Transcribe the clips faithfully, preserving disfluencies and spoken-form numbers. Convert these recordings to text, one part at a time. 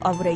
اورئ.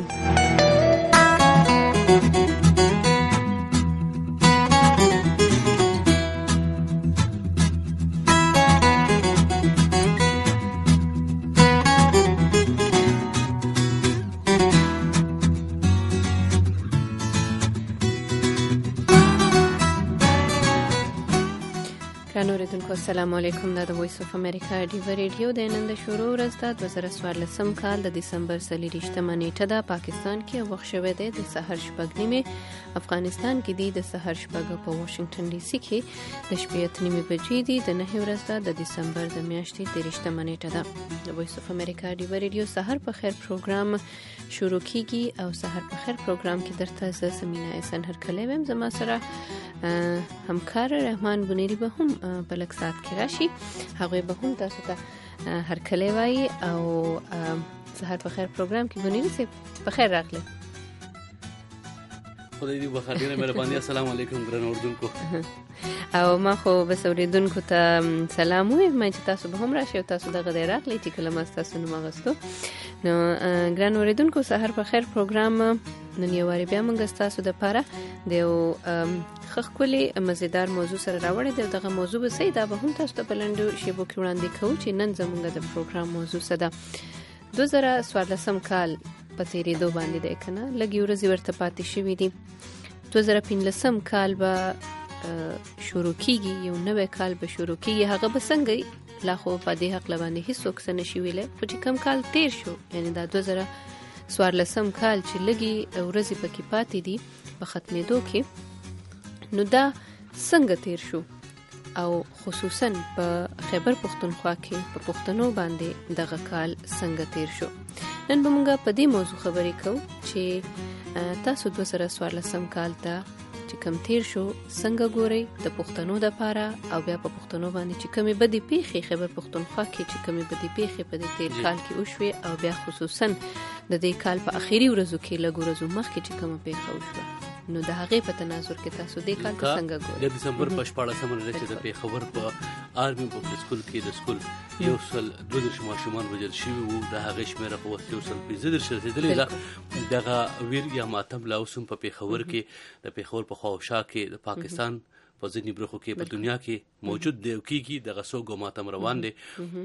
السلام علیکم. دا د وایس اف امریکا ډیو ریډیو د نن د شروع ورځ د دوه زره څوارلسم کال د دسمبر څلورویشتمه نیټه ده. پاکستان کې وخت شوی دی د سحر شپږ نیمې، افغانستان کې دی د سحر شپږ، په واشنگټن ډي سي کې د شپې اته نیمې بجې دي. د نهمې ورځ ده د دسمبر د میاشتې دېرشتمه نیټه ده. د وایس اف امریکا ډیو ریډیو سحر په خیر پروګرام شروع کیږي او سحر په خیر پروګرام کې درته زه سمینا احسان هرکلی ویم. زما سره همکار رحمان بنيري به هم په لږ ساعت کې راشي، هغوی به هم تاسو ته هرکلی وایي او سحر په خیر پروګرام کې بنيري صاحب په خیر راغلی. خدای دې بخیر. ډیره مهرباني. السلام علیکم ګران اردوونکو. او ما خو بس اوریدونکو ته سلام وایم چې تاسو به هم راشئ او تاسو دغه دی راغلی چې کله ما ستاسو نوم اغوستو. نو ګران اوریدونکو، سحر په خیر پروګرام نن یو وارې بیا موږ ستاسو دپاره د یو ښه ښکلې مزیدار موضوع سره راوړی دی. دغه موضوع به څه دا به هم تاسو ته په لنډو شیبو کې وړاندې کوو چې نن زموږ د پروګرام موضوع څه ده. دوه زره څوارلسم کال په تېرېدو باندې دی که نه، لږې ورځې ورته پاتې شوي دي. دوه زره پنځلسم کال به شروع کیږي، یو نوی کال به شروع کیږي. هغه به څنګه لا خو په دې حق باندې هیڅوک څه نشي ویلی، خو چې کم کال تیر شو، یعنی دا دوه زره څوارلسم کال چې لږې ورځې پکې پاتې دي په ختمېدو کې، نو دا څنګه تیر شو او خصوصا په خیبر پښتونخوا کې په پښتنو باندې دغه کال څنګه تیر شو. نن به موږ په دې موضوع خبرې کوو چې تاسو دوه زره څوارلسم کال ته چې کم تیر شو څنګه ګورئ د پښتنو دپاره، او بیا په پښتنو باندې چې کمې بدې پیښې خیبر پښتونخوا کې چې کمې بدې پیښې په دې تیر کال کې وشوې، او بیا خصوصا د دې کال په اخري ورځو کې لږ ورځو مخکې چې کومه پیښه وشوه، نو د هغې په تناظر کې تاسو دې کال ته څنګه ګورئ. د دسمبر په شپاړسمه نیټه چې د پېښور په آرمي پبلک سکول کې د سکول یو سل دوه دېرش ماشومان وژل شوي وو. د هغې شمېره په وخت یو سل پنځه دېرش رسېدلې ده. دغه ویر یا ماتم لا اوس هم په پېښور کې د پېښور په خوا او شا کې د پاکستان په ځینې برخو کې په دنیا کې موجود دی او کېږي. دغه سوګ او ماتم روان دی.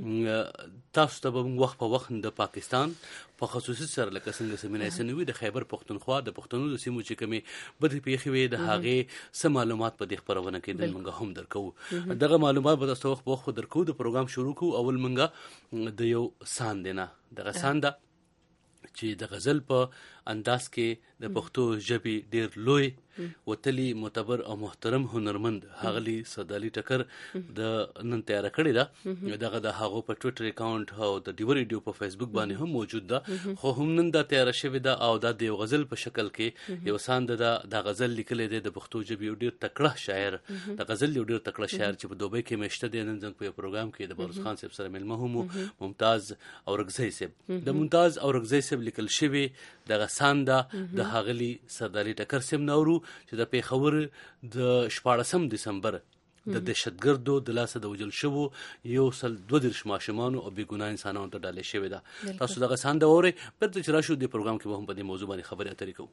تاسو ته به موږ وخت په وخت د پاکستان په خصوصي سره لکه څنګه سمینا احسان وي د خیبر پښتونخوا د پښتنو د سیمو چې کومې بدې پیښې وې د هغې څه معلومات په دې خپرونه کې د موږ هم درکوو. دغه معلومات به تاسو وخت په وخت درکوو. د پروګرام شروع کوو. اول موږ د یو ساند نه دغه ساند چې د غزل په انداز کې د پښتو ژبې ډېر لوی وتلی معتبر او محترم هنرمند ښاغلي سعدالي ټکر د نن تیاره کړې ده. دغه د هغو په ټویټر اکاونټ او د ډیو ریډیو په فیسبوک باندې هم موجود ده، خو هم نن دا تیاره شوې ده او دا د یو غزل په شکل کې یو ساند ده. دا غزل لیکلی دی د پښتو ژبې یو ډېر تکړه شاعر، د غزل یو ډېر تکړه شاعر چې په دوبۍ کې میشته دی. نن زموږ په یو پروګرام کې د بهروز خان صاحب سره میلمه هم ممتاز اورکزی صاحب. د ممتاز اورکزی صاحب لیکل شوی دغه ساند ده د ښاغلي سعدالي ټکر صاحب نه اورو چې د پېښور د شپاړسم دسمبر د دهشتګردو د لاسه د وژل شوو یو سل دوه دېرش ماشومانو او بې ګناه انسانانو ته ډالۍ شوې ده. تاسو دغه ساند اورئ. بېرته چې راشو دې پروګرام کې به هم په دې موضوع باندې خبرې اترې کوو.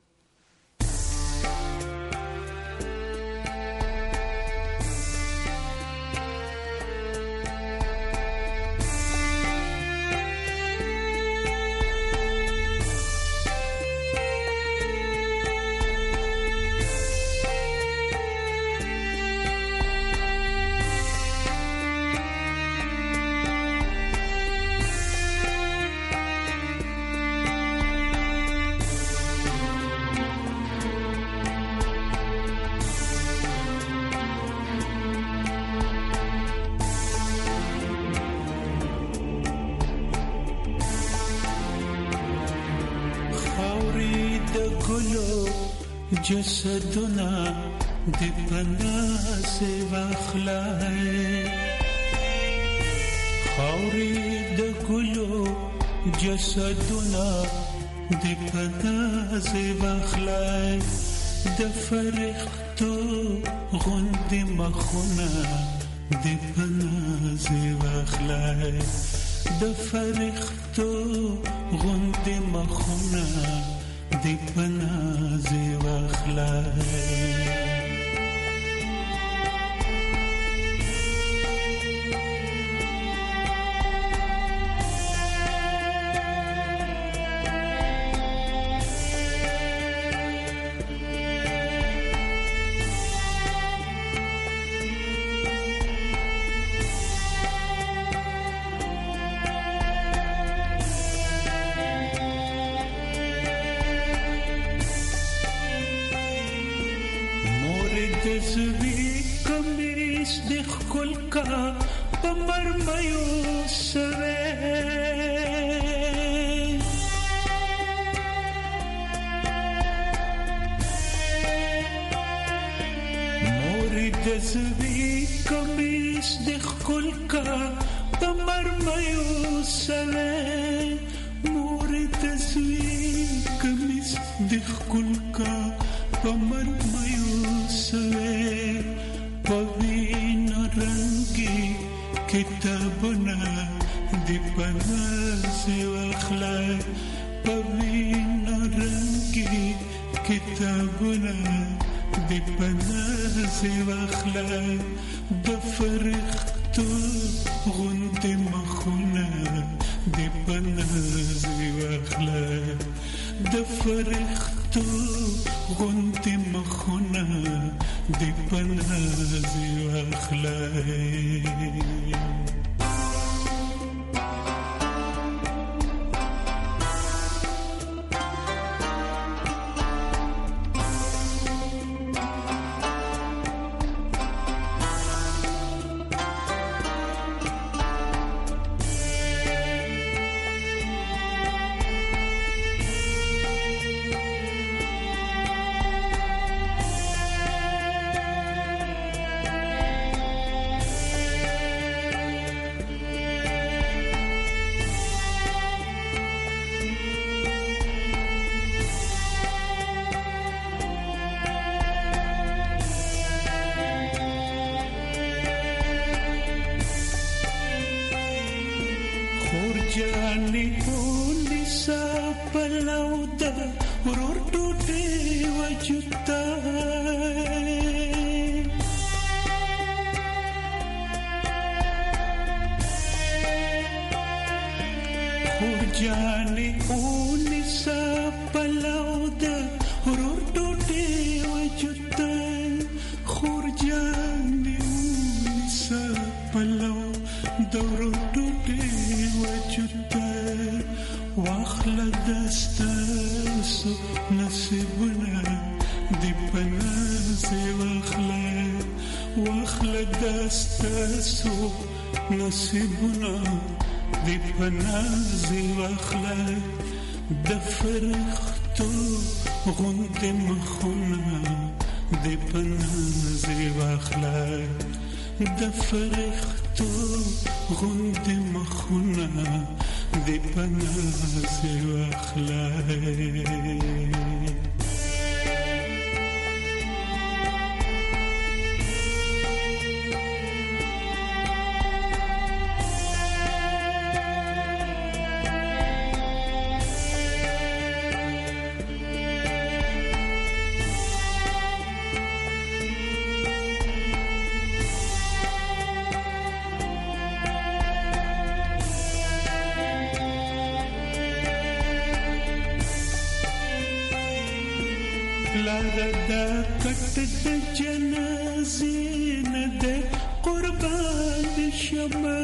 جسدنا دی پناه سے واخلائے، خاوری د ګلو جسدنا دی پناه سے واخلائے، د فرښتو غوندې مخونه دی پناه سے واخلائے، د فرښتو غوندې مخونه دې په ناز واخلای. زوی کمیس د خپل کا پمر مېو سره مور د زوی کمیس د خپل کا پمر مېو سره مور د زوی کمیس د خپل کا پمر مېو سوے پوین رنگی کتابنا دی پنا سے واخلای. پوین رنگی کتابنا دی پنا سے واخلای. د فرښتو غوندې مخونه دی پنا سے واخلای. د فرښتو غوندې مخونه دې په ناز واخلای. جانی پولی سا پلاو دا ورور ٹوٹے وجوتا خور جانی پولی سا پلاو دا ورور ٹوٹے وجوتا خور جانی پولی سا پلاو دا ورور ٹوٹے واخله دستاسو نصیبونه دی پنازه واخله واخله دستاسو نصیبونه دی پنازه واخله د فرښتو غوندې مخونه دی پنازه واخله د فرښتو غوندې مخونه دی پنازه واخلای. لاره دا کټ د جنازې نه ده قربان شمه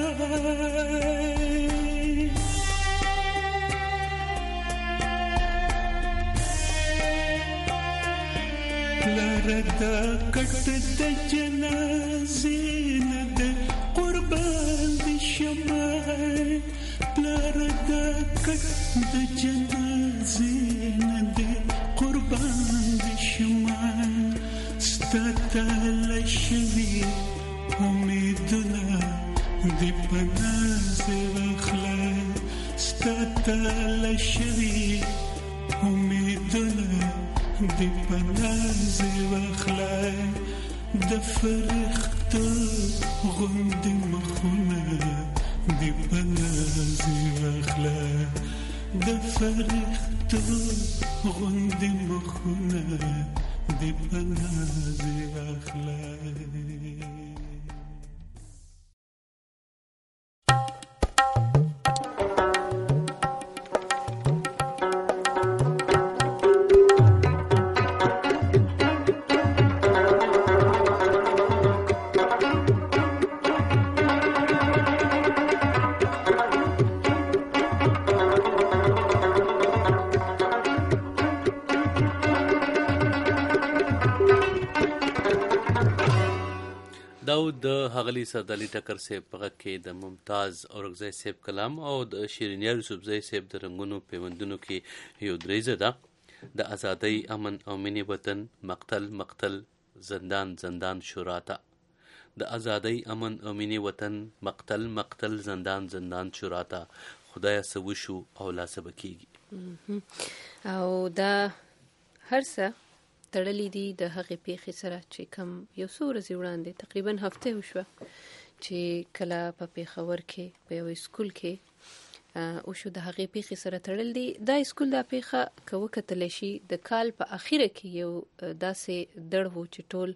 لاره دا کټ د جنازې نه ده قربان شمه لاره دا کټ د جنازې نه ده قربان شما ستاتل شوی امیدونه دی پنازه واخلای. ستاتل شوی امیدونه دی پنازه واخلای. د فرښتو غوندې مخونه دی پنازی واخلا د فرښتو غوندې مخونه دی پنازی واخلا. د هغلی سردالي ټکر صاحب په غږ کې د ممتاز اورکزی صاحب کلام او د شیرینیار یوسفزی صاحب د رنګونو پیوندونو کې یو دریزه ده. د ازادۍ امن او مینې وطن مقتل مقتل زندان زندان شوراته. د ازادۍ امن او مینې وطن مقتل مقتل زندان زندان شوراته. خدای څه وشو او لا څه به کیږي. او دا هر څه تړلې دي د هغې پیښې سره چې کم یو څو ورځې وړاندې تقریبا هفته وشوه چې کله په پېښور کې په یو سکول کې وشو. د هغې پیښې سره تړل دي. دا سکول دا پیښه که وکتلی شي د کال په اخیره کې یو داسې دړ و چې ټول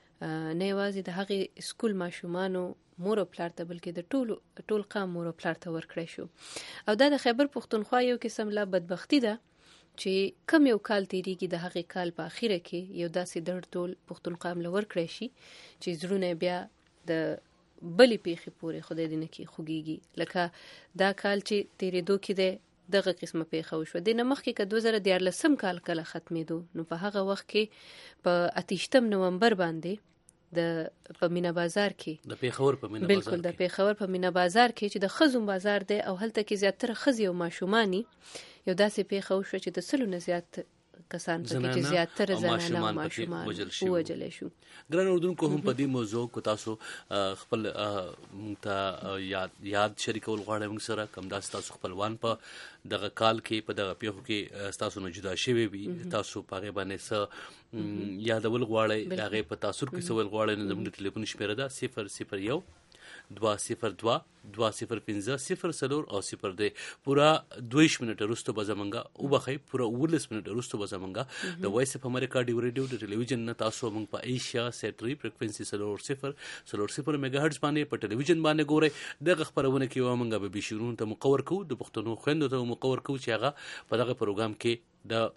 نه یوازې د هغې سکول ماشومانو مور او پلار ته بلکې د ټول ټول قام مور او پلار ته ورکړی شو. او دا د خیبر پښتونخوا یو قسم لا بدبختي ده چې کم یو کال تیریږي د هغې کال په اخیره کې یو داسې دړ ټول پښتونخوا له ورکړی شي چې زړونه بیا د بلې پیښې پورې خدای دې نه کړي خوږېږي. لکه دا کال چې تیرېدو کې دی دغه قسمه پیښه وشوه. دې نه مخکې که دوه زره دیارلسم کال کله ختمېدو نو په هغه وخت کې په اتیشتم نومبر باندې د په مینا بازار کې د پېښور په مینا بازار بالکل د پېښور په مینا بازار کې چې د ښځو بازار دی او هلته کې زیاتره ښځې او ماشومانې یو داسې پیښه وشوه چې د سلو نه زیات کسان پکې چې زیاتره زنانه او ماشومان ووژلی شو. ګران اردوونکو هم په دې موضوع کو تاسو خپل موږ ته یاد یاد شریکول غواړئ موږ سره کوم داسې تاسو خپلوان په دغه کال کې په دغه پیښو کې ستاسو نه جدا شوي وي تاسو په هغې باندې څه یادول غواړئ د هغې په تاثر کې څه ویل غواړئ نو زموږ د ټلیفون شمېره ده صفر صفر یو دوه صفر دوه دوه صفر پنځه صفر څلور او صفر درې. پوره دویش منټه وروسته به زمونږ وبخئ پوره اوولس منټه وروسته به زمونږ د وایس اف امریکا ډیو ریډیو د ټلویزیون نه تاسو موږ په ایشیا سیټري فریکوینسي څلور صفر څلور صفر میگا هرټز باندې په ټلویزیون باندې ګورئ. دغه خپرونه کې به موږ به بشیرونو ته مقور کوو د پښتنو خویندو ته مقور کوو چې هغه په دغه پروګرام کې د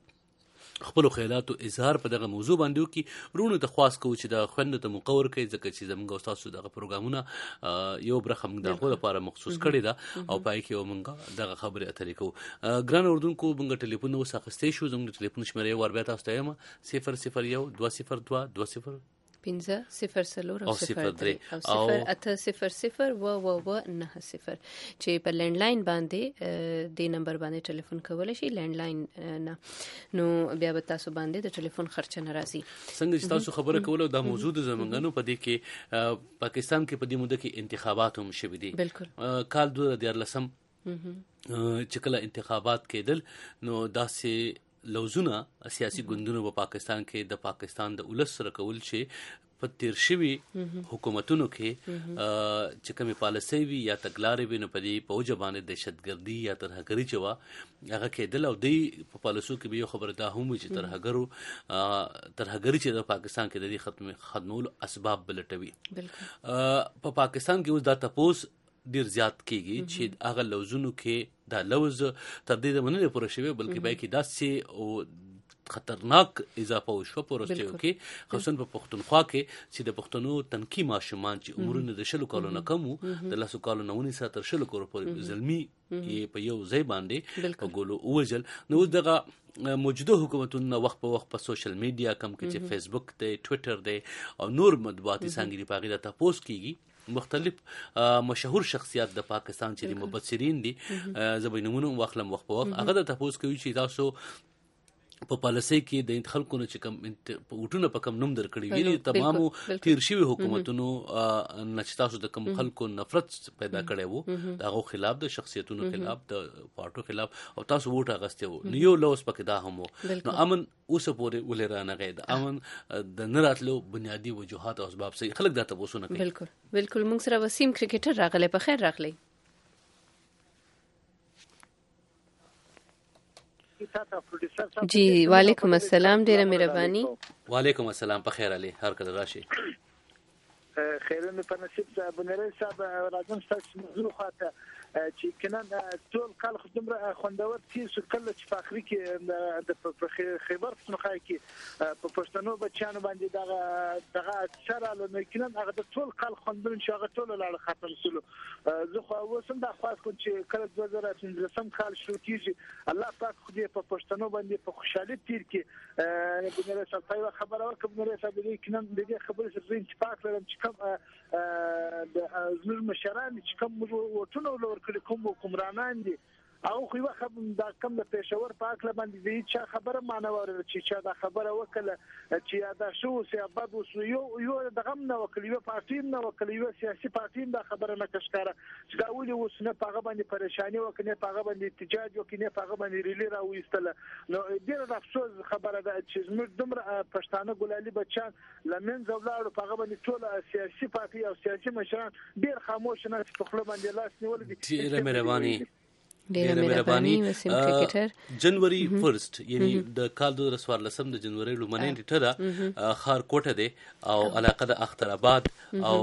خپل خیالاتو اظهار په دغه موضوع باندې وکړي. رونو ته خواست کوو چې د خویندو ته مقور کړي ځکه چې زموږ او ستاسو دغه پروګرامونه یو برخه موږ د هغو لپاره مخصوص کړې ده او په هغې کې به موږ دغه خبرې اترې کوو. ګران اردوونکو موږ ټلیفون اوس اخیستی شو. زموږ د ټلیفون شمېره یو وار بیا تاسو ته یم صفر صفر یو دوه صفر دوه دوه صفر پنځه صفر څلور او صفر درې او صفر اته صفر صفر و و و نه صفر چې په لینډ لاین باندې د نمبر باندې ټلیفون کولی شي. لینډ لاین نه نو بیا به تاسو باندې د ټلیفون خرچه نه راځي. څنګه چې تاسو خبره کوله دا موضوع د زمونږ نو په دې کې پاکستان کې په دې موده کې انتخابات هم شوي دي. بالکل کال دوه زره دیارلسم چې کله انتخابات کېدل نو داسې لوزونه سیاسي ګوندونو په پاکستان کې د پاکستان د ولس سره کول چې په تیر شوي حکومتونو کې چې کومې پالیسۍ وي یا تګلارې وي نو په دې په وجه باندې دهشتګردي یا ترهګري چې وه هغه کېدل او دوی په پالیسو کې به یو خبره دا هم وي چې ترهګرو ترهګري چې د پاکستان کې د دې ختم ختمولو اسباب بلټوي. په پاکستان کې اوس دا تپوس ډیر زیات کیږي چې هغه لوزونو کې دا لوز تر دې د منلو پوره شوی بلکې بای کې داسې او خطرناک اضافه وشوه په ورستیو کې خصوصا په پښتونخوا کې چې د پښتنو تنکي ماشومان چې عمرونه د شلو کالو نه کم وو د لسو کالو نه ونیسه تر شلو کالو پورې زلمي په یو ځای باندې په ګولو ووژل. نو دغه موجوده حکومتونو وخت په وخت په سوشل میډیا کم کې چې فیسبوک دی ټویټر دی او نور مطبوعاتي څانګې دي په هغې دا تپوس کیږي. مختلف مشهور شخصیات د پاکستان چې د مبصرین دي زه به نومونه واخلم وخت په وخت هغه د تپوس کوي چې تاسو په پالیسۍ کې د خلکو نه چې کوم وټونه په کم نوم درکړي وي تمامو تیر شوي حکومتونو نه چې تاسو د کوم خلکو نفرت پیدا کړی وو د هغو خلاف د شخصیتونو خلاف د پارټو خلاف او تاسو ووټ اخیستی وو نو یو لوز پکې دا هم وو. نو امن اوسه پورې ولې رانغی د امن د نه راتلو بنیادي وجوهات او اسباب صحیح خلک دا تپوسونه کوي. بالکل بالکل موږ سره وسیم کرکټر راغلی. په خیر راغلی. کې تاسو پروډوسر صاحب. جی وعلیکم السلام، ډیره مهرباني. وعلیکم السلام، په خیر علي، هر کله راشي. خیرونه په نصیب صاحب بنري صاحب راځم تاسو موضوع خاطه چې کنه ټول کال خدمره خوندور چې کله چې فخري کې د خیبر پښتونخوا کې په پښتنو بچانو باندې دغه دغه اکثر له کنه هغه د ټول کال خوندور چې هغه ټول لاړ ختم سلو. زه خو اوسم د خاص کوم چې کله دوه زره پنځم کال شروع کیږي الله پاک خو دې په پښتنو باندې په خوشحالي تیر کې بنري صاحب په خبره ورکړم. بنري صاحب دې کنه د دې خبرې سره چې پاک لرم چې کوم د زموږ مشران چې کوم وټونه ولور کړي کوم حکمرانان دي او خو یو خبر دا کم د پېښور په اکل باندې دی چې خبره مانور چې چې دا خبره وکړه چې دا شو سیابد وسو یو یو دغه نه وکړي یو پارټي نه وکړي یو سیاسي پارټي دا خبره نه کشکاره چې دا ولي وسنه په باندې پریشانی وکړي په باندې احتجاج وکړي په باندې ریلی راوېستله. نو ډېر افسوس خبره ده چې زموږ دومره پښتانه ګلالي بچان لمن زولاړو په باندې ټول سیاسي پارټي او سیاسي مشران ډېر خاموش نه په خپل باندې لاس نیول دي. ډېر مهرباني ډیره مهرباني. وسیم کرکټر جنوري فرست یعنی د کال دوه زره څوارلسم د جنوري لومړنۍ نیټه ده، خار کوټه ده او علاقه د اختر آباد او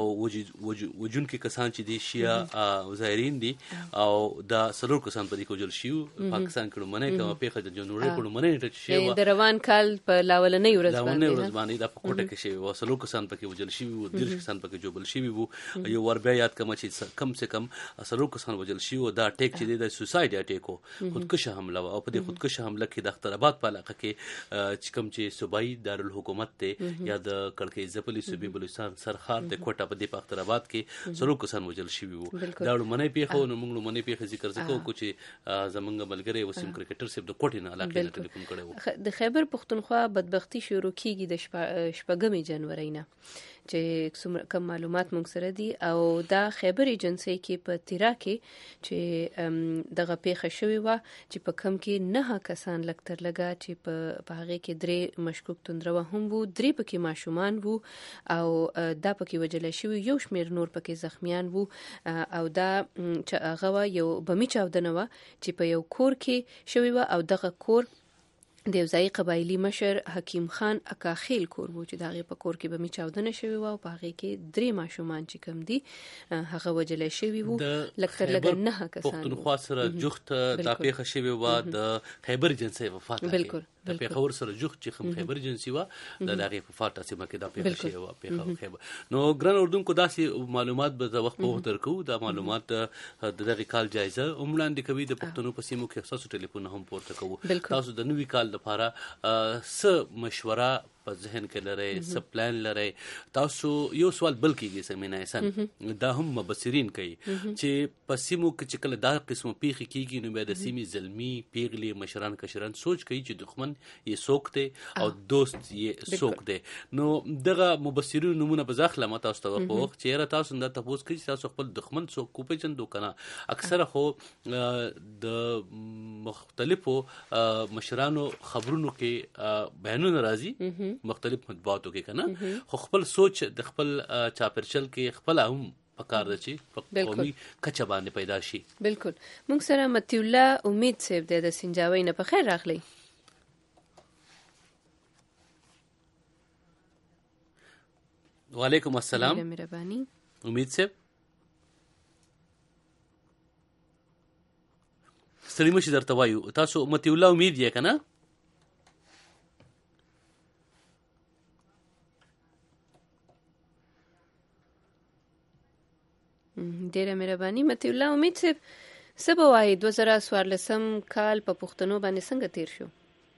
وجونکي کسان چې دي شیعه ظاهرین دي او دا سلور کسان په دې کې وژل شوي پاکستان کې لومړنۍ کومه پیښه د جنوري په لومړنۍ نیټه چې شوې وه د روان کال په لاولنۍ ورځ لاولنۍ ورځ باندې دا په کوټه کې شوې وه. سلور کسان پکې وژل شوي وو، دېرش کسان پکې ژوبل شوي وو. یو ور بیا یاد کړم چې کم سے کم سلور کسان وژل شوي وو. دا اټیک چې دی د سوسایډ اټیک و، خودکشه حمله و او په دې خودکشه حمله کې د اختر آباد په علاقه کې چې کوم چې صوبایي دارالحکومت دی یا د کړکۍ ځپلي صوبې بلوچستان سرخار د کوټه په دې په اختر آباد کې څلور کسان وژل شوي وو. دا لومړنۍ پیښه نو موږ لومړنۍ پیښه ذکر کوو چې زمونږ ملګری وسیم کرکټر صاحب د کوټې نه علاقې نه ټلیفون کړی و. د خیبر پښتونخوا بدبختی شروع کیږي د شپږمې جنوري نه چې کوم معلومات موږ سره دي او دا خیبر ایجنسی کې په تیرا کې چې دغه پیښه شوې وه چې په کم کې نه کسان لکتر لګا چې په هغه کې درې مشکوک توندروه هم وو، درې پکې ماشومان وو او دا پکې وجل شوی، یو شمیر نور پکې زخمیان وو او دا چې هغه یو بمی چاودنه وه چې په یو کور کې شوی وه او دغه کور د یو ځایي قبایلي مشر حکیم خان اکاخیل کور وو چې د هغې په کور کې به مې چاودنه شوې وه او په هغې کې درې ماشومان چې کوم دي هغه وجلی شوي وو، لږ تر لږه نهه کسان پښتونخوا سره جوخت دا پیښه شوې وه د خیبر ایجنسۍ په فاټه کې د پېښور سره جوخت چې کوم خیبر ایجنسي وه د هغې په فاټه سیمه کې دا پیښه شوې وه پیښه خیبر. نو ګران اردونکو داسې معلومات به د وخت په وخت درکوو. دا معلومات د دغې کال جایزه هم وړاندې کوي د پښتنو په سیمو کې ستاسو ټلیفونونه هم پورته کوو. تاسو د نوي کال لپاره څه مشوره په ذهن کې لرئ، څه پلان لرئ؟ تاسو یو سوال بل کېږي سمینا احسان، دا هم مبصرین کوي چې په سیمو کې چې کله دا قسمه پیښې کېږي نو بیا د سیمې زلمي پیغلې مشران کشران سوچ کوي چې دښمن یې څوک دی او دوست یې څوک دی. نو دغه مبصرینو نومونه به زه اخلم تاسو ته په وخت چې یاره تاسو دا تپوس کوي چې تاسو خپل دښمن څوک وپېژندو که نه. اکثره خو د مختلفو مشرانو خبرونو کې بیانونه راځي مختلف مطبوعاتو کې کنه، خو خپل سوچ د خپل چاپرچل کې خپل هم پکار ده چې په قومي کچه باندې پیدا شي. بالکل. موږ سره متی الله امید صاحب د سنجاوي نه په خیر راغلی. وعلیکم السلام. مهرباني امید صاحب ستړي مشي درته وایو. تاسو متی الله امید یې کنه؟ ډیره مهرباني. متی الله امید صاحب څه به وایي دوه زره څوارلسم کال په پښتنو باندې څنګه تیر شو؟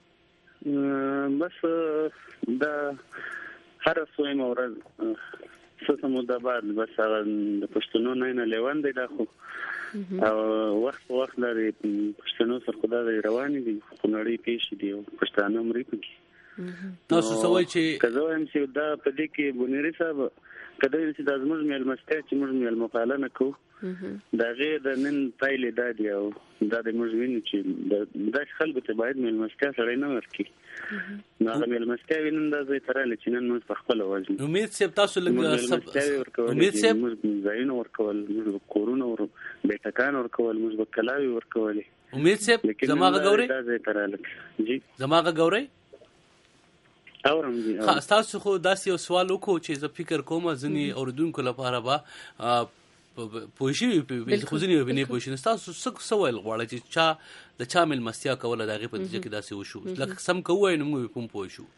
بس دا هر څویم ورځ څه موده بعد بس هغه د پښتنو نه نه لیوان دی دا خو او وخت په وخت لري پښتنو سره خدای روانې دي خو نړۍ پیښې دي او پښتانه مري پکې. تاسو څه وایي چې که زه وایم چې دا په دې کې بنیري صاحب کله چې د زموږ میلمستیا چې موږ میلمه پالنه کوو د هغې د نن پایلې دا دي او دا د موږ وینو چې داسې خلکو ته باید میلمستیا سړی نه ورکړي. نو هغه میلمستیا وي نن دا ځای ته راغلی چې نن موږ په خپله وژنو. امید صاحب تاسو میلمستیاوې ورکولې، موږ ځایونه ورکول، موږ به کورونه بیټکان ورکول، موږ به کلاوې ورکولې امید صاحب زماغه ګوري دا ځای ته راغلل جی زماغه ګوري اورم جی ها تاسو خو داسې یو سوال وکړو چې زه فکر کوم ځینې اوریدونکو لپاره به پوه شي خو ځینې به نه پوه شي تاسو څه څه ویل غواړئ چې چا د چا مېلمستیا کوله د هغې په نتیجه کې داسې وشو لکه سم که ووایو نو موږ به هم پوه شو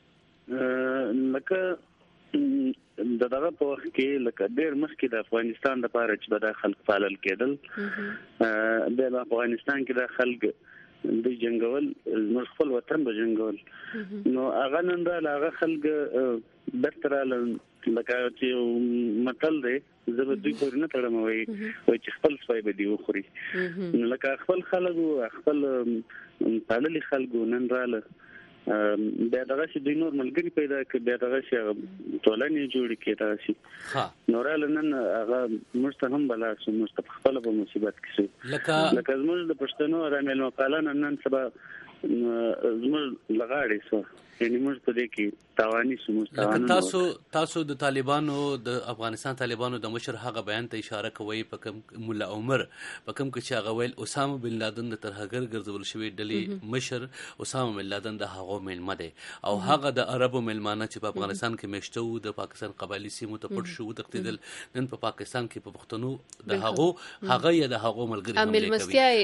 لکه د دغه په وخت کې لکه ډېر مخکې د افغانستان دپاره چې به دا خلک پالل کېدل بیا په افغانستان کې دا خلک دوی جنګول زموږ خپل وطن به جنګول نو هغه نن راله هغه خلک بیرته راله لکه چې متل دی زه به دوی پورې نه تړم وایي وایي چې خپل سپی به دې وخوري نو لکه خپل خلک وو خپل پاللي خلک وو نن راله بیا دغسې دوی نور ملګري پیدا کړي بیا دغسې هغه ټولنې جوړې کړي دغسې نو راله نن هغه موږ ته هم بلا شو موږ ته پخپله په مصیبت کې شو لکه زموږ د پښتنو دا میلمه پالنه نن سبا زموږ له غاړې شوه یعنې موږ په دې کې تاواني شو موږ تاسو تاسو د طالبانو د افغانستان طالبانو د مشر هغه بیان ته اشاره کوئ په کوم ملا عمر په کوم کې چې هغه ویل اسامه بن لادن د ترهګر ګرځول شوی ډلې مشر اسامه بن لادن د هغو میلمه دی او هغه د عربو میلمانه چې په افغانستان کې میشته وو د پاکستان قبایلي سیمو ته پټ شو وتښتېدل نن په پاکستان کې په پښتنو د هغو هغه یې د هغو ملګري حملې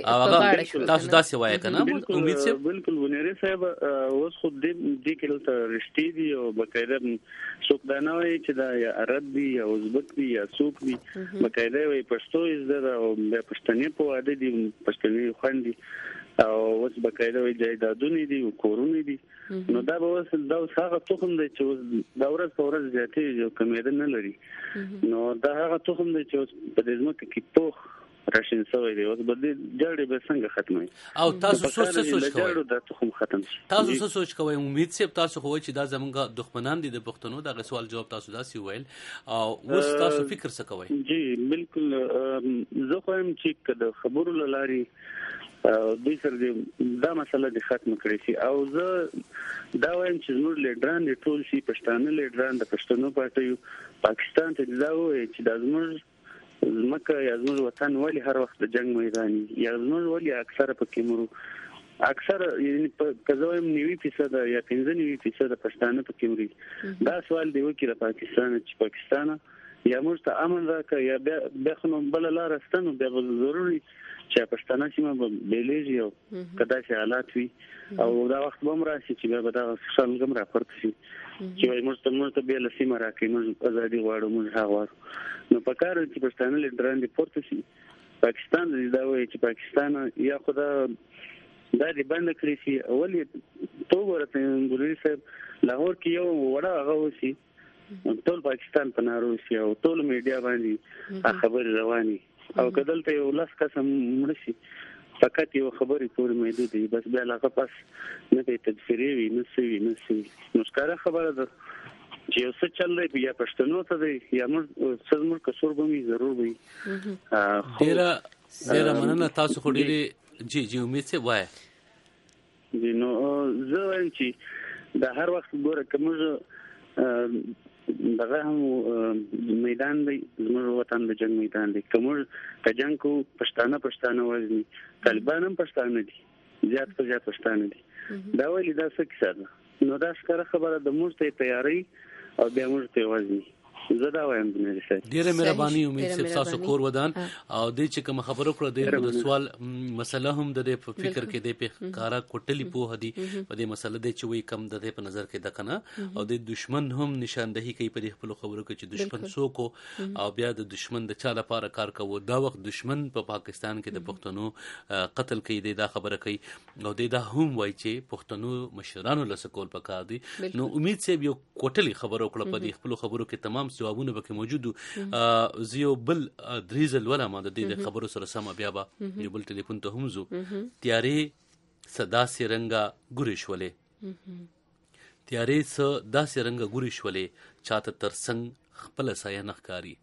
کوي تاسو داسې وایئ که نه امید صاحب بالکل بنیري صاحب اوس خو دې کې دلته رښتې دي او باقاعده څوک دا نه وایي چې دا یا عرب دي یا ازبک دي یا څوک دي باقاعده وایي پښتو یې زده ده او بیا پښتنې په واده دي پښتنې خویندې او اوس باقاعده وایي جایدادونه دي او کورونه دي نو دا به اوس دا اوس هغه تخم دی چې اوس دا ورځ په ورځ زیاتېږي او کمېده نه لري نو دا هغه تخم دی چې اوس په دې ځمکه کې پوخ راشین شوی دی اوس به دې جړې به څنګه ختموي او تاسو څه سوچ کوئ دا تخم ختم شي تاسو څه سوچ کوئ امید صاحب تاسو خو وایي چې دا زموږ دښمنان دي د پښتنو دغه سوال جواب تاسو داسې ویل او اوس تاسو فکر څه کوئ جی بالکل زه خو یم چې که د خبرو له لارې دوی سره دا مسله دې ختمه کړې شي او زه دا وایم چې زموږ لیډران دې ټول شي پښتانه لیډران د پښتنو پارټیو پاکستان ته دا وایي چې دا زموږ زمکه یا زموږ وطن ولې هر وخت د جنگ میدان یا زموږ ولې اکثره پکې مرو اکثر یعنی که زه وایم نوي فیصده یا پنځه نوي فیصده پښتانه پکې مري دا سوال دی وکړي د پاکستان چې پاکستان یا موږ ته امن راکړه یا بیا بیا خو نو بله لاره شته نو بیا به ضروري چې پښتانه سیمه به بېلېږي او که داسې حالات وي او دا وخت به هم راشي چې بیا به دغه خلک هم راپورته شي چې وایي موږ ته موږ ته بېله سیمه راکړئ موږ ازادي غواړو موږ هغه غواړو نو په کار چې پښتانه لیډران دې پورته شي پاکستان دې دا وایي چې پاکستان یا خو دا دا دې بنده کړی شي ولې تو ګوره ګلوري صاحب لاهور کې یو وړه هغه وشي ټول پاکستان په نارو شي او ټول میډیا باندې خبرې رواني او که دلته یو لس کسه مړه شي فقط یو خبرې پورې محدود وي بس بیا له هغه پس نه به تدفیرې وي نه څه وي نه څه وي نو ښکاره خبره ده چې یو څه چل دی یا پښتنو ته دی یا موږ څه زموږ قصور به وي ضرور به وي ډېره ډېره مننه تاسو خو ډېرې جی جی امید صاحب وایه جی نو زه وایم چې د هر وخت ګوره که موږ دغه هم میدان دی زموږ وطن د جنگ میدان دی که موږ که جنګ کوو پښتانه پښتانه وژني طالبان هم پښتانه دي زیات په زیات پښتانه دي دا ولې دا څه کیسه ده نو دا ښکاره خبره ده موږ ته یې تیاري او بیا موږ ته یې وژني زه دا وایم ډېره مهرباني امید صاحب تاسو کور ودان او دې چې کوم خبرو کړو د سوال مسله هم د دې په فکر کې د په کارا کوټلی په هدي په دې مسله د چې وی کم د دې په نظر کې د کنه او د دشمن هم نشاندهي کوي په دې خپل خبرو کې چې دشمن څوک او بیا د دشمن د چا لپاره کار کوي دا وخت دشمن په پاکستان کې د پښتنو قتل کوي دا خبره کوي او دا هم وایي چې پښتنو مشرانو له سکول پکار دي نو امید صاحب یو کوټلی خبرو کړو په دې خپل خبرو کې تمام جوابونه پکې موجود زیو بل دریزل ولا ما د دې خبرو سره سم بیا به یو بل ټلیفون ته هم زو تیارې صدا سي رنگا ګورشولې تیارې س داسې رنگا ګورشولې چاته ترڅنګ خپل سایه نخکاری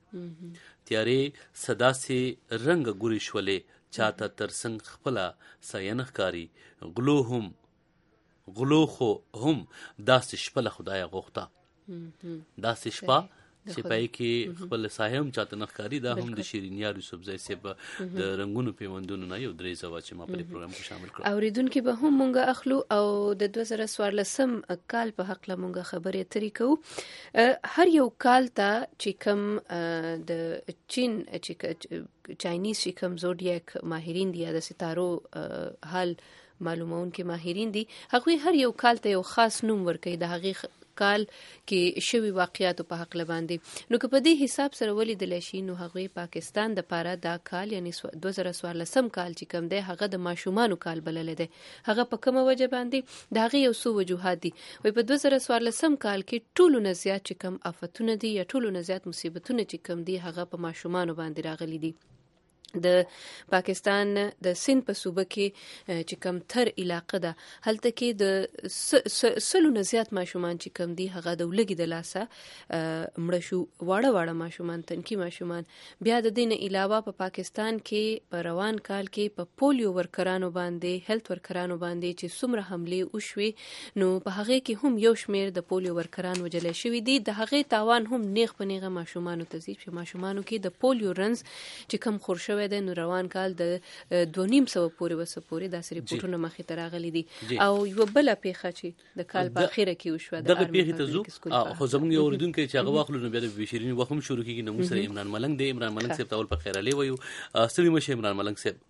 تیارې صدا سي رنگا ګورشولې چاته ترڅنګ خپل سایه نخکاری غلو هم غلو خو هم داسې شپه له خدای غوښتا داسې شپه چې پای کې خپل ساهم چاته نخکاری دا هم د شیرینیار یوسفزۍ صاحب د رنگونو پیوندونو نه یو درې زوا چې ما په پروګرام کې شامل کړو. اوریدونکو به هم مونږ اخلو او د دوه زره څوارلسم کال په حق له مونږ خبرې اترې کوو. هر یو کال ته چې کوم د چین چې چاینیز چې کوم زوډیاک ماهرین دي د ستارو حال معلومون کې ماهرین دي هغه هر یو کال ته یو خاص نوم ورکړي د هغه کال کې شوی واقعیاتو په حق لباندې. نو که په دې حساب سره ولیدل شي نو هغه پاکستان د پاره دا کال یعنی دوه زره څوارلسم کال چې کوم دی هغه د ماشومانو کال بلل دی. هغه په کومه وجه باندې دا هغه یو څو وجوهات دي. وای په دوه زره څوارلسم کال کې ټولو نه زیات چې کوم آفتونه دي یا ټولو نه زیات مصیبتونه چې کوم دي هغه په ماشومانو باندې راغلي دي. د پاکستان د سند په صوبه کې چې کم تر علاقه ده هلته کې د سلو نه زیات ماشومان چې کم دي هغه د ولګي د لاسه مړه شو. واړه واړه ماشومان تنکي ماشومان. بیا د دین علاوه په پاکستان کې په روان کال کې په پولیو ورکرانو باندې هیلث ورکرانو باندې چې څومره حمله وشوي نو په هغه کې هم یو شمیر د پولیو ورکران وجل شوی دي. د هغه تاوان هم نیغ په نیغه ماشومانو ته زیات ماشومانو کې د پولیو رنز چې کم خورشوي د نو روان کال د دوه نیم سو پورې وسه پورې د سری پټونه مخې ته راغلي دي. او یو بل پیخه چې د کال په اخیره کې وشو د پیخه ته زو خو زموږ یو اوریدونکو چې هغه واخلو نو بیا د بشیرین وخم شروع کیږي. نو موږ سره عمران ملنګ دی. عمران ملنګ صاحب تاول په خیر علي وایو. ستړي مشه عمران ملنګ صاحب.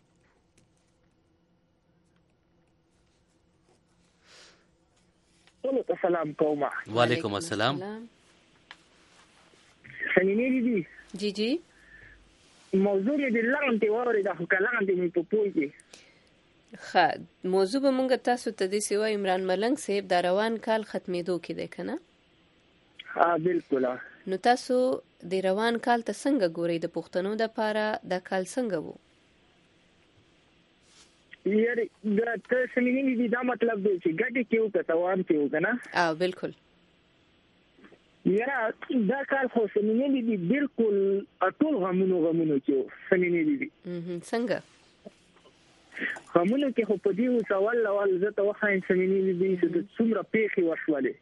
ټول سلام کوم. وعلیکم السلام. سنینې دي. جی جی موضوع دې لاندې وره د حکلاندې می په پوهې ښه موضوع به مونږ تاسو ته د سیوا عمران ملنګ صاحب د روان کال ختمېدو کې ده کنه. ها بالکل. نو تاسو د روان کال ته څنګه ګورئ د پښتنو د پاره د کال څنګه وو؟ یاره دا ته سمینې دي دا مطلب دی چې ګټه کیو ته توان کیو کنه. اه بالکل. یاره دا کال خو سمینې دي بالکل ټول غمونو غمونو کې سمینې دي. اها څنګه؟ غمونو کې خو په دې سوال لوال زه ته وخاین سمینې دي چې څومره پیخي وشولې.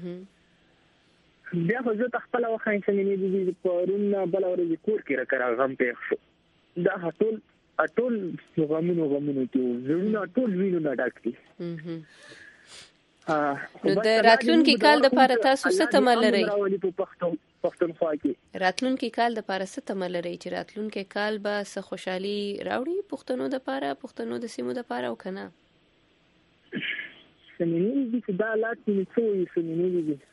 اها بیا خو زه ته خپل وخاین سمینې دي پرون بل ورځ کور کې راکړم غم پیښ شو. دا ټول ټول غمونو غمونو کې زړونه ټول وینو نه ډک دي. اها نو د راتلونکي کال د پاره تاسو څه تمه لرئ؟ پښتونخوا کې راتلونکي کال د پاره څه تمه لرئ چې راتلونکي کال به څه خوشحالي راوړي پښتنو د پاره پښتنو د سیمو د پاره او کنه؟ سمینې دي چې دا حالات نه څوي سمینې دي.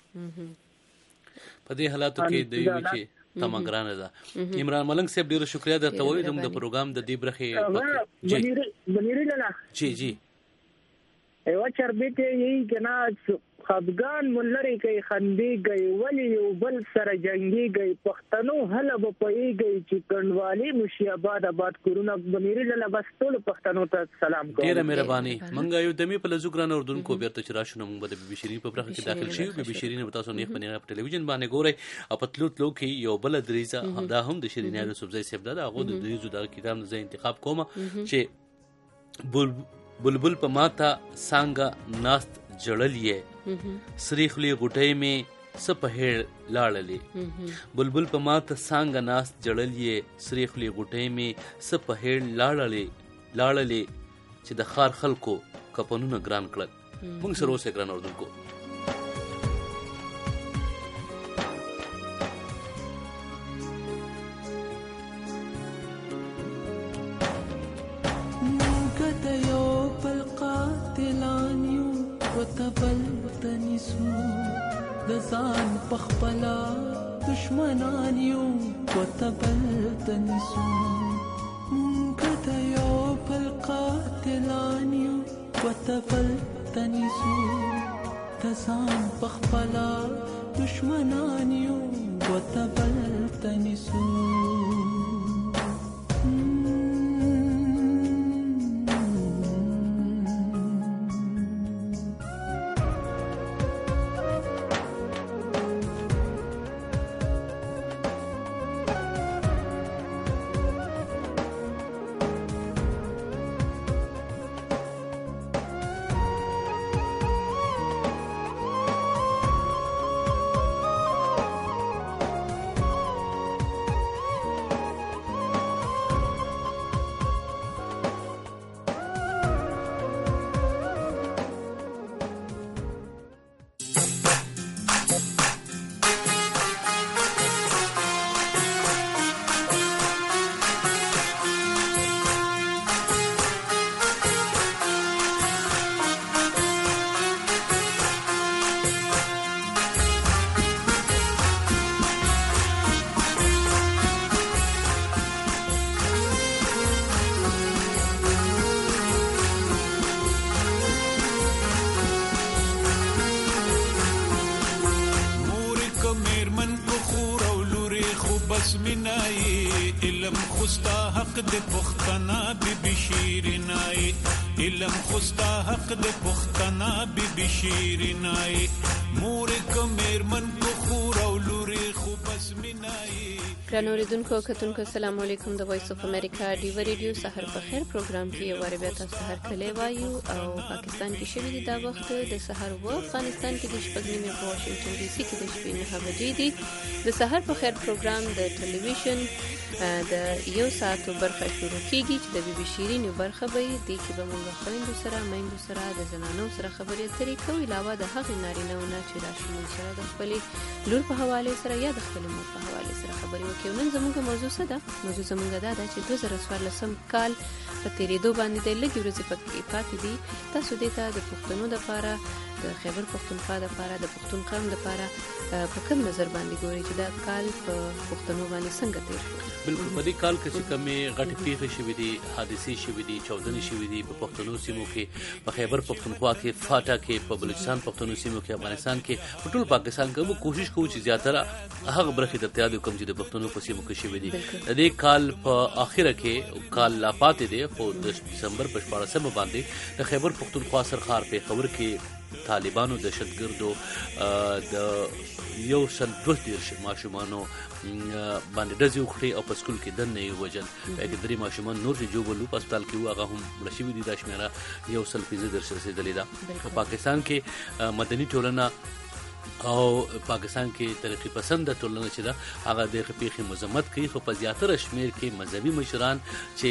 په دې حالاتو کې د یو چې تمګرانه ده. عمران ملنګ صاحب ډیره شکریا درته وایم د پروګرام د دې برخه. جی بنیری لاله. جی جی ایو چربته یی کنا خفغان ملری کوي خندې گئی ولی یو بل سره جنگي گئی پښتنو هله په پېږي چې کندوالي مشیاباد آباد کورونه بنیری لاله بس ټول پښتنو ته سلام کوم. ډیره مهرباني. منګ یو دمی په لزوګران اردن کو بیرته چې راشنو موږ د بي شيرین په برخه کې داخل شي. بي شيرین په تاسو نه په ټلویزیون باندې ګورئ او په تلو تلو کې یو بل دریزه دا هم د شیرین یوسفزۍ صاحب دا هغه د دریزو د کتاب نه انتخاب کوم چې بل بلبل په ماتا سانګه ناست جړلې سریخلی غټۍ می سپهړ لاړلې. بلبل په ماتا سانګه ناست جړلې سریخلی غټۍ می سپهړ لاړلې لاړلې چې د خار خلکو کپنونه ګران کړل. موږ سره اوسه ګران اردوونکو. وتبل تنسو دزان پخپلا دشمنان یو وتبل تنسو مونږ یو بل قاتلان یو وتبل تنسو دزان پخپلا دشمنان یو وتبل تنسو. پسمینای علم خوستا حق د پختنا بی بی شیرینای علم خوستا حق د پختنا بی بی شیرینای مور کمر من کو خور او لوري خو پسمینای. ګرانو اوریدونکو کتونکو السلام علیکم. د وایس اف امریکا ډیو ریډیو سحر په خیر پروګرام کې یو واره بیا تاسو هر کله وایو او پاکستان کې شوی دی دا وخت د سحر و افغانستان کې د شپږ نیمې په واشنگټن ډي سي کې د شپې نه بجې دي. د سحر په خیر پروګرام د ټلویزیون د یو ساعت برخه شروع کیږي چې د بي بي شیرین برخه به دی کې به موږ خويندو سره میندو سره د زنانو سره خبرې اترې کوو علاوه د هغې نارینه‌ونه چې راشي موږ سره د خپلې لور په حواله سره یا د خپلې مور په حواله سره خبرې وکړو. نن زموږ موضوع څه ده؟ موضوع زموږ دا ده چې دوه زره څوارلسم کال په تیریدو باندې د لږې ورځې پکې پاتې دي. تاسو دې ته د پښتنو دپاره د خیبر پښتونخوا دپاره د پښتون قوم دپاره په کوم نظر باندې ګوري چې دا کال په پښتنو باندې څنګه تیر شو؟ بالکل په دې کال کې چې کومې غټې پیښې شوې دي، حادثې شوې دي، چاودنې شوې دي په پښتنو سیمو کې، په خیبر پښتونخوا کې، فاټا کې، په بلوچستان پښتنو سیمو کې، افغانستان کې، په ټول پاکستان کې موږ کوشش کوو چې زیاتره هغه برخې درته یاد کړم چې د پښتنو په سیمو کې شوې دي. د دې کال په اخره کې کال لا پاتې دی خو د دسمبر په شپاړسمه باندې د خیبر پښتونخوا سرخار پېښور کې طالبانو دهشتګردو د یو سل دوه دېرش ماشومانو باندې ډزې وکړې او په سکول کې دننه یې ووژل. په کې درې ماشومان نور چې جوبل په هسپتال کې وو هغه هم مړه شوي دي. دا شمېره یو سل پنځه دېرش رسېدلې ده. په پاکستان کې مدني ټولنه او پاکستان کې ترقی پسند ټولنه چې ده هغه د پیښې مذمت کوي خو په زیاتره شمیر کې مذهبي مشران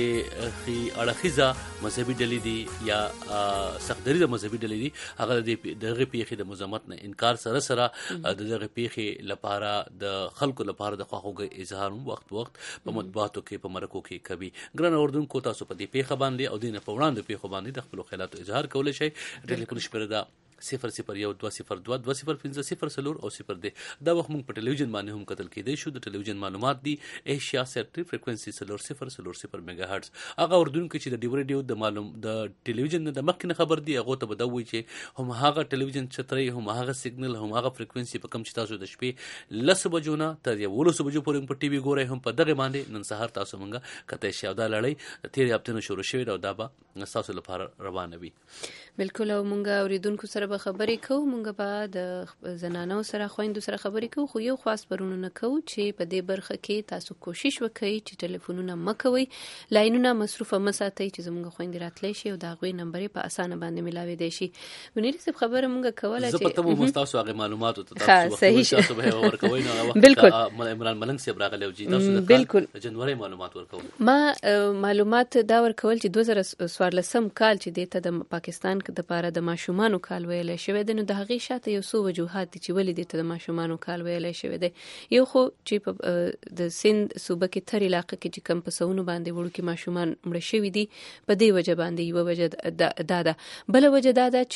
چې خي اړخیزه مذهبي ډلې دي یا سختدري مذهبي ډلې دي هغه د دغه پیښې د مذمت نه انکار سره سره د دغه پیښې لپاره د خلکو لپاره د خواخوږي اظهار وخت وخت په مطبوعاتو کې په مرکو کې کوي. ګران اوردونکو تاسو په دې پیښه باندې او دینه په وړاندې پیښه باندې د خپل خیالات اظهار کولای شئ. ټلیفون شمېره ده صفر صفر یو دوه صفر دوه دوه صفر پنځه صفر څلور او صفر دی. دا وخت موږ په ټلویزیون باندې هم کتل کېدای شو. د ټلویزیون معلومات دي ایشیا سیټ فریکوئنسي څلور صفر څلور صفر میگا هرتز. هغه اردوونکو چې د ډیو ریډیو د معلوم د ټلویزیون د مخکې خبر دی هغه ته بدوي چې هم هغه ټلویزیون چتري هم هغه سیګنل هم هغه فریکوئنسي په کم چې تاسو د شپې لس بجو نه تر یولس بجو پورې په ټي وي ګورئ هم په دغه باندې نن سهار تاسو مونږه کته شي او دا لړۍ تیر هفته نو شروع شوې او دا به تاسو لپاره روانه وي. بالکل او مونږه اوریدونکو سره به خبرې کوو. مونږ به د زنانو سره خويندو سره خبرې کوو خو یو خاص پرونه نه کوو چې په دې برخه کې تاسو کوشش وکړئ چې ټلیفونونه مکوئ، لاینونه مصروفه مساتئ چې زموږ خويندې راتلی شي او دا غوي نمبر په اسانه باندې ملاوي دی شي. منیر صاحب خبره مونږ کوله چې زه پته مو تاسو هغه معلومات ته تاسو تاسو به ورکوئ نو هغه وخت عمران ملنګ صاحب راغلی او چې تاسو د بالکل جنوري معلومات ورکوئ. ما معلومات دا ورکول چې دوه زره څوارلسم کال چې د ته د پاکستان د لپاره د ماشومانو کال ویل شوی دی. نو د هغې شاته یو څو وجوهات دي چې ولې دې ته د ماشومانو کال ویلی شوی دی. یو خو چې په د سند صوبه کې تر علاقه کې چې کم په سوونو باندې وړوکي ماشومان مړه شوي دي په دې وجه باندې یوه وجه دا ده. بله وجه دا ده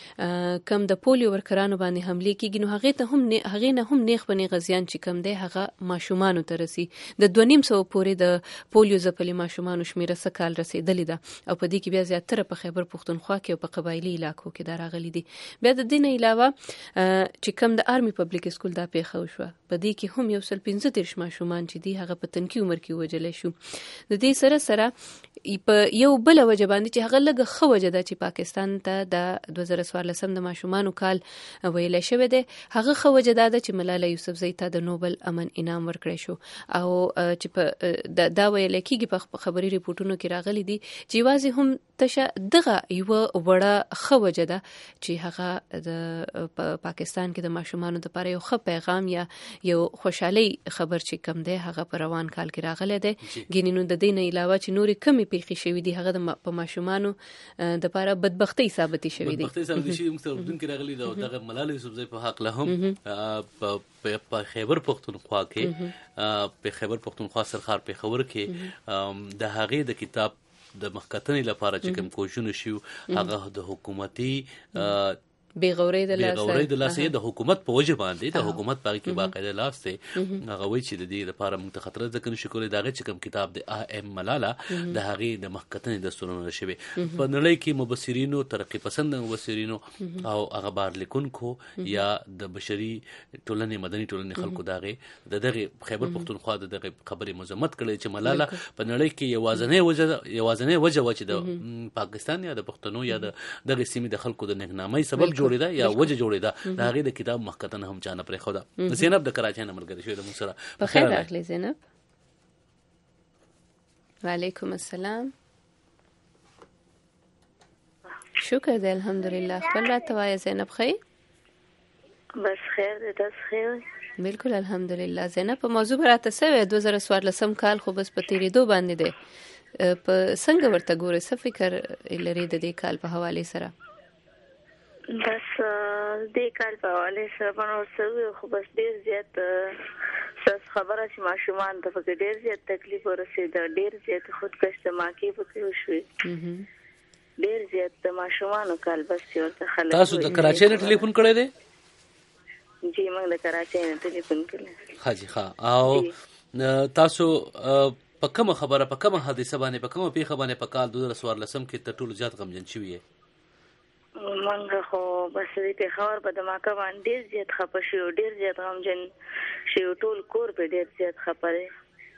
چې کم د پولیو ورکرانو باندې حملې کېږي نو هغې ته هم هغې نه هم نیغ په نیغه زیان چې کم دی هغه ماشومانو ته رسي. د دوه نیم سوه پورې د پولیو ځپلي ماشومانو شمېره څه کال رسېدلې ده او په دې کې بیا زیاتره په خیبر پښتونخوا کې او په قبایلي علاقو کې دا راغلي دي. بیا د دې نه علاوه چې کوم د آرمي پبلک سکول دا پیښه وشوه په دې کې هم یو سل پنځه دېرش ماشومان چې دي هغه په تنکي عمر کې وژلی شو. د دې سره سره په یو بله وجه باندې چې هغه لږه ښه وجه ده چې پاکستان ته د دوه زره څوارلسم د ماشومانو کال ویلی شوی دی هغه ښه وجه دا ده چې ملاله یوسفزۍ ته د نوبل امن انعام ورکړی شو او چې په دا ویلی کېږي په خبري ریپورټونو کې راغلی دي چې یوازې هم تشه دغه یوه وړه ښه وجه ده چې هغه د پاکستان کې د ماشومانو لپاره یو ښه پیغام یا یو خوشحالي خبر چې کم دی هغه په روان کال کې راغلی دی. ګینې نو د دې نه علاوه چې نورې کمې پیښې شوي دي هغه د په ماشومانو دپاره بدبختۍ ثابتې شوي دي. بدبختۍ ثابتې شوي موږ سره اردن کې راغلي ده او دغه ملاله یوسفزۍ په هکله هم په خیبر پښتونخوا کې په خیبر پښتونخوا سرخار پېښور کې د هغې د کتاب د مخکتنې لپاره چې کوم کوششونه شوي هغه د حکومتي بې غورۍ د لاسه بې غورۍ د لاسه د حکومت په وجه باندې د حکومت په هغې کې باقاعده لاس دی. هغه وایي چې د دې لپاره موږ ته خطره ځکه نشو کولی. د هغې چې کوم کتاب دی آ ام ملاله د هغې د مخکتنې دستورونه شوي په نړۍ کې مبصرینو ترقي پسند مبصرینو او هغه بار لیکونکو یا د بشري ټولنې مدني ټولنې خلکو د هغې د دغې خیبر پښتونخوا د دغې خبرې مذمت کړی چې ملاله په نړۍ کې یوازنۍ وجه یوازنۍ وجه وه چې د پاکستان یا د پښتنو یا د دغې سیمې د خلکو د نېکنامۍ سبب جوړېده یا وجه جوړېده. د هغې د کتاب مخکتنه هم چا نه پرېښوده. زینب د کراچۍ نه ملګرې شوې ده موږ سره. په خیر راغلې زینب. وعلیکم السلام. شکر دی الحمدلله. خپل راته وایه زینب ښه بس خیر دی تاسو ښه؟ بالکل الحمدلله. زینب په موضوع به راته څه وایه؟ دوه زره څوارلسم کال خو بس په تېرېدو باندې دی. په څنګه ورته ګورې؟ څه فکر لري د دې کال په حوالې سره؟ بس دې کال په حوالې سره به نور څه ووایو خو بس ډېر زیات ستاسو خبره چې ماشومانو ته پکې ډېر زیات تکلیف ورسېده. ډېر زیات خودکش دماکې پکې وشوې. ډېر زیات د ماشومانو کال بس چې ورته خلک. تاسو د کراچۍ نه ټلیفون کړی دی؟ جی موږ د کراچۍ نه ټلیفون کړی. ښه جي ښه. او تاسو په کومه خبره په کومه حادثه باندې په کومه پیښه باندې په کال دوه زره څوارلسم کې تر ټولو زیات غمجن شوي یې؟ منګه خو بس دې پېښور په دماکه باندې ډېر زیات خفه شوي او ډېر زیات غمجن شوي. ټول کور پې ډېر زیات خفه دی.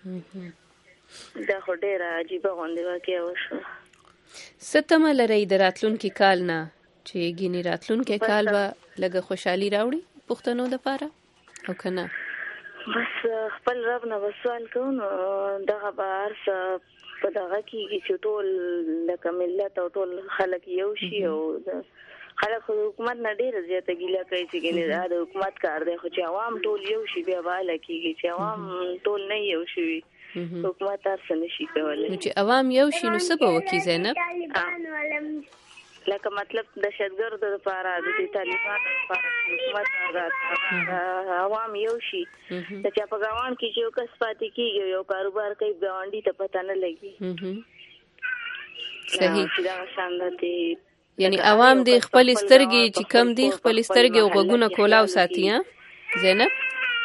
دا خو ډېره عجیبه غوندې واقعه وشوه. څه تمه لرئ د راتلونکي کال نه چې ګینې راتلونکی کال به لږه خوشحالي راوړي پښتنو دپاره او که نه؟ بس خپل رب نه به سوال کوو نو دغه به هر څه په دغه کېږي چې ټول لکه ملت او ټول خلک یو شي. او خلک خو د حکومت نه ډېره زیاته ګیله کوي چې ګینې دا د حکومت کار دی خو چې عوام ټول یو شي بیا به هله کېږي. چې عوام ټول نه یو شوي حکومت هر څه نشي کولی. نو چې عوام یو شي نو څه به وکړي زینب؟ لکه مطلب دهشتګردو دپاره د دې طالبانو دپاره حکومت عوام یو شي. د چا په ګاونډ کې چې یو کس پاتې کېږي یو کاروبار کوي ګاونډي ته پته نه لګي. صحیح. دغه شان ده یعنی عوام دې خپلې سترګې چې کم دي خپلې سترګې او غوږونه کولاو ساتي. ها زینب؟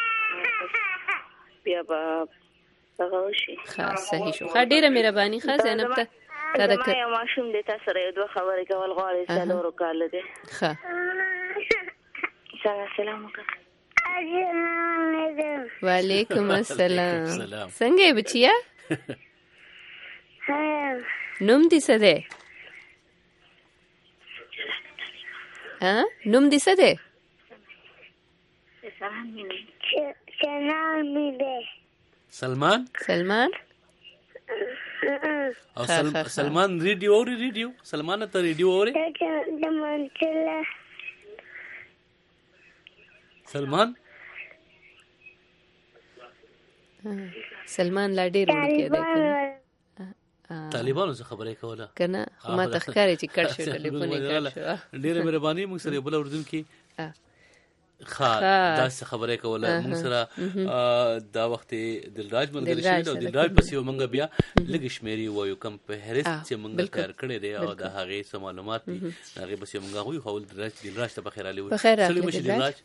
بیا به دغه وشي. ښه صحیح شو. ښه ډېره مهرباني. ښه زینب ته زما یو ماشوم دی تا سره یو دوه خبرې کول غواړي. څلورو کاله دی. ښه سلام وکړه. وعلیکم السلام. څنګه یې بچیا؟ نوم دې څه دی؟ نوم دې څه دی؟ سلمان. سلمان او سلمان ریډیو اوري؟ ریډیو سلمان ته ریډیو اوري؟ سلمان سلمان لا ډېر وړوکی دی کنه. طالبانو څه خبرې کوله کنه خو ما ته ښکاري چې کټ شو ټلیفون یې کټ شو. ډېره مهرباني. موږ سره یو بله اردونکي ښه داسې خبرې کوله. موږ سره دا وخت دلراج ملګري شوي دي او دلراج پسې یو موږ بیا لږې شمېرې ووایو کوم فهرست چې موږ تیار کړی دی او د هغې څه معلومات دي د هغې بس یو موږ هغوی خو دلراج ته بخیر راغلی وایو. سلام مشي دلراج.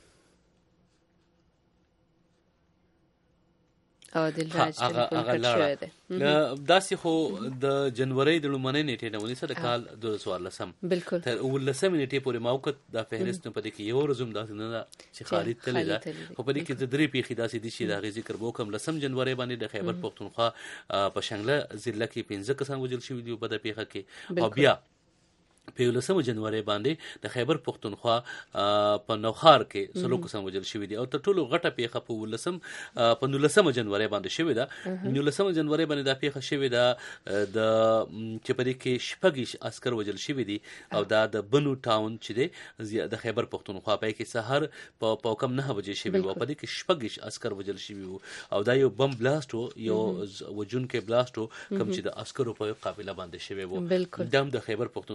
او دلراج ټلیفون کټ شوی دی. داسې خو د جنورۍ د لومړنۍ نېټې نه ونیسه د کال دوه زره څوارلسم بالکل تر اوولسمې نېټې پورې ما وکړ دا فهرست. نو په دې کې یو ورځ هم داسې نه ده چې خالي تللې ده خو په دې کې د درې پیښې داسې دي چې د هغې ذکر به وکړم. لسم جنورۍ باندې د خیبر پښتونخوا په شنګله ضلع کې پنځه کسان وژل شوي دي بده پیښه کې. او بیا په یولسمه جنورۍ باندې د خیبر پښتونخوا په نوخار کې څلور کسان وژل شوي دي. او تر ټولو غټه پیښه په ولسم په نولسمه جنورۍ باندې شوې ده. نولسمه جنورۍ باندې دا پیښه شوې ده د چې په دې کې شپږ عسکر وژل شوي دي او دا د بنو ټاون چې دی د خیبر پښتونخوا په کې سحر په پاو کم نه بجې شوي وو. په دې کې شپږ عسکر وژل شوي وو او دا یو بم بلاست وو یو وجونکی بلاست وو کوم چې د عسکرو په قابله باندې شوی وو. دا هم د خیبر پښتونخوا نه شپږ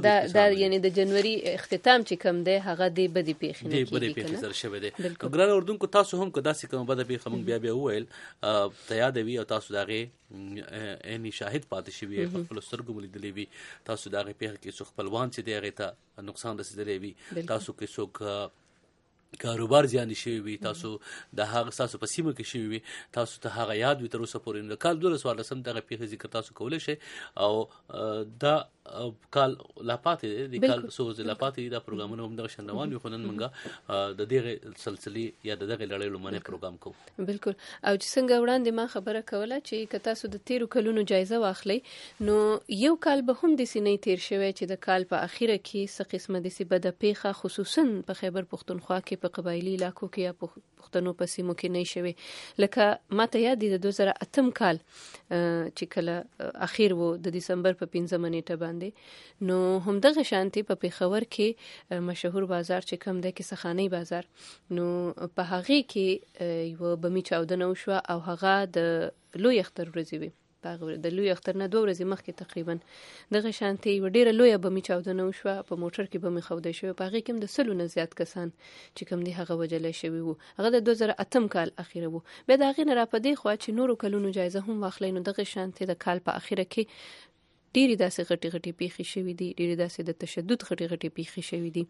دا دا یعنی د جنوري اختتام چې کم دی هغه دی بدی پیښې نه کیږي بدی پیښې سره شوی دی. ګران اردوونکو تاسو هم که داسې کوم بده پیښه موږ بیا بیا وویل ته یاد وي او تاسو د هغې عیني شاهد پاتې شوي په خپلو سترګو مو لیدلی وي، تاسو د هغې پیښه کې څوک خپلوان چې دی هغې ته نقصان رسېدلی وي، تاسو کې څوک کاروبار زیانې شوي وي، تاسو د هغه ستاسو په سیمه کې شوي وي، تاسو ته هغه یاد وي تر اوسه پورې. نو د کال دولس څوارلسم دغه پیښې ذکر تاسو کولی شئ او دا کال لا پاتې دی، د کال څو ورځې لا پاتې دي، دا پروګرامونه هم دغه شان روان وي، خو نن موږ د دغې سلسلې یا د دغې لړۍ لومړنی پروګرام کوو. بالکل. او چې څنګه وړاندې ما خبره کوله چې که تاسو د تیرو کلونو جایزه واخلئ نو یو کال به هم داسې نه تیر شوی چې د کال په اخیره کې څه قسمه داسې بده پیښه خصوصا په خیبر پښتونخوا کې په قبایلي علاقو کې یا پښتنو په سیمو کې نه شوي. لکه ما ته یاد دي د دوه زره اتم کال چې کله اخیر وو د دسمبر په پنځمه نیټه باندې، نو همدغه شانتي په پیښور کې مشهور بازار چې کم دی کیسخاني بازار، نو په هغې کې یوه بمي چاودنه وشوه او هغه د لوی اختر ورځې وي، د لوی اختر نه دوه ورځې مخکې تقریبا دغه شانتي یوه ډېره لویه بمي چاودنه وشوه، په موټر کې بمې ښودی شوې، په هغې کې هم د سلو نه زیات کسان چې کوم دي هغه وژلی شوي وو. هغه د دوه زره اتم کال اخیره وو. بیا د هغې نه را په دې خوا چې نورو کلونو جایزه هم واخلئ نو دغه شانتي د کال په اخیره کې ډېرې داسې غټې غټې پیښې شوي دي، ډېرې داسې د تشدد غټې غټې پیښې شوي دي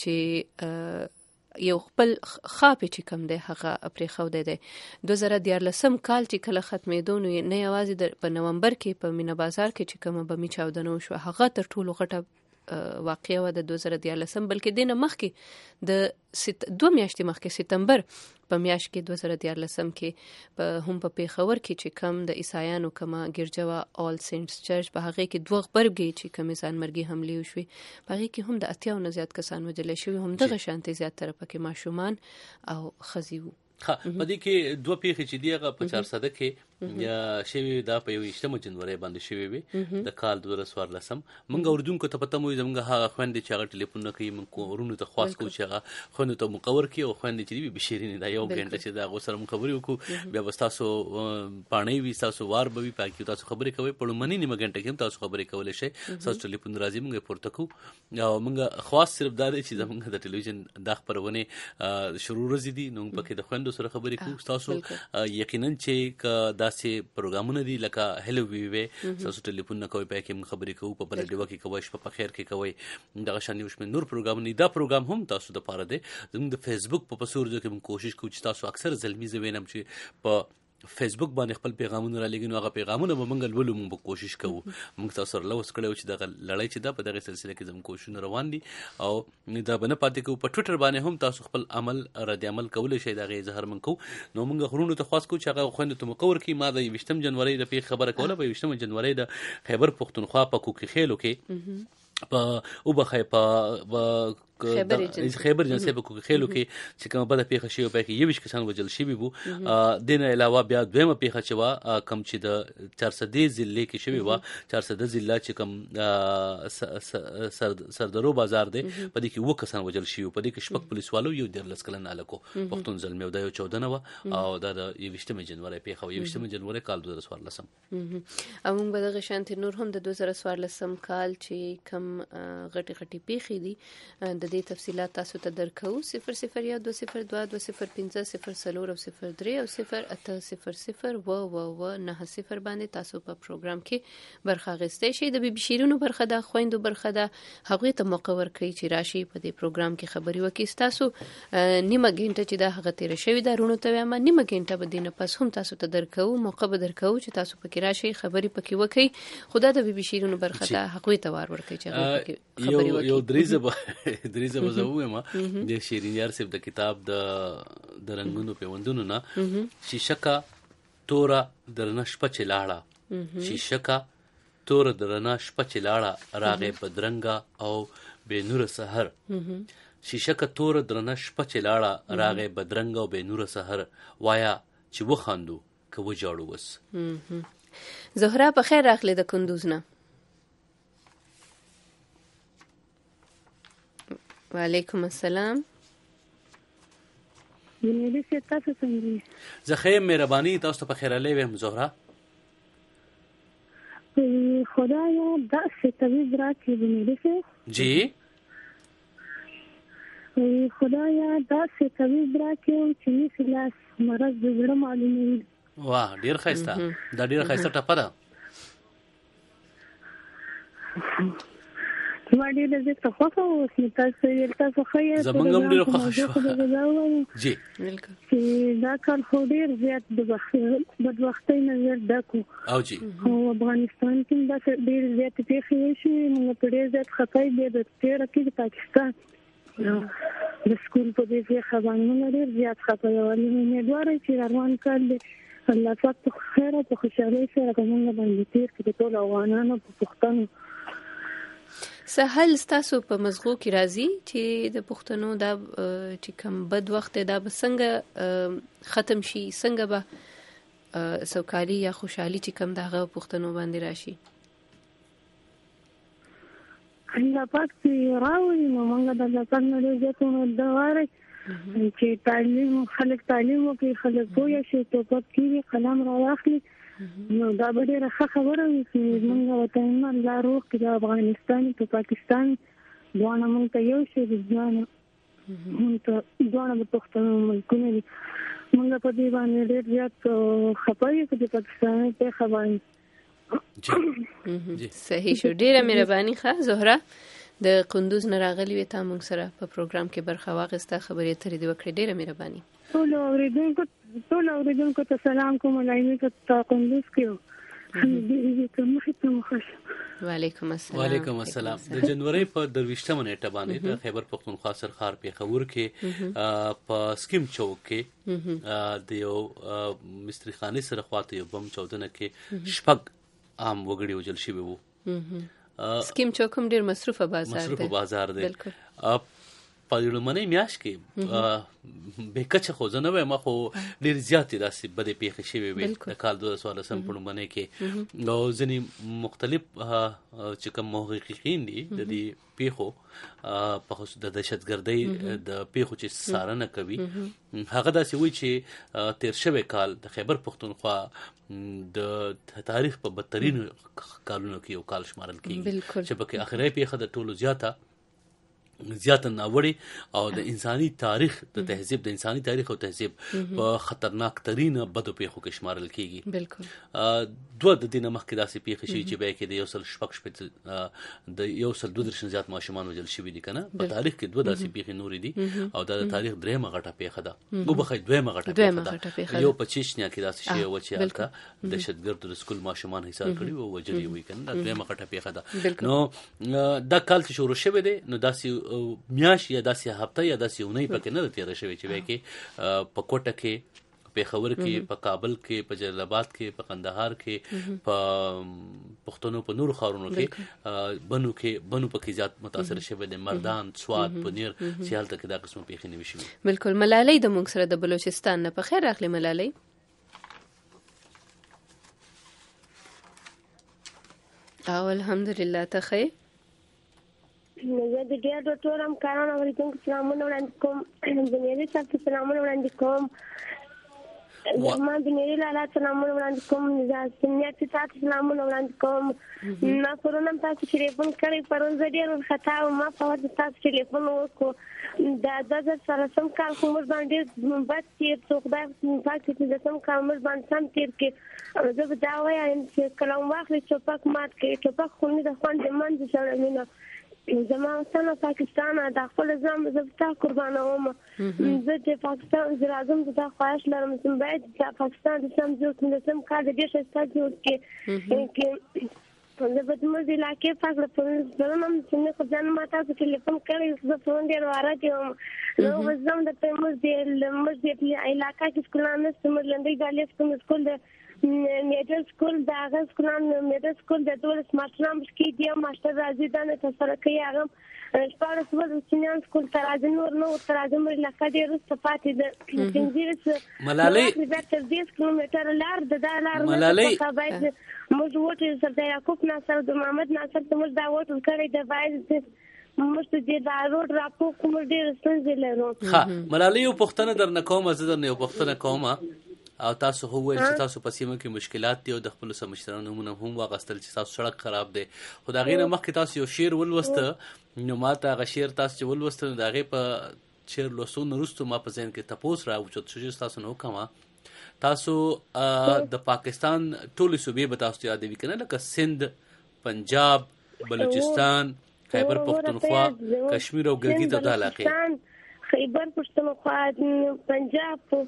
چې یو خپل خاپې چې کم دی هغه پرېښودی دی. دوه زره دیارلسم کال چې کله ختمېدو نو نه یوازې په نومبر کې په مینا بازار کې چې کومه بمي چاودنه وشوه هغه تر ټولو غټه واقعه وه د دوه زره دیارلسم، بلکې دې نه مخکې د دوه میاشتې مخکې ستمبر په میاشت کې دوه زره دیارلسم کې په هم په پیښور کې چې کم د عیسایانو کومه ګرجه وه آل سینټس چرچ، په هغې کې دوه غبرګې چې کومې ځانمرګي حملې وشوې، په هغې کې هم د اتیاو نه زیات کسان وژلی شوي، همدغه شانتې زیاتره پکې ماشومان او ښځې وو. ښه، په دې کې دوه پیښې چې دي هغه په چارسده کې یا شوي دا په یوویشتمه جنورۍ باندې شوي وي د کال دوه زره څوارلسم. موږ اردوونکو ته پته مو وي زموږ هغه خویندې چې هغه ټلیفونونه کوي، موږ ورونو ته خواست کوو چې هغه خویندو ته مقور کړي او خویندې چې دي وي بشیرینې دا یو ګنټه چې د هغو سره موږ خبرې وکړو، بیا به ستاسو پاڼۍ وي، ستاسو وار به وي، په هغې کې تاسو خبرې کوئ. په لومړنۍ نیمه ګنټه کې هم تاسو خبرې کولی شئ، ستاسو ټلیفون راځي موږ یې پورته کوو. او موږ خواست صرف دا دی چې زموږ د ټلویزیون دا خپرونې شروع ورځې دي نو موږ پکې د خویندو سره خبرې کوو. ستاسو یقینا چې که داسې پروګرامونه دي لکه هلو وی وی ستاسو ټلیفون نه کوئ، په هغې کې موږ خبرې کوو، په بله ډیوه کې کوئ، شپه په خیر کې کوئ، دغه شان یو شمېر نور پروګرامونه دي. دا پروګرام هم تاسو دپاره دی. زموږ د فیسبوک په پسورځو کې موږ کوشش کوو چې تاسو اکثر زلمي زه وینم چې په فیسبوک باندې خپل پیغامونه را لېږي، نو هغه پیغامونه به موږ لولو، موږ به کوشش کوو. موږ تاسو سره لوس کړی و چې دغه لړۍ چې ده په دغې سلسله کې زموږ کوششونه روان دي او دا به نه پاتې کوو. په ټویټر باندې هم تاسو خپل عمل رد عمل کولی شئ، د هغې اظهار موږ کوو. نو موږ غرونو ته خواست کوو چې هغه خویندو ته مقور کړي. ما د یوویشتم جنورۍ د پیښې خبره کوله، په یوویشتمه جنورۍ د خیبر پښتونخوا په کوکي خیلو کې په وبخئ په خیبر ایجنسۍ په کوکي خیلو کې چې کومه بده پیښه شوې په کې یوویشت کسان وژل شوي وو. دې نه علاوه بیا دویمه پیښه چې وه کوم چې د چارسدې ضلعې کې شوې وه، چارسده ضلع چې کوم سردرو بازار دی په دې کې اووه کسان وژل شوي وو. په دې کې شپږ پولیسوالو یو دیارلس کلن هلک و پښتون زلمی، او دا یو چودنه وه او دا د یوویشتمې جنورۍ پیښه وه، یوویشتمې جنورۍ کال دوه زره څوارلسم. او موږ به دغه شانتې نور هم د دوه زره څوارلسم کال چې کوم غټې غټې پیښې دي د دې تفصیلات تاسو ته درکوو. صفر صفر یا دوه صفر دوه دوه صفر پنځه صفر څلور او صفر درې او صفر اته صفر صفر اوه اوه اوه نهه صفر باندې تاسو په پروګرام کې برخه اخیستی شئ. د بي بي شیرینو برخه ده، خویندو برخه ده، هغوی ته موقع ورکړئ چې راشي په دې پروګرام کې خبرې وکړي. ستاسو نیمه ګنټه چې دا هغه تېره شوې ده رونو ته وایم، نیمه ګنټه به دې نه پس هم تاسو ته درکوو، موقع به درکوو چې تاسو پکې راشئ خبرې پکې وکړئ. خو دا د بي بي شیرینو برخه ده، هغوی ته وار ورکړئ چې هغوی پکې خبرې وکړي. یو دریزه به دریزه به زه ووایم د شیرین یار صاحب د کتاب د رنګونو پیوندونو نه، شیشکه توره درنه شپه چې لاړه، شیشکه توره درنه شپه چې لاړه، راغې بدرنګه او بې نوره سحر. شیشکه توره درنه شپه چې لاړه، راغې بدرنګه او بې نوره سحر، وایا چې وخاندو که وجاړو وس. زهره په خیر راغلې د کندوز نه. وعلیکم السلام. بنیادی سے تاسو څنګه؟ زه ښه یم، مهرباني تاسو ته په خیرالی ویم. زهره خدایا داسې طبیب راکړي بنیادي سے جی خدایا داسې طبیب راکړې چې نیسي لاس مرض د زړه معلوموي. واه ډېر ښایسته، دا ډېره ښایسته ټپه ده. زما ډېره زیاته خوښه وه. اوس مې تاسو ویل تاسو ښه یاست. زموږ هم ډېره خوښه شوه. جی چې دا کال خو ډېر زیات د بدبختۍ نه زیات ډک و او جی او افغانستان کې هم داسې ډېرې زیاتې پېښې وشوې. موږ په ډېر زیات خفه یو. بیا د تېره کې د پاکستان د سکول په دې پېښه باندې موږ ډېر زیات خفه یو. امیدواره چې روان کال دی الله پاک په خیر او په خوشحالۍ سره په موږ باندې تېر کړي، د ټولو افغانانو په پښتنو. سهل ستاسو په مزغو کې راځي چې د پښتنو دا چې کم بد وخت دا به څنګه ختم شي، څنګه به سوکالي یا خوشحالي چې کم دغه پښتنو باندې راشي؟ الله پاک چې راوړي نو موږ د الله پاک نه ډېر زیات امیدوار غواړئ چې تعلیم خلک تعلیم وکړي، خلک پوه شي، ټوپک کېږي، قلم را واخلي، نو دا به ډېره ښه خبره وي چې موږ وطنونه الله روغ کړي. د افغانستان په پاکستان دواړه موږ ته یو شي، دواړه موږ ته دواړه د پښتنو ملکونه دي. موږ په دې باندې ډېر زیات خفه یو چې د پاکستاني پېښه باندې. صحیح شو. ډېره مهرباني ښه زهره د قندوز نه راغلي وې، تا موږ سره په پروګرام کې برخه واخیسته، خبرې اترې دې وکړې. ډېره مهرباني. ټول اوریدونکو ټول اوریدونکو ته سلام کوم. لاینې ته قندوز کې وعلیکم السلام. وعلیکم السلام. د جنوري په درویشتمه نیټه باندې د خیبر پختونخوا سرخار پیښور کې په سکیم چوک کې د یو مستری خاني سره خواته یو بم چودنه کې شپږ عام وګړي وژل شوي وو. سکیم چوک هم ډېر مصروفه بازار دی. مصروفه بازار دی. په لومړنۍ میاشت کې به کچه خو زه نه وایم، خو ډېر زیاتې داسې بدې پیښې شوې وې د کال دوه زره څوارلسم په لومړنۍ کې. او ځینې مختلف چې کوم محققین دي د دې پیښو په خصوص د دهشتګردۍ د پیښو چې څارنه کوي، هغه داسې وایي چې تېر شوی کال د خیبر پختونخوا د تاریخ په بدترینو کالونو کې یو کال شمارل کېږي چې پکې اخري پیښه د ټولو زیاته زیاته ناوړي او د انساني تاریخ د تهذیب د انساني تاریخ او تهذیب په خطرناک ترین بدو پیښو کې شمارل کېږي. بالکل. دوه د دې نه مخکې داسې پیښې شوي چې به کې د یو سل شپږ شپېته د یو سل دوه دېرش زیات ماشومان وژل شوي دي که نه. په تاریخ کې دوه داسې پیښې نورې دي او دا د تاریخ درېیمه غټه پیښه ده. وبخئ دویمه غټه پیښه ده. یو په چیچنیا کې داسې شی و چې هلته دهشتګردو د سکول ماشومان حصار کړي وو، وژلي وي که نه. دا دویمه غټه پیښه ده. نو دا کال چې شروع شوی دی نو داسې میاشت یا داسې هفته یا داسې اونۍ پکې نه ده تېره شوې چې وایي کې په کوټه کې، پېښور کې، په کابل کې، په جلال آباد کې، په قندهار کې، په پښتنو په نورو ښارونو کې، بنو کې بنو پکې زیات متاثر شوی دی، مردان، سوات، پنیر چې هلته کې دا قسمه پیښې نه وي شوي. بالکل. ملالۍ د موږ سره د بلوچستان نه. په خیر راغلې ملالۍ. او الحمدلله. ته ښه یې؟ زه د ډېر ډاکټر هم کارونه اوریدونکو سلامونه وړاندې کوم. بنیادي صاحب ته سلامونه وړاندې کوم. زما بنیادي لالا سلامونه وړاندې کوم. سنیات تاسو سلامونه وړاندې کوم. ما پرون هم تاسو ټلیفون کړی، پرون زه ډېر وارخطا وم. ما په وخت تاسو ټلیفون وکړو. دا دوه زره څلورلسم کال خو موږ باندې ډېر بد تېر څو خدای پاک چې پنځلسم کال موږ باندې سم تېر کړي. زه به دا وایم چې قلم واخلئ ټوپک مات کړئ. ټوپک خو نه د خوند د منځ سړوینه زما وطن پاکستان د خپل ځان زه تا قربانوم. زه د پاکستان زه راځم د خواهش لرم چې باید د پاکستان د سم جوړ کړم، د سم کار د ډېر ښایسته جوړ کړي. زه به زموږ د علاقې پاک له پرون هم چې نه خو ځان ما تاسو ټلیفون کړی، زه پرون ډېر وارد یم. نو اوس زه هم درته زموږ د علاقه کې سکولان نشته. زموږ لنډۍ ډالۍ کوم سکول د میډل سکول د هغه سکولان میډل سکول د دولس ماشټران کې دی. ماشټر راځي دا نه تسره کوي. هغه شپاړس ورځې سنیان سکول ته راځي، نور نو ورته راځي. موږ علاقه ډېر وروسته پاتې ده. پنځلس ملالۍ بیا تر دېرش کیلومتره لار ده. دا لار ملالۍ موږ وټل سر د یعقوب ناصر د محمد ناصر ته موږ دا وټل کړی ده. باید موږ ته دې دا روډ راپور کوم ډېر ستونزې لرو. ښه ملالۍ، یو پوښتنه درنه کوم. زه درنه یو پوښتنه کوم او تاسو خو ویل چې تاسو په سیمه کې مشکلات دي او د خپل سمشترانو نمونه هم واغستل چې تاسو سړک خراب دی خو دا غینه مخکې تاسو یو شعر ولوسته نو ماته هغه شعر تاسو چې ولوسته دا غي په شعر لوسو نرستو ما په ذهن کې تاسو را وچت چې تاسو نو کومه تاسو د پاکستان ټول صوبې به تاسو یادوي کنه لکه سند پنجاب بلوچستان خیبر پختونخوا کشمیر او ګلګت د علاقې خیبر پختونخوا پنجاب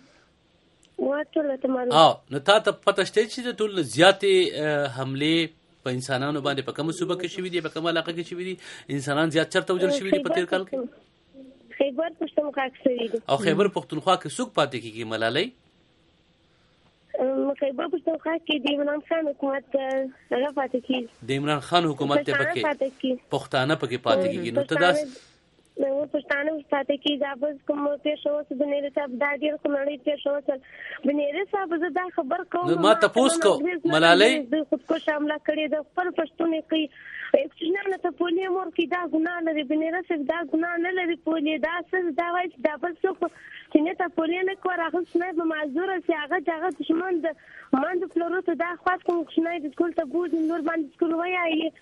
او نو تا ته پته شته چې د ټول زیاتې حملې په انسانانو باندې په کومه صوبه کې شوي دي په کومه علاقه کې شوي دي انسانان زیات چرته وجل شوي دي په تیر کال کې خیبر پختونخوا کې شوي دي او خیبر پختونخوا کې څوک پاتې کیږي ملالۍ خیبر پختونخوا کې د عمران خان حکومت هغه پاتې کیږي د عمران خان حکومت ته پکې پښتانه پکې پاتې کیږي نو ته دا نو پښتانه پاتې کیږي دا بس کوم پیښ اوس بنیر صاحب دا ډیر کومړی پیښ اوس بنیر صاحب زه دا خبر کوم ما تاسو کو ملالۍ د خود کو شامل کړي د خپل پښتونې کوي اکسجن ته پولیو مور کې دا ګناه لري بنیر صاحب دا ګناه نه لري پولیو دا څه دا وایي دا بل څه چې نه ته پولیو نه کوي راغلی نه به معذور سي هغه دغه دشمن د مند فلورو دا خاص کوم چې د سکول ته بوج نور باندې سکول وایي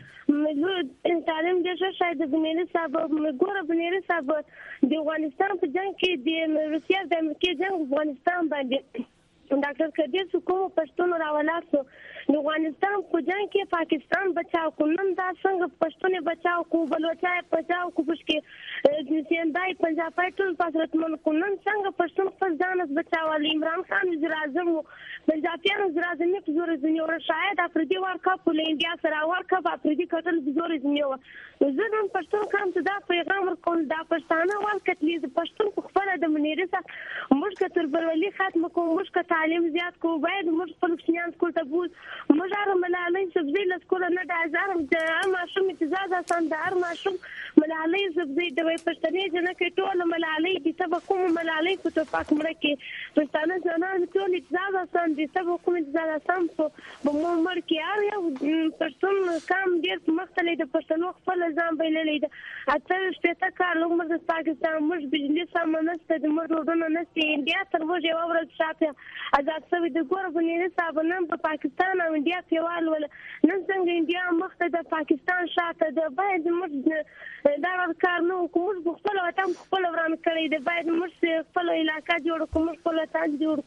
نو تعلیم د شاید د بنیر صاحب ګوره بنیر صاحب د افغانستان په جنگ کې د روسیا د امریکا جنگ افغانستان باندې ډاکټر کبیر کوم پښتون راولاسو د افغانستان په جنگ کې پاکستان بچاو کو نن دا څنګه پښتون بچاو کو بلوچای بچاو کو پښکې د سیندای پنجاب ټول پاسرت من کو نن څنګه پښتون خپل ځان بچاو عمران خان وزیر اعظم پنجابیان وزیر اعظم په زور ځنیو شاید افریدي ورکا په انډیا سره ورکا په افریدي کټل په زور ځنیو زه نن پښتون کوم ته دا پیغام ورکول دا پښتانه ورکټلی د پښتون په خپل د منیره سره موږ کتر برولي ختم کوو موږ تعلیم زیات کو باید موږ خپل کشنیان سکول ته بوز موږ هر ملالۍ سبزی له سکول نه د هزار د هر ماشوم امتیاز آسان د هر ماشوم ملالۍ سبزی د وای پښتنې جن کې ټول ملالۍ د سبا کوم ملالۍ په توپاک مړه کې پښتانه ځانان ټول امتیاز آسان د سبا کوم امتیاز آسان په عمر کې یو پښتون کام ډیر مختلف د پښتنو خپل ځان بیللې ده اته شپته کار لومړ د پاکستان موږ بجلی سامانسته د موږ ورونه نسته انډیا تر موږ یو ورځ شاته آزاد سوي د ګور بنیر صاحب نن په پاکستان او انډیا کې وال ول نن څنګه انډیا مخته د پاکستان شاته د باید موږ دا کار نو کوم خپل وطن خپل وران کړی د باید موږ خپل علاقې جوړ کوم خپل وطن جوړ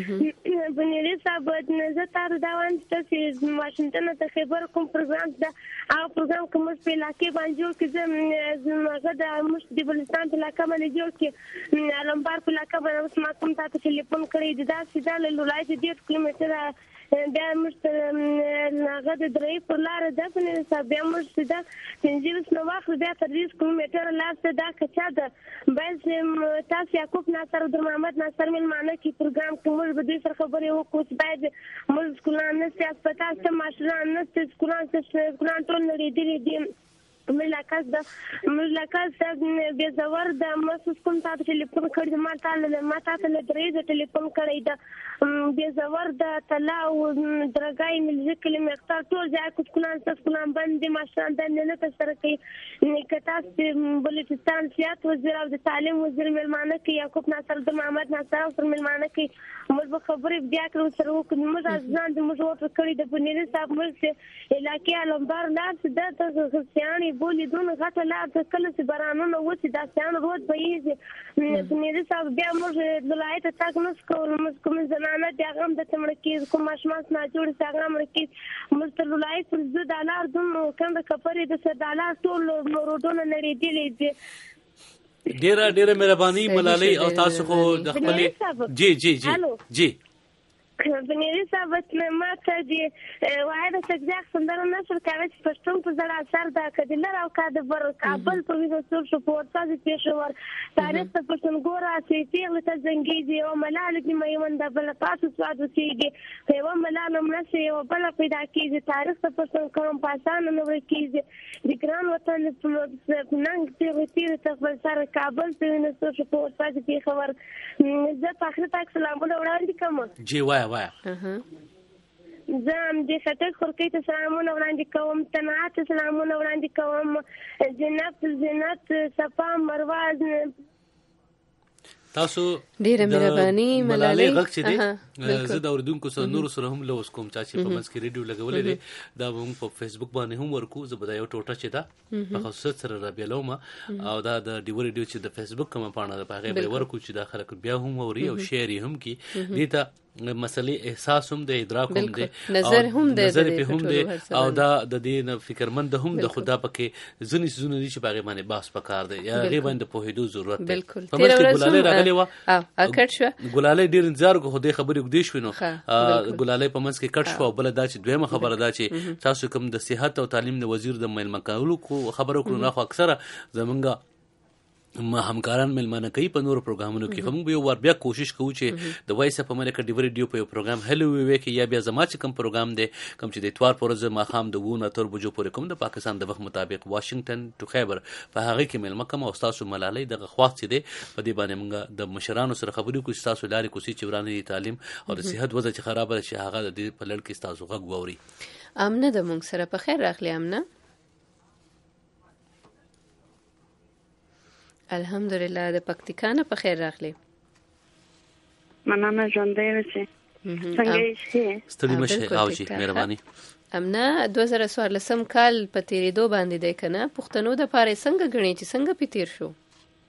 کو بنیر صاحب نه تر دا وانه چې واشنگټن ته خبر کوم پروګرام دا هغه پروګرام کوم په علاقې باندې جوړ کې زموږ د مشت د بلوچستان په علاقې باندې جوړ کې علمبار په علاقې باندې ما کوم ته ټلیفون کړی دا سیده له ولایت ډیر کیلومتره بیا موږ هغه د درې په لار ده په حساب بیا موږ سیده پنځه نو واخل بیا تر دې کیلومتره لاسته دا کچا ده بس تاسو یعقوب ناصر در محمد ناصر ملمانه کی پروګرام کوم به دې سره خبرې وکړو باید موږ سکولان نه سي هسپتال ته ماشران نه سي سکولان څه سکولان ټول لري دي ملاقات د ملاقات د بيزور د مسوس کوم تاسو ټلیفون کړی ما ته ما تاسو له درې د ټلیفون کړی د بيزور د طلا او درګای ملي کلمه اختار ټول ځای کو کلان تاسو کلان باندې ماشان د نه تاسو کوي نکتاس بلوچستان سیاست وزیر او د تعلیم وزیر ملمانه کې یعقوب ناصر د محمد ناصر او ملمانه کې موږ خبرې بیا کړو سره وکړو موږ ځان د موږ ورته کړی د بنیر صاحب موږ علاقې علمبار لاس د تاسو خصياني بولی دون غټه لار د کله چې بارانونه وسی دا سیان روز به یې مې صاحب بیا موږ ولایت تاک نس کول موږ کوم زنانه د هغه د تمړ کې کوم ماشماس نه جوړ څنګه مړ کې موږ تر ولایت پر زو د لار دون کنده کپرې د سر د لار ټول مرودونه لري دي ډیره ډیره مهرباني ملالۍ او تاسو خو د خپل جی جی جی جی بنيري صاحب ما ته دي وایره څنګه څنګه نه شو کاوه چې پښتون په ځړ اثر دا کډل راو کاده بر کابل په ویو څور شو په ورځ پېښور تاریخ ته پښتون ګورا چې تیغ ته زنګيږي او ملال کې مېوند د بل تاسو سواد کېږي په و ملال نشي او بل پیدا کېږي تاریخ ته پښتون کوم پاسان نو کېږي د ګران وطن په ننګ ته تیر ته په سره کابل په ویو څور شو په ورځ پېښور زه په اخر تک سلامونه وړاندې کوم جی وای وای زه د خطر خورکې ته سلامونه وړاندې کوم تنعات سلامونه وړاندې کوم جنت زینت صفا مروه تاسو ډیره مهرباني ملالۍ غږ چې دی زه د اوریدونکو سره نور سره هم لوس کوم چې په منځ کې ریډیو لګولې دی دا موږ په فیسبوک باندې هم ورکو. زه به دا یو ټوټه چې دا په خصوصیت سره را بیلوم او دا د ډیو ریډیو چې د فیسبوک کومه پاڼه ده په هغه به ورکو چې دا خلک بیا هم اوري او شیر هم کی دي ته مسلې احساس هم د ادراک هم دی نظر هم دی نظر په هم دی او دا د دې فکرمند هم د خدا پکې ځنې سونه دي چې باغې باندې باس پکار دی یا غي باندې په هدو ضرورت دی. بالکل ګلالۍ راغلی و او اکټ شو ګلالۍ ډیر انتظار کو خو دې خبرې وګدې شو نو ګلالۍ په منځ کې کټ شو بل دا چې دویمه خبره دا چې تاسو کوم د صحت او تعلیم د وزیر د مېل مکالو کو خبرو کړو نه خو اکثره زمونږ ما همکاران ملمانه کوي په نورو پروګرامونو کې. هم به یو ور بیا کوشش کوو چې د وایس اپ امریکا ډیو ریډیو په یو پروګرام هلو وی وی کې یا بیا زما چې کوم پروګرام دی کوم چې د اتوار پر ورځ ما خام د وونه تر بجو پورې کوم د پاکستان د وخت مطابق واشنگټن ټو خیبر په هغه کې ملمه کوم او تاسو ملالۍ دغه خواست دی په دې باندې موږ د مشرانو سره خبرې کوو چې تاسو لارې کوسي چې ورانه تعلیم او د صحت وضع چې خراب شي هغه د دې په لړ کې تاسو غږ ووري. امنه د موږ سره په خیر راغلی. امنه الحمدلله د پکتیکا په خیر راغلی. مننه ژوندۍ اوسئ. څنګه یې؟ ستړي مشه او شي مهرباني. امنه دوه زره څوارلسم کال په تیریدو باندې دی کنه پښتنو د پاره څنګه غني چې څنګه په تیر شو؟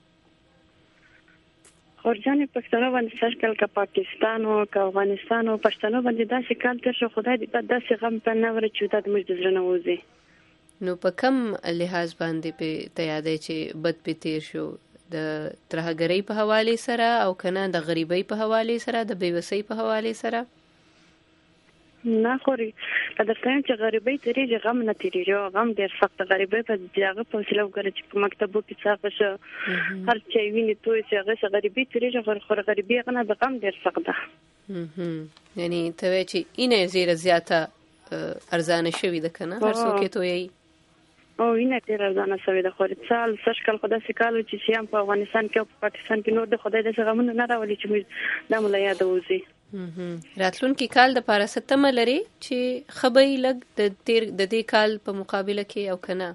خورجانې پښتنو باندې سر کال کا پاکستان او کا افغانستان او پښتنو باندې داسې کال تیر شو خدای دې داسې غم په نه ورچ چې د موږ د زړه نه وځي. نو په کم لحاظ باندې په تیادې چې بد په تیر شو د ترهګرۍ په حواله سره او کنه د غریبۍ په حواله سره د بیوسۍ په حواله سره؟ نه خوري دا څنګه چې غریبۍ تیریږي غم نه تیریږي غم ډیر سخت غریبۍ په دغه په وسیله وګورئ چې په مکتبو کې څه څه هر چا ویني توي چې هغه غریبۍ تیریږي خو غریبۍ غنه د غم ډیر سخت ده. یعنی ته چې اینه زیره زیاته ارزانه شوی ده کنه هر څوک ته وي او اینه ډیر ارزانه شوی ده. خو سال سش کال خدای سي کال چې سیام په افغانستان کې او په پاکستان کې نور د خدای د غمونو نه راولي چې د مولا یاد وځي. راتلونکي کال د پاره ستمه لري چې خبري لګ د تیر د دې کال په مقابله کې او کنه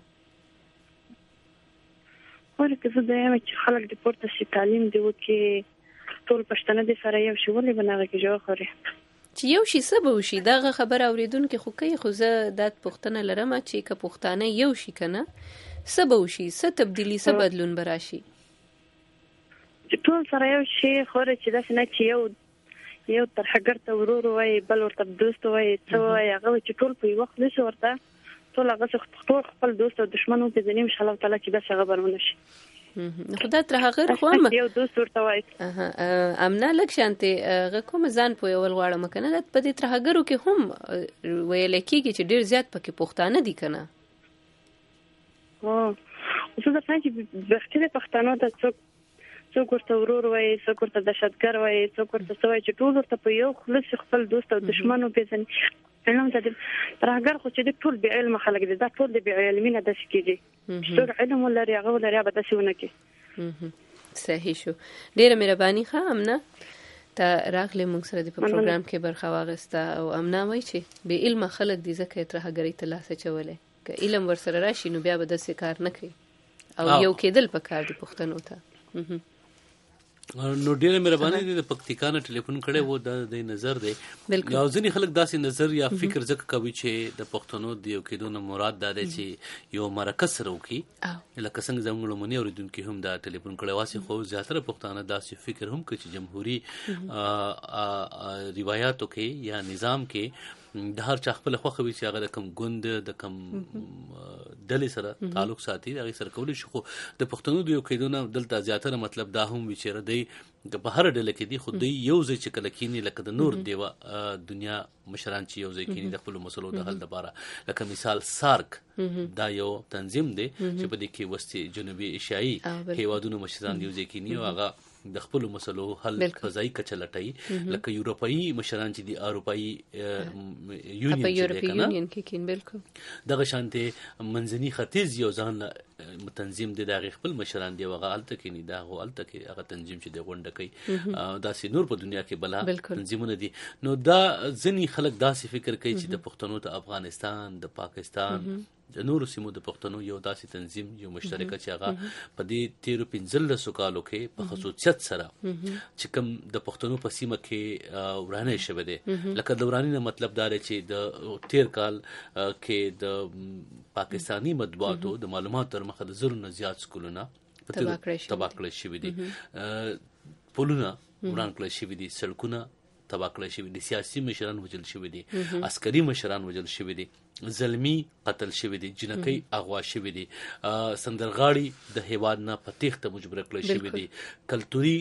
ورته زه د چې خلک د پورته سي تعلیم دی وکي ټول پښتنه دي سره یو شی ولې بناغه کې جوړ خوري چې یو شی سبب شي دغه خبر اوریدونکو خو کوي خو زه د پښتنه لرم چې که پښتانه یو شي کنه سبب شي څه تبدیلی څه بدلون براشي چې ټول سره یو شی خوري چې داسې نه چې یو یو ترهګر ته ورور وای بل ورته دوست وای څو وای هغه چې ټول په وخت نشي ورته ټول هغه خپل خپل دوست او دشمن په ځینې ان شاء الله تعالی چې دا څنګه برونه شي. خدا ترهګر خو هم یو دوست ورته وای اها امنا لک شانته هغه کوم ځان په یو غواړم کنه د په دې ترهګرو کې هم ویل کېږي چې ډیر زیات پکې پښتانه دي کنه. او اوس دا څنګه بختره پښتانه د څوک څوک ورته ورور وای څوک ورته دشتګر وای څوک ورته سوای چې ټول ورته په یو خلص خپل دوست او دشمن پیژني. علم د ترهګر خو چې ټول به علم خلک دي دا ټول به علمي نه د سکیږي څوک علم ولري هغه ولري به تاسو ونه کې. صحیح شو ډیره مهرباني ښه امنه ته راغلی موږ سره د پروګرام کې برخه واغسته او امنه وای چې به علم خلک دي ځکه ترهګری ته لاس چولې که علم ورسره راشي نو بیا به د کار نه کوي او یو کېدل پکار دي پښتنو ته. نو ډیره مهرباني دي د پکتیکا نه ټلیفون کړي وو د نظر دی یا ځینې خلک داسې نظر یا فکر ځکه کوي چې د پښتنو د یو کېدو نه مراد دا دی چې یو مرکز سره وکړي لکه څنګه زموږ لومړني اورېدونکي هم دا ټلیفون کړی واسي خو زیاتره پښتانه داسې فکر هم کوي چې جمهوري روایاتو کې یا نظام کې د هر چا خپل خوښه وي چې هغه د کم ګوند د کم ډلې سره تعلق ساتي هغه سره کولی شي. خو د پښتنو د یو کېدو نه دلته زیاتره مطلب دا هم وي چې دی په هر ډله کې دي خو دوی یو ځای چې کله کینی لکه د نور دیوه دنیا مشران چې یو ځای کینی د خپل مسلو د حل لپاره لکه مثال سارک دا یو تنظیم دی چې په دې کې وستي جنوبي ایشیایي هیوادونو مشران یو ځای کینی او هغه د خپل مسلو حل فضایي کچه لټي لکه یورپایي مشران چې دي اروپایي یونین کې کین بالکل دغه شانته منځني ختیځ یو ځان تنظیم دی د خپل مشران دی وغه الته کې نه دا هو الته کې هغه تنظیم چې د غونډه مشغوله کوي داسې نور په دنیا کې بلا تنظیمونه دي. نو دا ځینې خلک داسې فکر کوي چې د پښتنو د افغانستان د پاکستان د نورو سیمو د پښتنو یو داسې تنظیم یو مشترکه چې هغه په دې تیرو پنځلسو کالو کې په خصوصیت سره چې کوم د پښتنو په سیمه کې ورانه شوه دي. لکه د ورانې نه مطلب دا دی چې د تیر کال کې د پاکستانی مطبوعاتو د معلوماتو تر مخه د زرو نه زیات سکولونه په تباه کړی شوي دي، پلونه وران کړی شوي دي، سړکونه تباه کړی شوي دي، سیاسي مشران وژل شوي دي، عسکري مشران وژل شوي دي، زلمی قتل شوی دی، جنکی اغوا شوی دی، سندرغاړي د هیواد نه په تیښته مجبور کړل شوی دي، کلتوري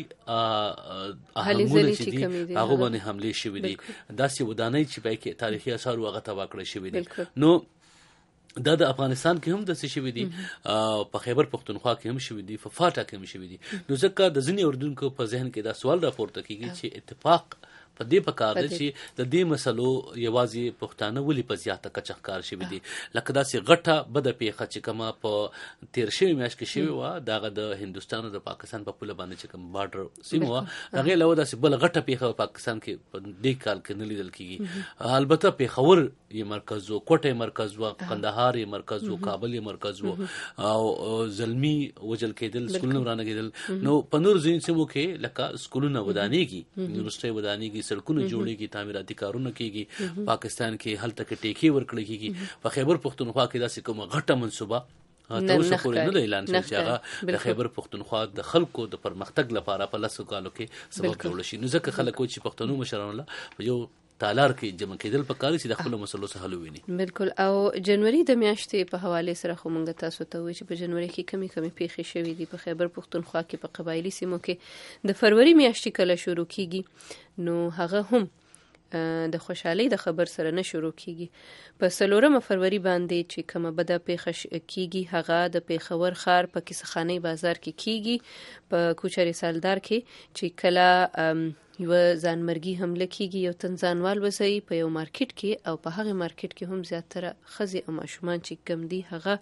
اهمونه چې دي هغه باندې حمله شوی دي، داسې ودانۍ چې په کې تاریخي آثار هغه تباه کړل شوی دي. نو دا د افغانستان کې هم د څه شوی دي، په خیبر پختونخوا کې هم شوی دي، په فاټا کې هم شوی دي. نو ځکه د ځینې اردوونکو په ذهن کې دا سوال راپورته کیږي چې اتفاق په دې پکار دی چې د دې مسلو یوازې پښتانه ولې په زیاته کچه ښکار شوي دي. لکه داسې غټه بده پیښه چې کومه په تیر شوي میاشت کې شوې وه، دغه د هندوستان او د پاکستان په پوله باندې چې کوم بارډر سیمه وه، هغې علاوه داسې بله غټه پیښه په پاکستان کې په دې کال کې نه لیدل کېږي. البته پېښور یې مرکز و، کوټه یې مرکز و، قندهار یې مرکز و، کابل یې مرکز و، او زلمی وژل کېدل، سکولونه ورانه کېدل. نو په نور ځینو سیمو کې لکه سکولونه ودانېږي، یونیورسټۍ ودانېږي، سړکونه جوړېږي، تعمیراتي کارونه کېږي، پاکستان کې هلته کې ټیکې ورکړل کېږي. په خیبر پښتونخوا کې داسې کومه غټه منصوبه تر اوسه پورې نه ده اعلان شوې چې هغه د خیبر پښتونخوا د خلکو د پرمختګ لپاره په لسو کالو کې سبب جوړ شي. نو ځکه خلک وایي چې پښتنو مشرانو له په یو تالار کې جمع کېدل پکار چې د خپل مسلو څخه حل وویني. بالکل. او جنوري د میاشتې په حواله سره خو موږ تاسو ته وایو چې په جنوري کې کمی کمی پیښې شوې دي په خیبر پښتونخوا کې، په قبایلی سیمو کې. د فروری میاشتې کله شروع کیږي نو هغه هم د خوشحالۍ د خبر سره نه شروع کیږي. په څلورمه فروری باندې چې کومه بده پیښه کیږي هغه د پیښور ښار په کیسخاني بازار کې کیږي، په کوچري سالدار کې، چې کله یو ځانمرګي حمله کیږي، یو تن ځانوال وځي په یو مارکیټ کې، او په هغه مارکیټ کې هم زیاتره ښځې او ماشومان چې کم دي هغه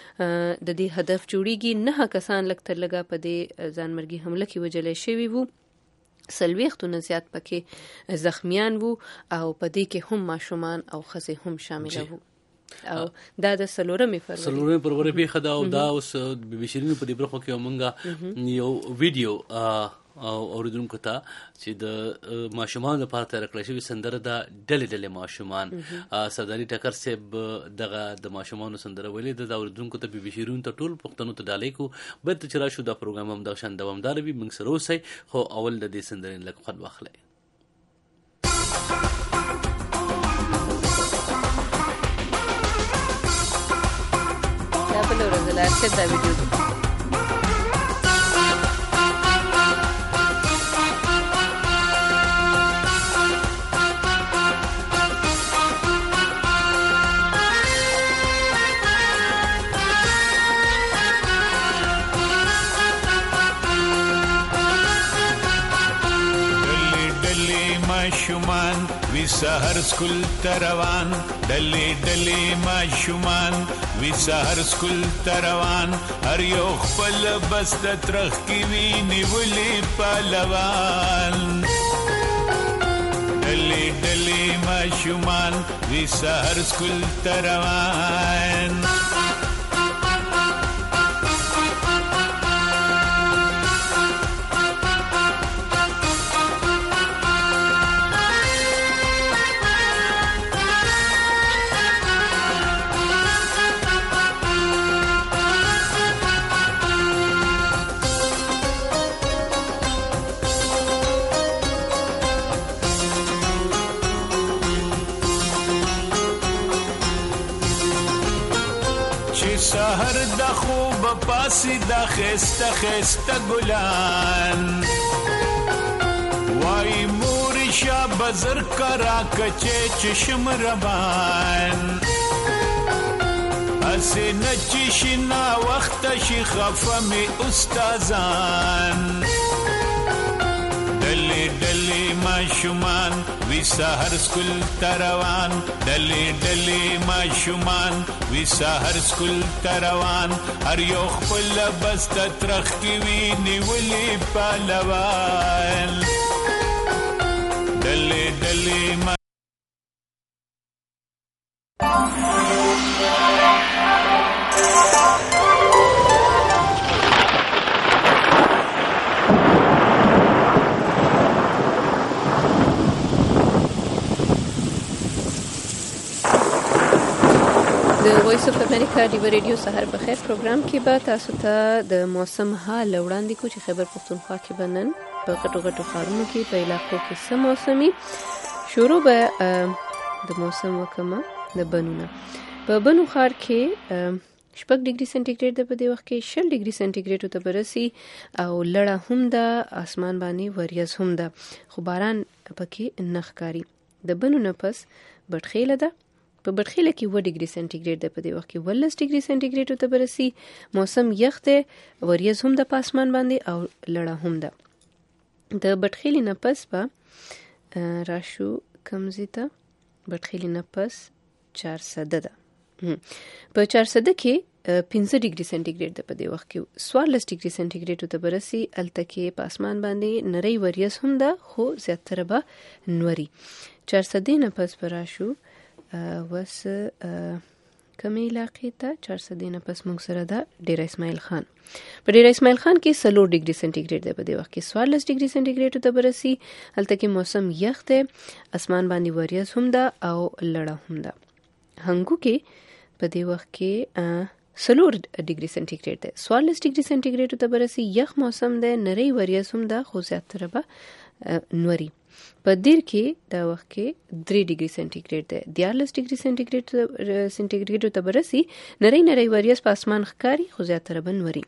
د دې هدف جوړیږي. نه کسان لږ تر لږه په دې ځانمرګي حمله کې وژل شوي وو، سلويختونه زیات پکې زخمیان وو، او په دې کې هم ماشومان او ښځې هم شامل وو. او دا د څلورمې فروری څلورمې فروری پیښه ده. او دا اوس بي بي شیرینو په دې برخه کې موږ یو ویډیو او اوریدونکو ته چې د ماشومان لپاره تیار کړی شوی سندره ده، ډلې ډلې ماشومان. سرداري ټکر صاحب دغه د ماشومانو سندره ویلې ده. د اوریدونکو ته بي بي شیرینو ته ټول پښتنو ته ډالۍ کو بیرته چې راشو دا پروګرام هم دغه شان دوامدار وي. موږ سره اوسئ، خو اول د دې سندرې لږ خوند واخلئ. دا بله ورځ له ارشد دا ویډیو ده. ماشومان وی سحر سکول تروان، ډلې ډلې ماشومان وی سحر سکول تروان، هر یو خپل بس د ترخ کی وی نیولې پهلوان. ډلې ډلې ماشومان وی سحر سکول تروان. سحر د خوب پاسی د خسته خسته ګلان، وای مور شاه بزر کرا کچه چشم ربان، اسی نچی شنا وقت شي خفه می استادان. ډلې ډلې ماشومان وی سحر سکول تروان ډلې ډلې ماشومان وی سحر سکول تروان هر یو خپل بست ترخ کی وی نیولې پهلوان ډلې ډلې د وایس اف امریکا دی ریډیو سحر بخیر پروګرام کې به تاسو ته د موسم حال وړاندې کو چې خیبر پختونخوا کې بنن په غټو غټو ښارونو کې په علاقو کې سم موسمي شروع به د موسم وکمه د بنونه په بنو ښار کې شپږ ډیګري سنټیګریډ د په دې وخت کې شل ډیګري سنټیګریډ ته برسي او لړه هم ده اسمان باندې وریځ هم ده خو باران پکې نه ښکاري د بنو نه پس بټخیله ده په بټخیله کې و ډیګري سنټیګریډ د په دې وخت کې ولس ډیګري سنټیګریډ ته برسي موسم یخ ده وریځ هم د پاسمان باندې او لړه هم ده د بټخیلې نه پس به راشو کمزې ته بټخیلې نه پس چارسده ده په چارسده کې پنځه ډیګري سنټیګریډ د په دې وخت کې څوارلس ډیګري سنټیګریډ ته برسي الته کې په اسمان باندې نری وریځ هم ده خو زیاتره به نوري چارسده نه پس به راشو وس کمی علاقې ته چارسده نه پس موږ سره ده ډیر اسماعیل خان په ډیر اسماعیل خان کې څلور ډیګري سنټیګریډ ده په دې وخت کې څوارلس ډیګري سنټیګریډ ته برسي هلته کې موسم یخ ده اسمان باندې وریځ هم ده او لړه هم ده هنګو کې په دې وخت کې څلور ډیګري سنټیګریډ ده څوارلس ډیګري سنټیګریډ ته برسي یخ موسم ده نری وریځ هم ده خو زیاتره به نوري په دیر کې دا وخت کې درې ډیګري سنټیګریډ ده دیارلس ډیګري سنټیګریډ سنټیګریډ ته برسي نری نری وریځ په اسمان ښکاري خو زیاتره به نوري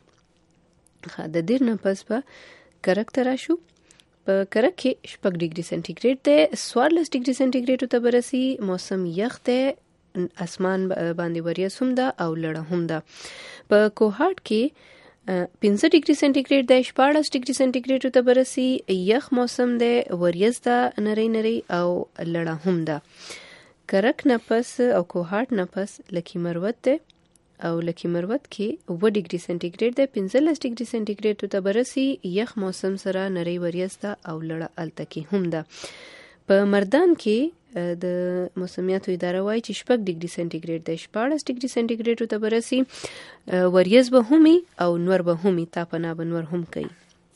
د دیر نه پس به کرک ته راشو په کرک کې شپږ ډیګري سنټیګریډ ده څوارلس ډیګري سنټیګریډ ته برسي موسم یخ ده اسمان باندې وریځ هم ده او لړه هم ده په کوهاټ کې پنځه ډیګري سنټیګریډ د شپاړس ډیګري سنټیګریډ ته برسي یخ موسم ده وریځ ده نری نری او لړه هم ده کرک نه پس او کوهاټ نه پس لکی مروت ده او لکی مروت کې و ډیګري سنټیګریډ ده پنځلس ډیګري سنټیګریډ ته برسي یخ موسم سره نری وریځ ده او لړه الته کې هم ده په مردان کې د موسمیاتو اداره وايي چې شپږ ډیګري سنټیګریډ د شپاړس ډیګري سنټیګریډ ته برسي وریځ به همي او نور به همي تاپنا به نور هم کوي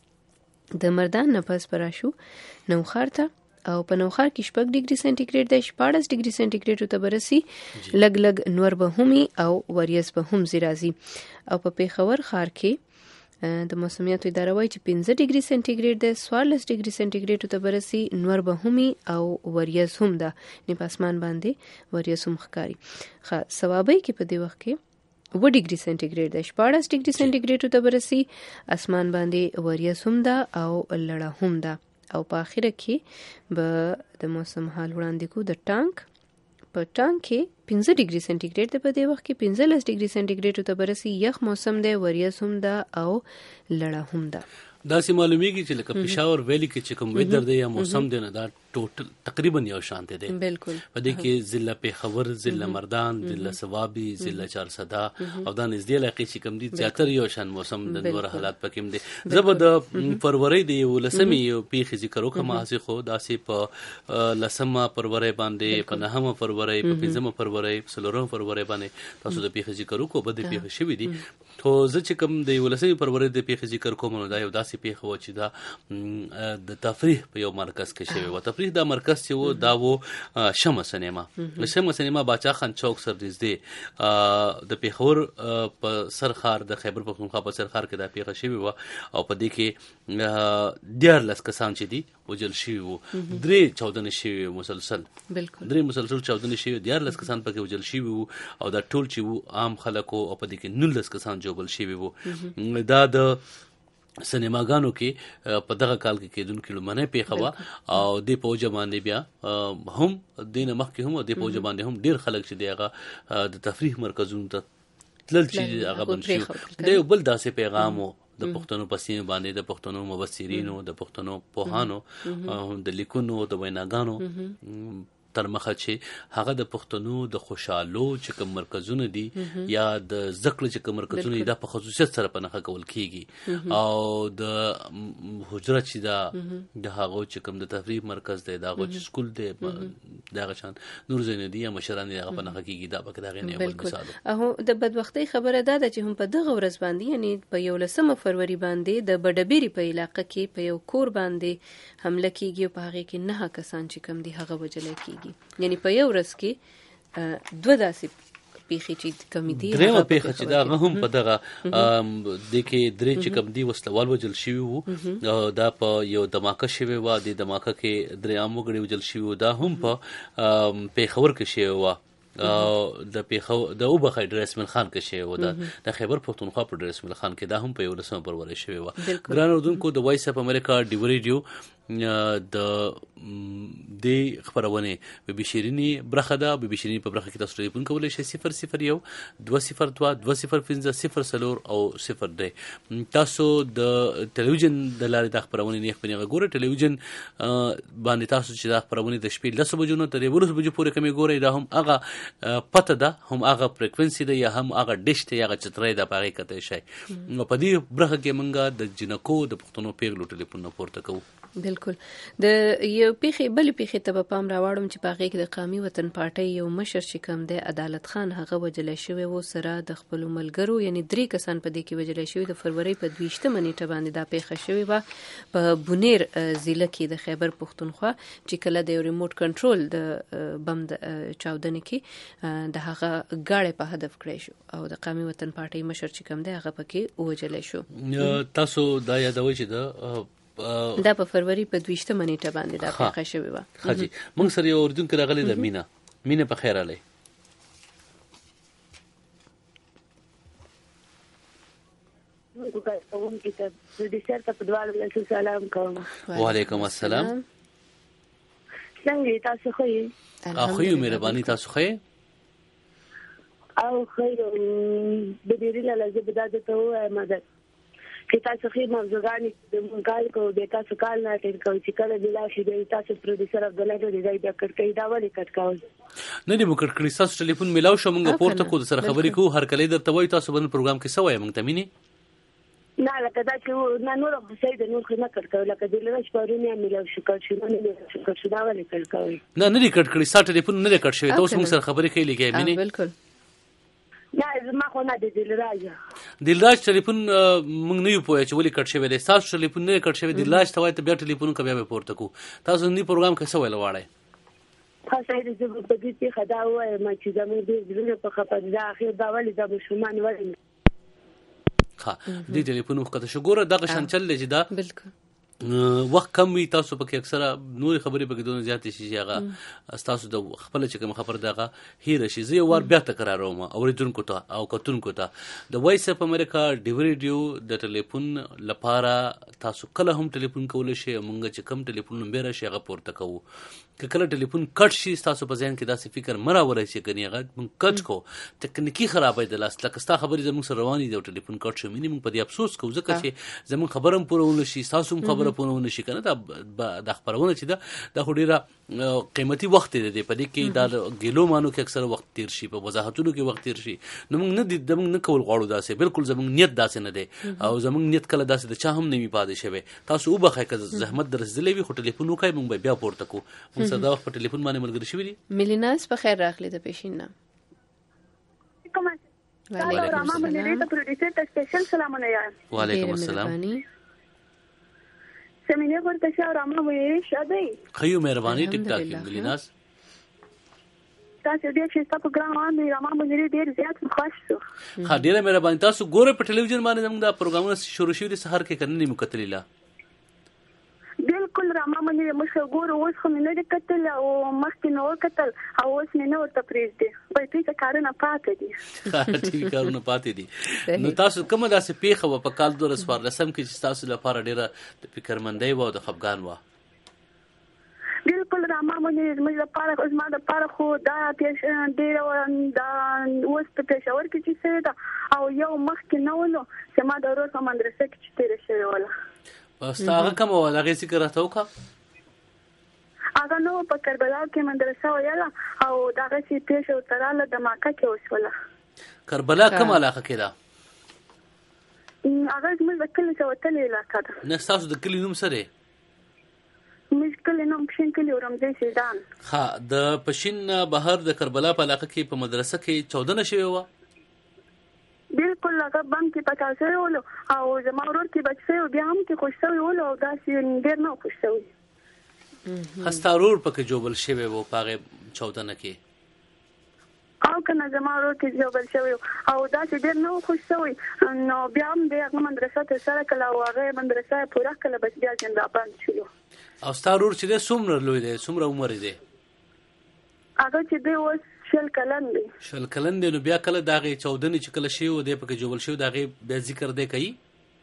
د مردان نه پس پراشو نوخار ته او په نوخار کې شپږ ډیګري سنټیګریډ د شپاړس ډیګري سنټیګریډ ته برسي لګ لګ نور به همي او وریځ به هم زیرازي او په پیښور ښار کې د موسمیاتو اداره وايي چې پنځه ډیګري سنټیګریډ د څوارلس ډیګري سنټیګریډ ته برسي نور به همي او وریځ هم ده نه په اسمان باندې وریځ هم ښکاري ښه ثوابي کې په دې وخت کې و ډیګري سنټیګریډ د شپاړس ډیګري سنټیګریډ ته برسي اسمان باندې وریځ هم ده او لړه هم ده او په اخره کې به د موسم حال وړاندې کو د ټانک په ټانک کې پنځه ډیګري سنټیګریډ په دې وخت کې پنځلس ډیګري سنټیګریډ ته برسي یخ موسم دی وریځ هم ده او لړه هم ده دا سي معلومیږي چې لکه پېښور ویلي کې چې کوم ویدر دی یا موسم دی نه دا ټوټل تقریبا یو شان دی بالکل په دې کې ضلع پېښور ضلع مردان ضلع سوابي ضلع چارسده او دا نږدې علاقې چې کوم دي زیاتره یو شان موسم د نور حالات پکې دي زبر د فروری دی ولسمي یو پیښ ذکر وکم هڅه خو داسې په لسمه فروری باندې په نهمه فروری په پنځمه فروری په څلورمه فروری باندې تاسو د پیښ ذکر وکړو بده پیښ شوې دي خو زه چې کوم د ولسمي فروری د پیښ ذکر کوم نو دا یو داسې پیښ و چې دا د تفریح په یو مرکز کې شوی و تفریح دا مرکز چې و دا و شمع سینما شمع سینما باچا خان چوک سر نږدې د پیښور په سرخار د خیبر پختونخوا په سرخار کې دا پیښه شوی و او په دې کې دیارلس کسان چې دي وجل شوي وو درې چاودنې شوي مسلسل بالکل درې مسلسل چاودنې شوي دیارلس کسان پکې وجل شوي وو او دا ټول چې وو عام خلکو او په دې کې نولس کسان جوړ شوي وو دا د سینماګانو کې په دغه کال کې کېدونکې لومړنۍ پیښه وه او دې په وجه باندې بیا هم دې نه مخکې هم دې په وجه باندې هم ډېر خلک چې دی هغه د تفریح مرکزونو ته تلل چې هغه بند شي دا یو بل داسې پیغام و د پښتنو په سیمه باندې د پښتنو مبصرینو د پښتنو پوهانو د لیکونو د ویناګانو تر مخه چې هغه د پښتنو د خوشحالو چې کوم مرکزونه دي یا د ذکر چې کوم مرکزونه دي دا په خصوصیت سره په نخښه کول کیږي او د حجره چې دا د هغه چې کوم د تفریح مرکز دی دا هغه چې سکول دی دا غشان نور زین دي یا مشران دي هغه په نخښه کیږي دا به دا غي نه یو مثال او د بدبختی خبره ده چې هم په دغه ورځ باندې یعنی په یولسمه فروری باندې د بډبيري په علاقې کې په یو کور باندې حمله کیږي او په هغه کې نه کسان چې کوم دي هغه وجل کیږي یعنی په یو ورځ کې دوه داسې پیښې چې کمی دي درېمه پیښه چې دا هم په دغه د کې درې چې کم دي وسلوال وجل شوي وو دا په یو دماکه شوی و د دماکه کې درې عام وګړي وجل شوي وو دا هم په پیښور کې شوی و د پیښو د اوبخای ډریسمل خان کې شوی و دا د خیبر پښتونخوا په ډریسمل خان کې دا هم په یولسمه فروری شوی و ګران اردوونکو د وایس اف امریکا ډیو ریډیو د دې خبرونه به بشیرینی برخه ده به بشیرینی په برخه کې تاسو ټلیفون کولای شئ صفر صفر یو دوه صفر دوه دوه صفر پنځه صفر سلور او صفر درې تاسو د ټلویزیون د لارې د خبرونه نه خبرونه ګوره ټلویزیون باندې تاسو چې د خبرونه د شپې لس بجو نه تر ورځ بجو پورې کمی ګورئ دا هم هغه پته ده هم هغه فریکوئنسي ده یا هم هغه ډیش ته هغه چترې د پاره کته شي نو په دې برخه کې مونږه د جنکو د پښتنو پیغلو ټلیفون نه پورته کوو بالکل د یو پیخي بل پیخي ته په پام راوړم چې په هغه کې د قومي وطن پارټي یو مشر چې کوم دی عدالت خان هغه وجل شوی و سره د خپل ملګرو یعنی درې کسان په دې کې وجل شوی د فروری په دویشتمه نیټه باندې دا پیښه شوی و په بونیر ضلع کې د خیبر پښتونخوا چې کله د ریموټ کنټرول د بم د چاودنې کې د هغه غاړې په هدف کړی شو او د قومي وطن پارټي مشر چې کوم دی هغه پکې وجل شو تاسو دا یادوي چې د دا په فروری په دویشتمه نیټه باندې دا پیښه شوې و خاجي موږ سره یو اردن کې راغلي د مینا مینا په خیر علي وعلیکم السلام څنګه تاسو خو یې اخو یې مهرباني تاسو خو یې او خیر د دې لاله زبداد ته وای مدد کې تاسو خې موضوعګانی د مونږ کو د تاسو کال نه ټین کوي چې کله د لاشي د تاسو پروډوسر عبد الله د دې د کټکې دا ولې کټ کاوه نه دی مو کټکړی تاسو ټلیفون ملاو شو مونږ پورته کو سره خبرې کو هر کله درته وای تاسو باندې پروګرام کې سوای مونږ تمینی نه لکه دا چې نه نور په سید نور خو نه کټ کاوه لکه د لږ پرونه ملاو شو کټ شو نه شو کټ شو دا ولې کټ کاوه نه نه دی کټکړی سات ټلیفون نه کټ شوی تاسو مونږ سره خبرې کوي لګي مینی بالکل نه ما خو نه د دلراج دلراج ټلیفون موږ نه یو پوهه چې ولې کټ شوی دی تاسو ټلیفون نه کټ شوی دلراج ته وای ته بیا ټلیفون کوي بیا پورته کو تاسو نه پروګرام کې څه ویل واړی خاصه دې په دې کې خدا وای ما چې زموږ دې زړه په خپل دا اخر دا ولې د مشمان ولې ها دې ټلیفون وخت شو ګوره دغه شان چل لږ دا بالکل وخت کم وي تاسو پکې اکثره نور خبرې پکې دونه زیات شي چې هغه تاسو د خپل چې کوم خبر دغه هیر شي زه ور بیا تکراروم اوریدونکو ته او کتونکو ته د وایس اف امریکا ډیو ریډیو د ټلیفون لپاره تاسو کله هم ټلیفون کولای شئ مونږ چې کم ټلیفون نمبر شي هغه پورته کوو کله ټلیفون کټ شي تاسو په ذهن کې داسې فکر مره ورای شي کني هغه مونږ کټ کو تکنیکی خرابې د لاس لکه ستا خبرې زموږ سره رواني دی ټلیفون کټ شو مینه مونږ په دې افسوس کوو ځکه چې زموږ خبرم پورول شي تاسو هم خبره پورول شي کنه دا د خبرونه چې دا د هډیره قیمتي وخت دی په دې کې دا ګلو مانو کې اکثر وخت تیر شي په وضاحتونو کې وخت تیر شي نو موږ نه د موږ نه کول غواړو داسې بالکل زموږ نیت داسې نه دی او زموږ نیت کله داسې د چا هم نه می پاتې شوی تاسو وبخای که زحمت درځلې وي خو ټلیفون وکای موږ بیا پورته کو موږ سره دا وخت په ټلیفون باندې ملګری شوی دي ملیناس په خیر راغلی د پیشین نام وعلیکم السلام وعلیکم السلام سمینه ورته شاو راما وې شادي خيو مهرباني ټیک ټاک ملیناس تاسو دې چې تاسو ګرام باندې راما باندې ډېر زیات خوښ شو ها ډېر مهرباني تاسو ګوره په ټلویزیون باندې زموږ دا پروګرامونه شروع شوي دي سحر کې کنه نیمه کتلیلا بالکل راما باندې مشه ګوره اوس خو نه دې کتل او مخکې نو کتل او اوس نه ورته پریز دي په دې کارونه پاتې دي ټیک کارونه پاتې دي نو تاسو کومه داسې پیښه په کال دوه رسوار رسم کې چې تاسو لپاره ډېره د فکرمندۍ و او د خفګان و بالکل رحمان مونږ زموږ لپاره خو زما لپاره خو دا پیش ډېره دا اوس په پېښور کې چې څه ده او یو مخکې نه ولو چې ما د ورور په مدرسه کې چې تېره شوې وله. ستا هغه کومه وه هغې ذکر راته وکړه؟ هغه نو په کربلا کې مدرسه ویله او دغه چې پیښه ورته راغله د مکه کې وشوله. کربلا کومه علاقه کې ده؟ هغه زموږ د کلي څخه وتلې علاقه ده. نه ستاسو د کلي نوم څه دی؟ زموږ کلي نوم پشین کلي ورمزی سیدان. ښه د پشین بهر د کربلا په علاقه کې په مدرسه کې چاودنه شوې وه؟ بالکل هغه بم کې پټاو شوی ولو او زما ورور کې بچ شوی بیا هم کې خوش شوی ولو او داسې ډېر نه خوش شوی. ستا ورور پکې جوبل شوی و په هغې چاودنه کې؟ او کنه زما ورور کې جوبل شوی او داسې ډېر نه خوش شوی نو بیا هم د هغه مدرسه ترسره کړله او هغه مدرسه یې پوره کړله بس بیا زنده‌بند شولو. او ستا ورور چې دی څومره لوی دی څومره عمر دی؟ هغه چې دی اوس شل کلن دی. شل کلن دی نو بیا کله د هغې چاودنې چې کله شوی و دی پکې جوبل شوی د هغې بیا ذکر دی کوي؟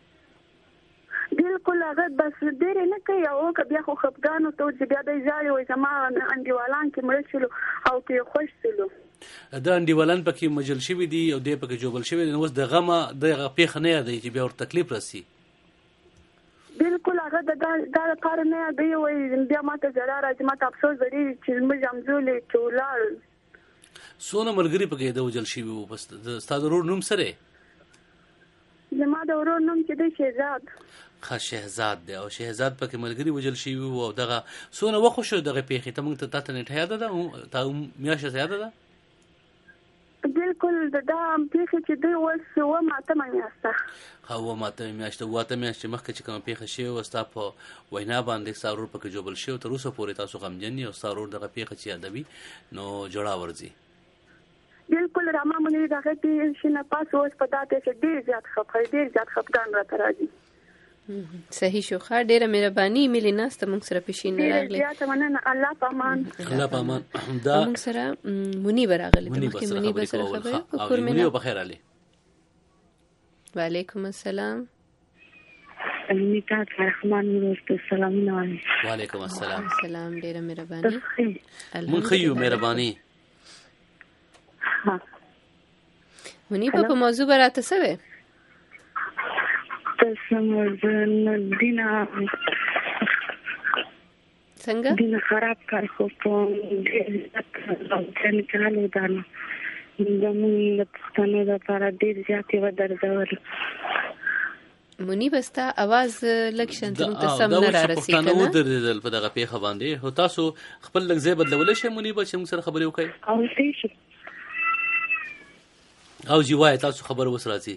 بالکل هغه بس ډېرې نه کوي او که بیا خو خفګان ورته و چې بیا دی ژاړي وایي زما انډیوالان کې مړه شولو او کې خوښ شولو. د انډیوالان پکې مجل شوي دي او دی پکې جوبل شوی دی نو اوس د غمه دغه پېښه نه یادوي چې بیا ورته تکلیف رسي؟ بالکل هغه د دا لپاره نه یادوي وایي بیا ماته ژړا راځي ماته افسوس ضروري چې زموږ همزولي چې ولاړل. څونه ملګري پکې د وژل شوي وو؟ بس ستا د ورور نوم څه دی؟ زما د ورور نوم چې دی شهزاد. ښه شهزاد دی او شهزاد پکې ملګري وژل شوي وو او دغه څونه وخت وشو دغه پېښې ته موږ ته تا ته نیټه یاده ده تا میاشته ته یاده ده؟ بالکل د دا پېښې چې دی اوس اووه اتمه میاشته. ښه اووه اتمه میاشته اووه اتمه میاشتې مخکې چې کومه پېښه شوې وه ستا په وینا باندې ستا ورور پکې جوبل شوی تر اوسه پورې تاسو غمجن یې او ستا ورور دغه پېښه چې یادوي نو ژړا ورځي. بالکل راما مونږ دغه پېښې نه پاس اوس په دا پېښه ډېر زیات خفه ډېر زیات خفګان راته راځي. صحیح شو ښه ډېره مهرباني ملي ناسته موږ سره پېښې نه راغلې. ډېره زیاته مننه الله په امان. الله په امان. دا موږ سره منیبه راغلې ده مخکې منیبه سره خبرې وکړو. منیبه په خیر علي. وعلیکم السلام. نیتا رحمان ورته سلامونه وایم. وعلیکم السلام. سلام ډېره مهرباني. مونږ ښه یو مهرباني. منیبه په موضوع به راته څه وې؟ دینه څنګه؟ دینه خراب کار خو په ډېر کالو دانه زموږ د پښتنو لپاره ډېر زیات یې ودرځول. منیبه ستا اواز لږ شانتي موږ ته سم نه رارسي که نه؟ پښتانه ودرېدل په دغه پېښه باندې خو تاسو خپل لږ ځای بدلولی شئ منیبه چې موږ سره خبرې وکړئ؟ او صحیح شو. او جی وایه تاسو خبره اوس راځي.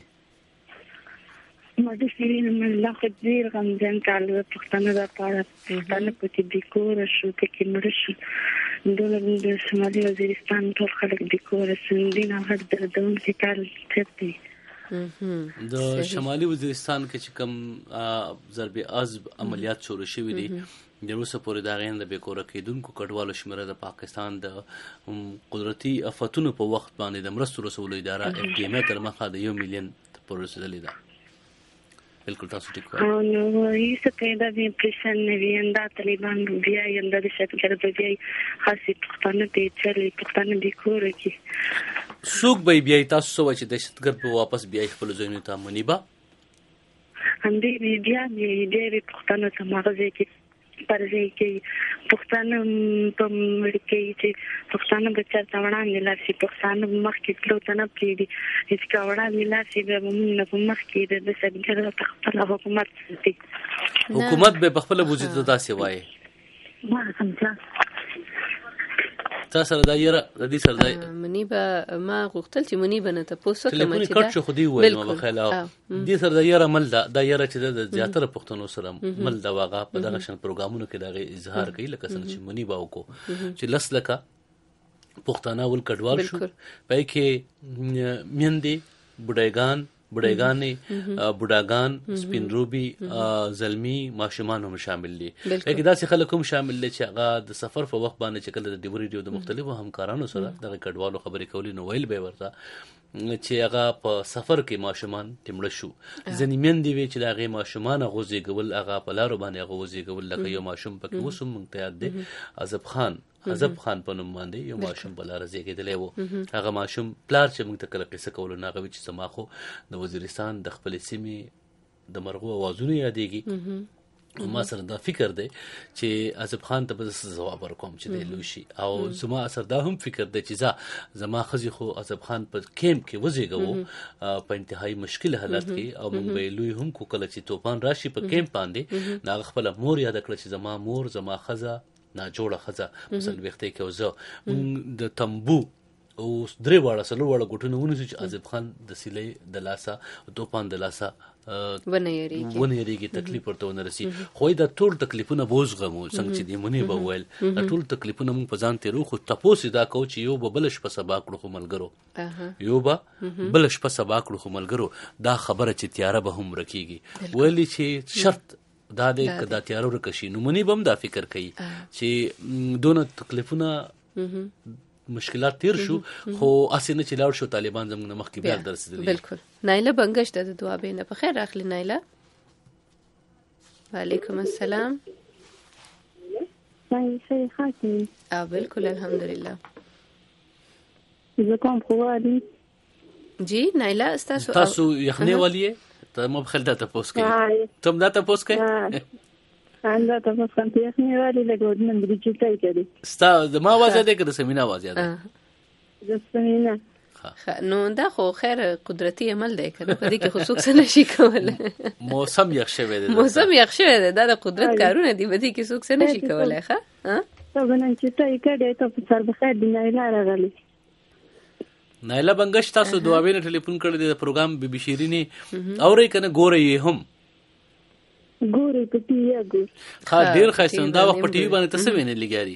ما د سیرین الله خو ډېر غمجن کال و پښتانه لپاره. پښتانه پکې بې کوره شو پکې مړه شو. دونه د شمالي وزیرستان ټول خلک بې کوره شو. دین هغه دردونکی کال تېر دی. د شمالي وزیرستان کې چې کوم ضرب عضب عملیات شروع شوي دي د اوسه پورې د هغې نه د بې کوره کېدونکو کډوالو شمېره د پاکستان د قدرتي افتونو په وخت باندې د مرستو رسولو اداره اف ډي ایم تر مخه د یو میلیون پورې رسېدلې ده. بالکل تاسو ټیک وایي. نو هیڅ پیدا د امپریشن نه وي اندا طالبان بیا اندا د شکل د بیا خاصې پښتانه ته چلي پښتانه د کور کې څوک به بیا تاسو سوچ د دهشتګرد په واپس بیا خپل ځایونو ته منیبه هم دې بیا دې پښتانه ته مغزه کې پرځي کې پښتانه په ملکی چې پښتانه به چرته وړاندې لاړ شي پښتانه مخکې تلو ته نه پرېږدي هېڅ که وړاندې لاړ شي بیا به موږ نه په مخکې د دهشتګرد په خپله حکومت ساتي. حکومت به په خپله وجود ته داسې وایي ما سمجه تا سره دا یره د دې سره دا منیبه ما غوښتل چې منیبه نه تاسو کوم چې ټلیفون کټ شو خو دی وایي ما بخیل او دې سره دا یره مل دا دا یره چې د زیاتره پښتنو سره مل دا واغه په دغه شان پروګرامونو کې دا اظهار کوي لکه څنګه چې منیبه وکړو چې لس لکه پښتانه ول کډوال شو پای کې میندې بډایګان بډایګانې بډاګان سپینروبي زلمی ماشومان هم شامل دي. لکه داسې خلک هم شامل دي چې هغه د سفر په وخت باندې چې کله د ډیو ریډیو د مختلفو همکارانو سره دغه کډوالو خبرې کولې نو ویل به ورته چې هغه په سفر کې ماشومان تمړه شو ځنې میندې وي چې د هغې ماشومان هغه وزېږول هغه په لارو باندې هغه وزېږول لکه یو ماشوم پکې اوس هم موږ ته یاد دی عزب خان عزب خان په نوم باندې یو ماشوم په لاره زېږېدلی و هغه ماشوم پلار چې موږ ته کله قصه کولو نه هغه وي چې زما خو د وزیرستان د خپلې سیمې د مرغو اوازونه یادېږي ما سره دا فکر دی چې عزب خان ته به زه ځواب ورکوم چې دی لوی شي او زما سره دا هم فکر دی چې زه زما ښځې خو عزب خان په کیمپ کې وزېږوو په انتهایی مشکل حالت کې او موږ به یې لوی هم کو کله چې توپان راشي په کیمپ باندې نو هغه خپله مور یاده کړه چې زما مور زما ښځه ناجوړه ښځه په څلوېښتۍ کې او زه موږ د تمبو اوس درې واړه څلور واړه ګوټونه ونیسو چې عزب خان د سیلۍ د لاسه توپان د لاسه ونه یریږي تکلیف ورته ونه رسي خو دا ټول تکلیفونه به وزغمو څنګه چې دې منې به وویل دا ټول تکلیفونه موږ په ځان تېرو خو تپوس یې دا کوو چې یو به بله شپه سبا کړو خو ملګرو یو به بله شپه سبا کړو خو ملګرو دا خبره چې تیاره به هم ورکېږي ویلي چې شرط دا دی که دا تیاره ورکه شي نو منې به هم دا فکر کوي چې دونه تکلیفونه مشکلات تیر شو خو اسې نه چې لاړ شو طالبان زموږ نه مخکې بیا درسېدلي بالکل نایله بنګش ته د دعا بینه په خیر راغلی نایله وعلیکم السلام او بالکل الحمدلله زه کوم خوالي جی نایله تاسو تاسو یخنی والی ته مو بخل دا تاسو کوي تم دا تاسو کوي انده تاسو کوم یخنی والی له ګورنن د چټای کړي ستا د ما आवाज ده که د سمینا आवाज ده د سمینا نو دا خو خیر قدرتي عمل دی کنه په دې کې خصوص نشي کولای موسم یخ شوی دی موسم یخ شوی دی دا د قدرت کارونه دی په دې کې خصوص نشي کولای ښه ته بنن چټای کړي ته په سر بخیر دی نه راغلی نایله بنګش تاسو دعاوینه ټلیفون کړی د پروګرام بي بي شیرینی اورې کنه ګورې هم ګورې په ټي وي ګور ها ډیر خاصه دا وخت په ټي وي باندې تاسو وینې لګاري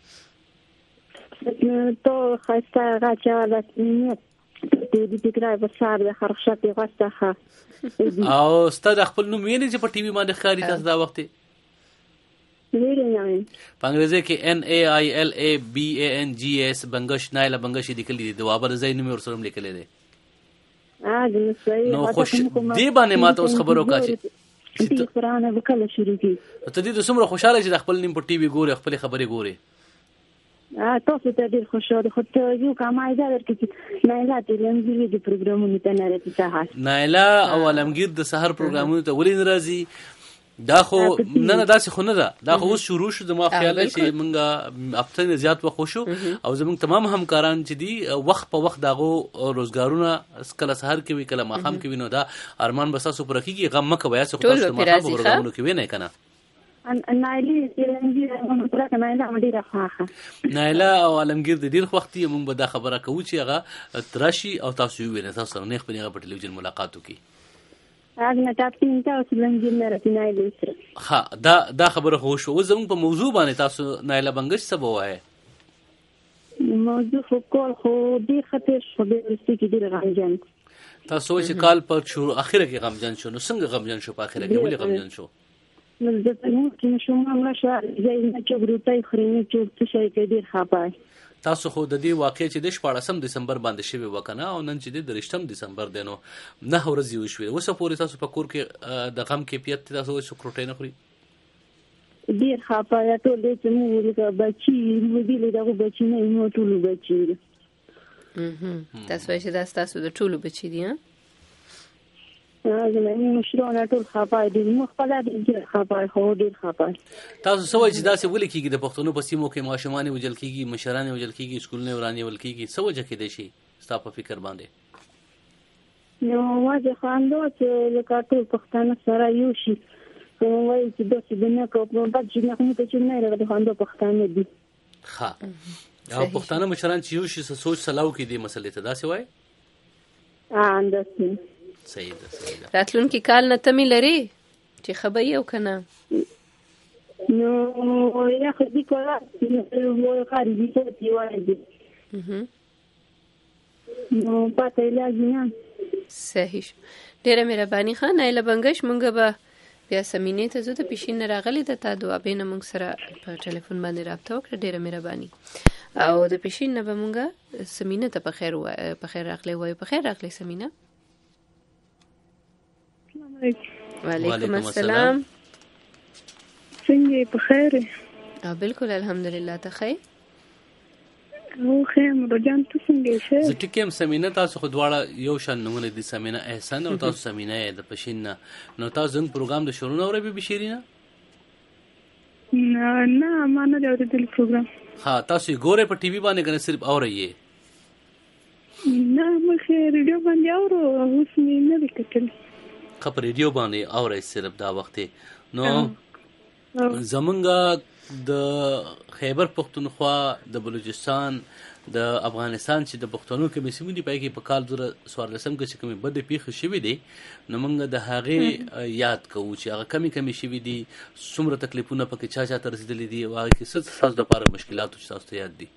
تو خاصه راچا د دې دې تکرار په سار د خرخشتي غوسته او ستاسو خپل نوم ویني چې په ټي وي باندې ښکاری تاسو دا وخت ویری نه په انګریزي کې ان ای آی ال ای بی ای ان جی اس بنګش نایله بنګش لیکل دي د وابر زین نوم ورسره لیکل دي ا دې صحیح نو خوش دی باندې ماته اوس خبرو کاچي چې قرآن وکړه شروع کی ته دې د څومره خوشاله چې خپل نیم په ټي وي ګوري خپل خبرې ګوري ا تاسو ته ډیر خوشاله خو ته یو کمای دا ورکې نایله ته لنګي د پروګرامونو ته نه راځي ته نایله او علمگیر د سحر پروګرامونو ته ولې ناراضي دا خو نه نه داسې خو نه ده دا خو اوس شروع شو زما خیال چې موږ هفته نه زیات وخت شو او زموږ تمام همکاران چې دي وخت په وخت داغو روزګارونه کله سحر کې وي کله ماښام کې وي نو دا ارمان به ستاسو پوره کېږي غم مه کوئ هسې خو تاسو د ماښام په پروګرامونو کې وینئ که نه نایله او علمگیر د ډېر وخت یې موږ به دا خبره کوو چې هغه راشي او تاسو یې ووینئ تاسو سره نیغ په نیغه په ټلویزیون ملاقات وکړي ها دا دا خبره خو شو اوس زموږ په موضوع باندې تاسو نایله بنګش څه به وایئ موضوع خو کول خو ډېر ښه تېر شو ډېر وروستي کې ډېر غمجن تاسو وایئ چې کال په شروع اخره کې غمجن شو نو څنګه غمجن شو په اخره کې ولې غمجن شو نو د تنور کې شو مامله شو ځای نه چې ګروتای خوري نه چې څه شي کې ډېر خپای تاسو خو د دې واقع چې د شپاړسم دسمبر باندې شوی وکنه او نن چې د درشتم دسمبر دی نو نه ورځې وشوې اوسه پورې تاسو په کور کې د غم کیفیت تاسو سکروټۍ نه خوري ډېر خپای ټول دې چې موږ ورته بچي موږ دې دغه بچي نه مو ټول بچي تاسو چې دا تاسو د ټول بچي دي ها زموږ مشران ټول خپای دي مو خپل دې خپای خو ډېر خپای تاسو سوچ چې دا څه ولې کېږي د پښتنو په سیمو کې ماشومان وجل کېږي مشران وجل کېږي سکولونه ورانې ول کېږي څه وجه کې دی شي ستا په فکر باندې نو واځه خواندو چې لکه ټول پښتانه سره یو شي وایي چې داسې د نه کوو په بد چې نه کوم ته چې نه راغلي خواندو پښتانه دي ښه او پښتانه مشران چې یو شي سوچ سلاو کې دي مسلې ته داسې وایي ا انداسې صحیح ده صحیح ده راتلونکي کال نه تمې لري چې خبر یو کنه نو یا خدي کوله مو خارجي څه دی وایي نو پته لازم صحیح ډیره مهرباني خان نایله بنګش مونږ به بیا سمینې ته زو ته پیشین راغلی د تا دعا بینه مونږ سره په ټلیفون باندې رابطه وکړه ډیره مهرباني او د پښین نه به مونږه سمینه ته په خیر و په خیر راغلی وای په خیر راغلی سمینه. وعلیکم السلام. څنګه په خیر؟ او بالکل الحمدلله ته خیر. او خیر مرجان ته څنګه شه؟ زه ټکیم سمینه تاسو خو دواړه یو شان نمونه دي سمینه احسان او تاسو سمینه د پښین نه نو تاسو زنګ پروګرام د شروع نه اوري به بشیرینه؟ نه نه ما نه دی اورېدل پروګرام. ها تاسو ګوره په ټي وي باندې کنه صرف اورئ؟ نه مخه ریډیو باندې اورو اوس مې نه وکړل. خپ ریډیو باندې اورئ صرف دا وخت نو زمونږه د خیبر پختونخوا د بلوچستان د افغانستان چې د پښتنو کې مسیمو دی پای کې په کال زره څوارلسم کې چې کومې بده پیښه شوې دي نو موږ د هغې یاد کوو چې هغه کمی کمی شوې دي څومره تکلیفونه پکې چا چا ته رسېدلي دي او هغه کې څه ستاسو دپاره مشکلات چې تاسو ته یاد دي.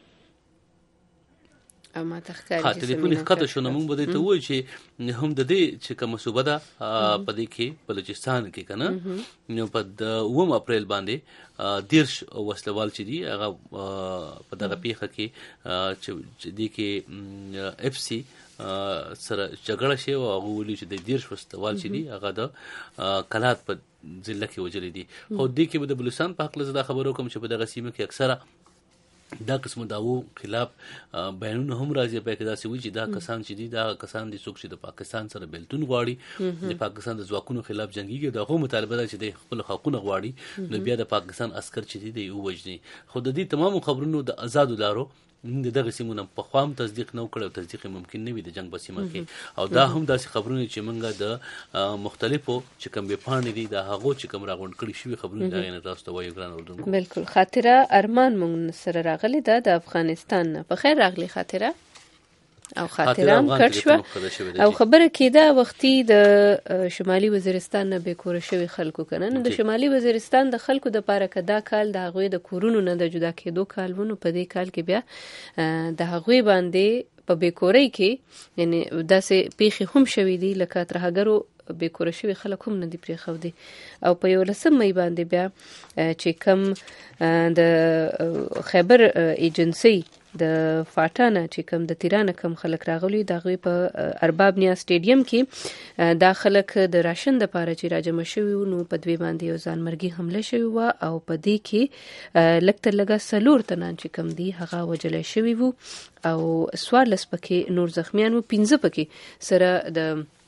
او ما تخکاری ها تلیفون ښکته شو نو موږ به دې ته ووایو چې هم د دې چې کومه صوبه ده په دې کې بلوچستان کې که نه نو په د اووم اپریل باندې دیرش وسلوال چې دي هغه په دغه پیښه کې چې دې کې اف سی سره جګړه شوې او هغه ویلي چې د دیرش وسلوال چې دي هغه د کلات په ضلع کې وژلي دي. خو دې کې به د بلوچستان په هکله زه دا خبره وکړم چې په دغه سیمه کې اکثره دا قسم داوو خلاف بیانونه هم راځي په کې داسې وي چې دا کسان چې دي دا کسان دي څوک چې د پاکستان سره بیلتون غواړي د پاکستان د ځواکونو خلاف جنګيږي دا هغو مطالبه ده چې د خپل حقوقونه غواړي نو بیا د پاکستان عسكر چې دي دی ووجني. خو د دې تمامو خبرونو د آزادو لارو دغه سیمونه په خوام تصدیق نه وکړ او تصدیق ممکن نه وي د جنگ په سیمه کې او دا هم داسې خبرونه چې موږ د مختلفو چې کوم به پاڼې دي دا هغه چې کوم راغونډ کړي شوی خبرونه دا نه تاسو ته وایو ګران اردوونکو. بالکل خاطره ارمان موږ سره راغلی دا د افغانستان نه په خیر راغلی خاطره او خاطره هم کټ شو او خبره کېده وختي د شمالي وزیرستان نه به کور شوی خلکو کنه نو د شمالي وزیرستان د خلکو د پاره کدا کال د هغه د کورونو نه د جدا کېدو کالونو په دې کال کې بیا د هغه باندې په بیکوري کې یعنی داسې پیخي هم شوې دي لکه ترهګرو بیکور شوی خلک هم نه دی پرې خو دي او په یو لسم مې باندې بیا چې کم د خیبر ایجنسی د فاټانه چې کم د تیرانه کم خلک راغلي د غوي په ارباب نیا سټیډیم کې دا خلک د راشن د پاره چې راجم شوی نو په دوی باندې یو ځانمرګي حمله شوی و او په دې کې لکتر لګا سلور تنان چې کم دی هغه وجل شوی وو او سوارلس پکې نور زخمیان وو پنځه پکې سره د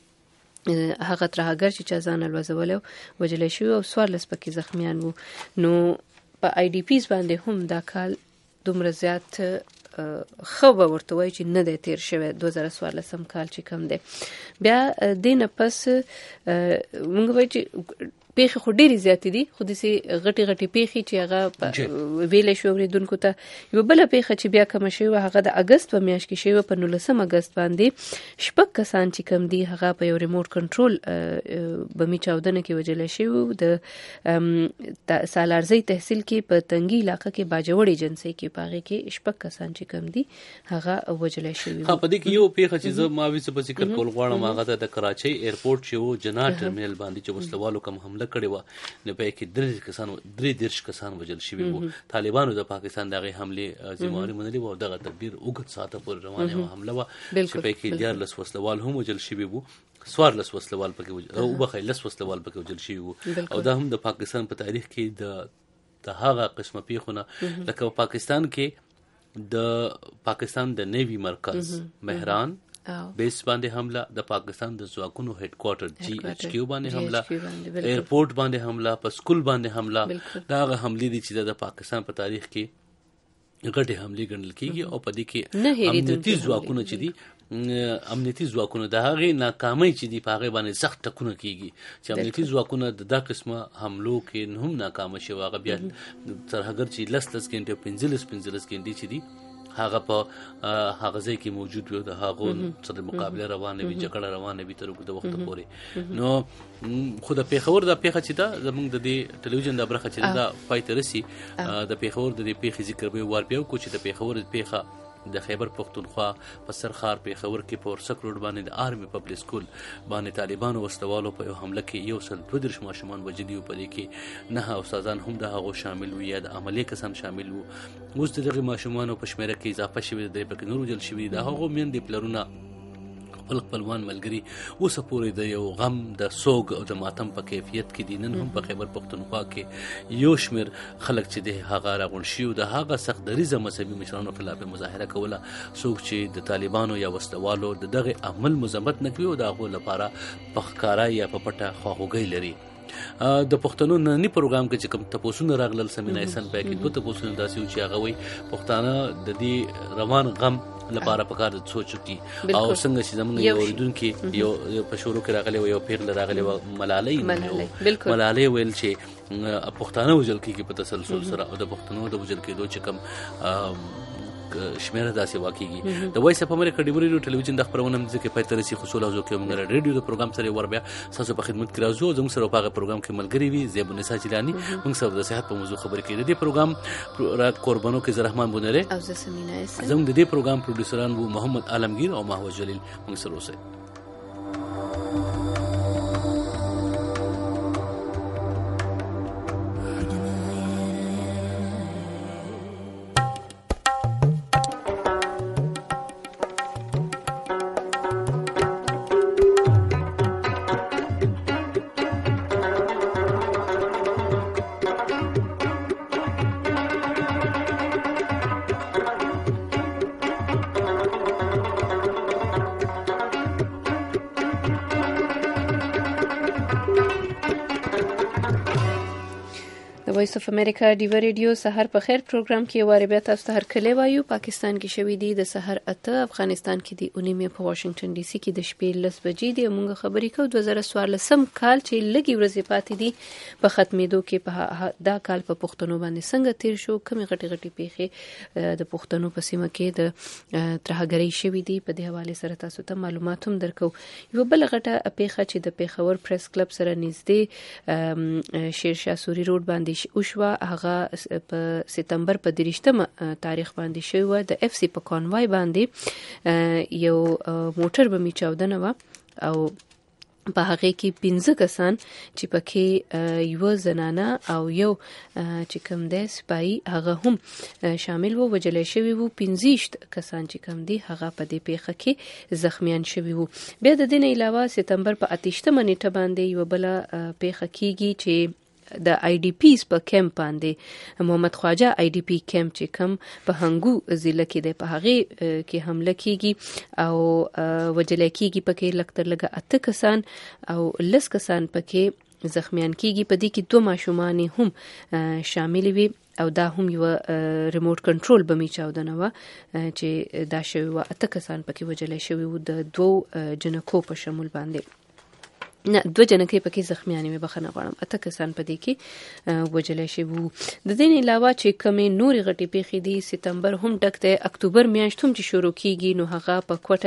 هغه ترهګر چې چا ځان الوزولو وجل شوی او سوارلس پکې زخمیان وو نو په آی ډی پیز باندې هم دا کال دومره زیات خو به ورته وایي چې نه دی تیر شوی دوه زره څوارلسم کال چې کم دی بیا دې نه پس موږ وایو چې پیښې خو ډېرې زیاتې دي خو داسې غټې غټې پیښې چې هغه ویلی شو اورېدونکو ته یوه بله پیښه چې بیا کمه شوې وه هغه د اګست په میاشت کې شوې وه په نولسم اګست باندې شپږ کسان چې کم دي هغه په یو ریموټ کنټرول بمي چاودنه کې وژلی شوي وو د سالارزۍ تحصیل کې په تنګي علاقه کې باجوړ ایجنسۍ کې په هغې کې شپږ کسان چې کم دي هغه وژلی شوي وو. په دې کې یو پیښه چې زه ما ویڅه په ذکر کول غواړم هغه د کراچۍ ایرپورټ چې و جنا ټرمینل باندې چې وسلوالو کم حمله کړې وه نو په کې درې کسان درې دیرش کسان وژل شوي وو. طالبانو د پاکستان دغه حملې ذمہواري منلې وه او دغه تدبیر اوږد ساعته پورې روانه حمله وه چې په کې دیارلس وسلوال هم وژل شوي وو سوارلس وسلوال پکې او وبخې لس وسلوال پکې وژل شوي وو او دا هم د پاکستان په تاریخ کې د د هغه قسمه پیښونه لکه پاکستان کې د پاکستان د نیوی مرکز مهران بیس باندې حمله د پاکستان د ځواکونو هډ کوارټر جی ایچ کیو باندې حمله ایرپورټ باندې حمله په سکول باندې حمله دا هغه حملې دي چې د پاکستان په تاریخ کې غټې حملې ګڼل کېږي او په دې کې امنیتي ځواکونه چې دي امنیتي ځواکونه د هغې ناکامۍ چې دي په هغې باندې سخت ټکونه کېږي چې امنیتي ځواکونه د دا قسمه حملو کې هم ناکامه شوي هغه بیا ترهګر چې لس لس ګنټې او پنځلس پنځلس ګنټې چې دي هغه په هغه ځای کې موجود وي د هغو سره مقابله روانه وي جګړه روانه وي تر اوږده وخته پورې نو خو د پېښور دا پیښه چې ده زموږ د دې ټلویزیون دا برخه چې دا پای ته رسي د پېښور د دې پیښې ذکر به وار بیا وکړو چې د پېښور پیښه د خیبر پختونخوا په سرخار پیښور کې په ورسک روډ باندې د آرمي پبلک سکول باندې طالبانو وسلوالو په یو حمله کې یو سل دوه دېرش ماشومان وژلي وو. په دې کې نه استادان هم د هغو شامل وو یا د عملي کسان شامل وو. اوس د دغې ماشومانو په شمېره کې اضافه شوې ده، پکې نور وژل شوي د هغو میندې پلرونه خپل خپلوان ملګري اوسه پورې د یو غم د سوګ او د ماتم په کیفیت کې دي. نن هم په خیبر پختونخوا کې یو شمېر خلک چې د هغه راغونډ شي او د هغه سخت دریځه مذهبي مشرانو خلاف مظاهره کوله، څوک چې د طالبانو یا وسلوالو د دغه عمل مذمت نه کوي او د هغو لپاره په ښکاره یا په پټه خواخوږۍ لري. د پښتنو نننی پروګرام کې چې کوم تپوسونه راغلل سمینا احسان پای کې دوه تپوسونه داسې و چې هغه وایي پښتانه د دې روان غم لپاره پکار د سوچ کی او څنګه چې زمونږ یو اوریدونکو یو په شروع کې راغلی و یو پیغله راغلی و ملالۍ ملالۍ ویل چې پښتانه وژل کېږي په تسلسل سره او د پښتنو د وژل کېدو چې کوم شمیره داسې واقعي د وایس اپ امریکا ډیمو ریډیو ټلویزیون د خبرونه مځکه پای ترسي خصوصا او کې موږ ریډیو د پروګرام سره ور بیا تاسو په خدمت کې راځو. زموږ سره په هغه پروګرام کې ملګری وي زیب النساء جیلانی، موږ سره د صحت په موضوع خبرې کوي. د دې پروګرام را قربانو کې زرحمان بونره او زسمینا اسن زموږ د دې پروګرام پروډوسران وو محمد عالمگیر او محمود جلیل. موږ سره اوسئ. وایس اف امریکا ډیو ریډیو سحر په خیر پروګرام کې واره بیا تاسو ته هر کله وایو. پاکستان کې شوې دي د سحر اته، افغانستان کې دی اونیمه په واشنگټن ډي سي کې د شپې لس بجې دی. موږ خبرې کوو دوه زره څوارلسم کال چې لږی ورځې پاتې دي په ختمېدو کې. په دا کال په پښتنو باندې څنګه تیر شو، کومې غټي غټي پیښې د پښتنو په سیمه کې د ترهګرۍ شوې دي، په دې حواله سره تاسو ته معلومات هم درکو. یو بل غټه پیښه چې د پیښور پریس کلب سره نږدې شیرشاه سوري روډ باندې اوشوا، هغه په سپتمبر په دریشتمه تاریخ باندې شوی و. د اف سی په کانوای باندې یو موټر به می چاودنه و او په هغه کې پنځه کسان چې پکې یو زنانه او یو چې کوم دی سپایي هغه هم شامل وو، وجلې شوی وو. پنځه کسان چې کوم دی هغه په دې پیښه کې زخمیان شوی وو. بیا د دې نه علاوه سپتمبر په اتهشتمه نیټه باندې یو بل پیښه کیږي چې د آی ډی پیز په کیمپ باندې محمد خواجه آی ډی پی کیمپ چې کوم په هنګو ضلع کې دی، په هغه کې حمله کیږي او وجل کیږي. پکې لکتر لګه اته کسان او لس کسان پکې زخمیان کیږي. په دې کې دوه ماشومان هم شامل وي او دا هم یو ریموټ کنټرول بمی چاودنه و چې دا شوی و. اته کسان پکې وجل شوی و د دوه جنکو په شمول باندې. نه دوه جنکې پکې زخمیانې مې بخنه غواړم، اته کسان په دې کې وجلای شي وو. د دې علاوه چې کمې نورې غټې پیښې دي، سپتمبر هم ډک دی، اکتوبر میاشت هم چې شروع کیږي نو هغه په کوټه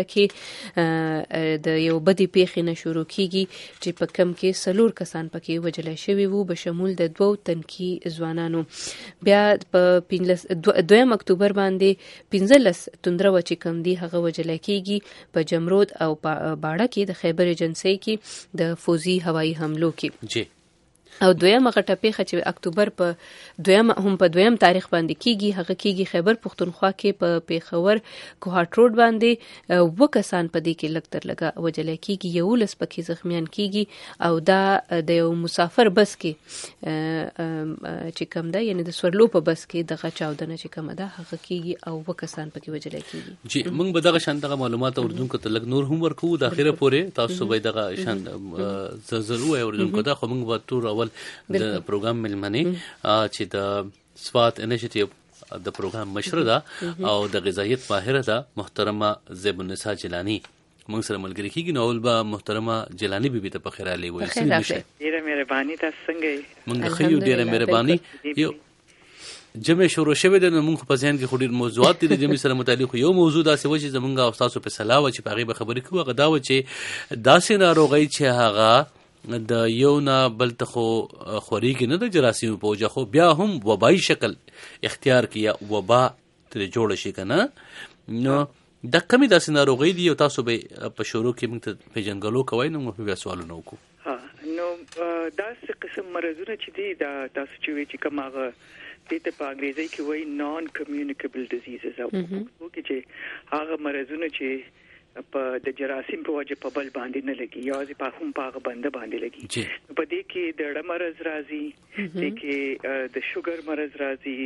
کې د یو بدې پیښې نه شروع کیږي چې په کم کې سلور کسان پکې وجلای شوي وو بشمول د دوو تنکي ځوانانو. بیا په دویم اکتوبر باندې پنځلس توندره و چې کم دي هغه وجلای کیږي په جمرود او باړه کې د خیبر ایجنسی کې د فوزي هوایی حملو کې. جی او دویمه غټه پیښه چې اکتوبر په دویم هم په دویم تاریخ باندې کیږي هغه کیږي خیبر پختونخوا کې په پیښور کوهاټ روډ باندې و کسان په دې کې لکتر لګه وجل کیږي، یو لس پکې زخمیان کیږي او دا د یو مسافر بس کې چې کوم ده یعنی د سورلو په بس کې دغه چاودنه چې کوم ده هغه کیږي او و کسان پکې وجل کیږي. جی موږ به دغه شان دغه معلومات اوردونکو ته لګ نور هم ورکو د اخیره پورې تاسو به دغه شان ضرور اوردونکو ته خو موږ به ټول اول د پروګرام ملمنې چې د سوات انیشیټیو د پروګرام مشر ده او د غذایت ماهره ده محترمه زیب النساء جیلانی موږ سره ملګری کیږي. نو اول به محترمه جیلانی بیبي ته په خیر علي وایي. ډیره مهرباني تاسو څنګه موږ خو ډیره مهرباني یو جمع شروع شوه د موږ په ځین کې خوري موضوعات دي جمع سره متعلق یو موضوع داسې و چې زمونږ او تاسو په صلاح و چې په هغه خبرې کوو غدا و چې داسې ناروغي چې هغه د یو نه بل ته خو خوريږي نه د جراثیم په وجه خو بیا هم وبایي شکل اختیار کیا وبا تر جوړ شي کنه نو د کمی داسې ناروغي دي او تاسو به په شروع کې موږ ته پیژنګلو کوئ نو موږ بیا سوالونه وکړو. ها نو داسې قسم مرزونه چې دي دا تاسو چې وی چې کوم هغه د ته په انګریزي کې وایي نان کمیونیکیبل ډیزیزز او کې چې هغه مرزونه چې په د جراثیم په وجه په بل باندې نه لګي یا چې په هم په هغه باندې باندې لګي په دې کې د ډړ مرز راځي د کې د شوګر مرز